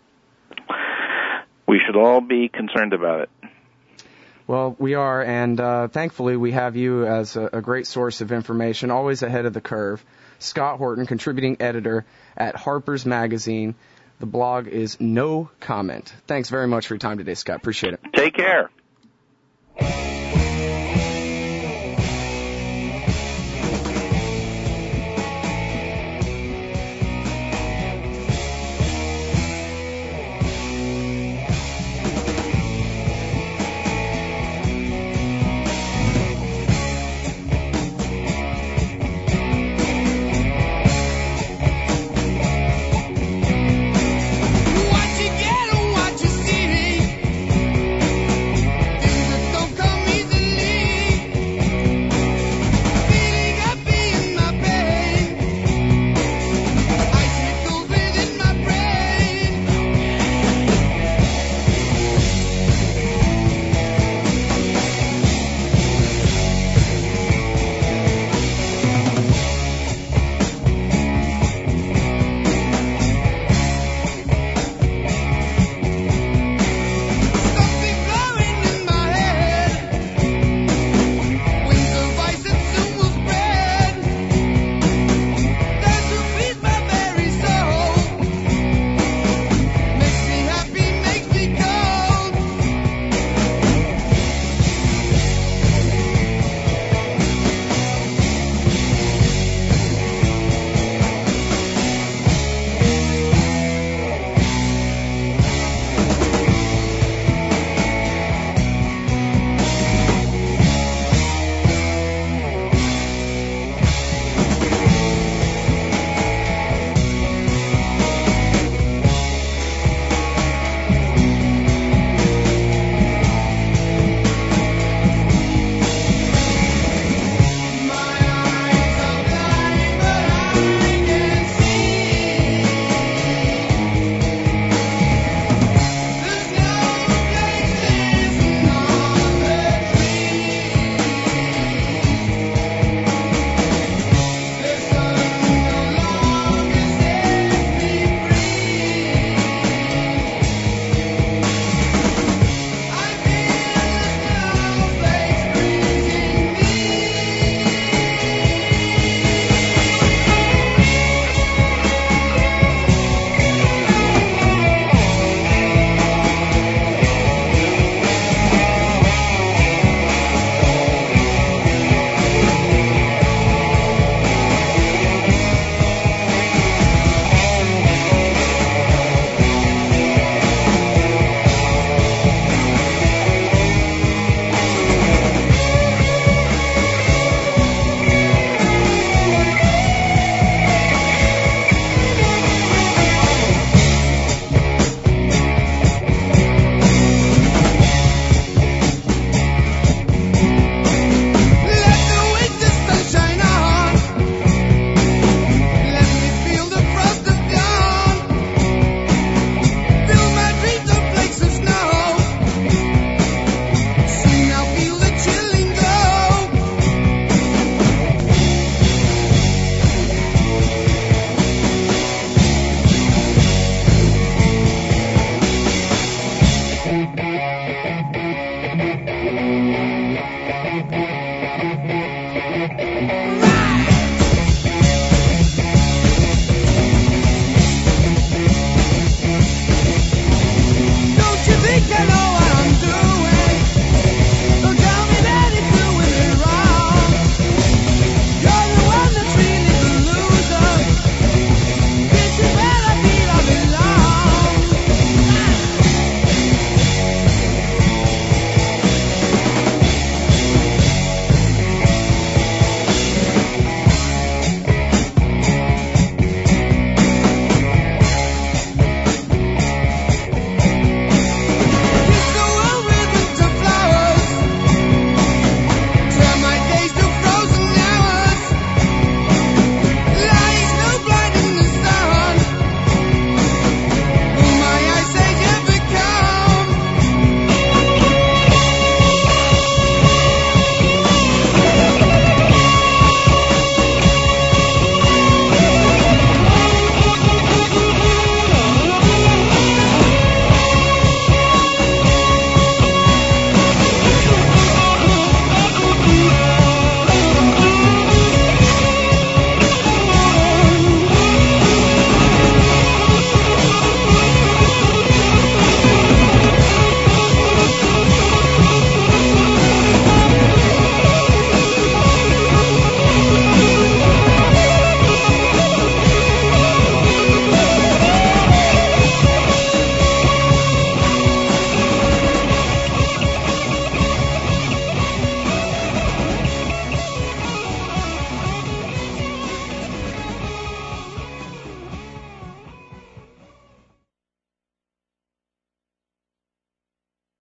We should all be concerned about it. Well, we are, and uh, thankfully we have you as a, a great source of information, always ahead of the curve. Scott Horton, contributing editor at Harper's Magazine. The blog is No Comment. Thanks very much for your time today, Scott. Appreciate it. Take care.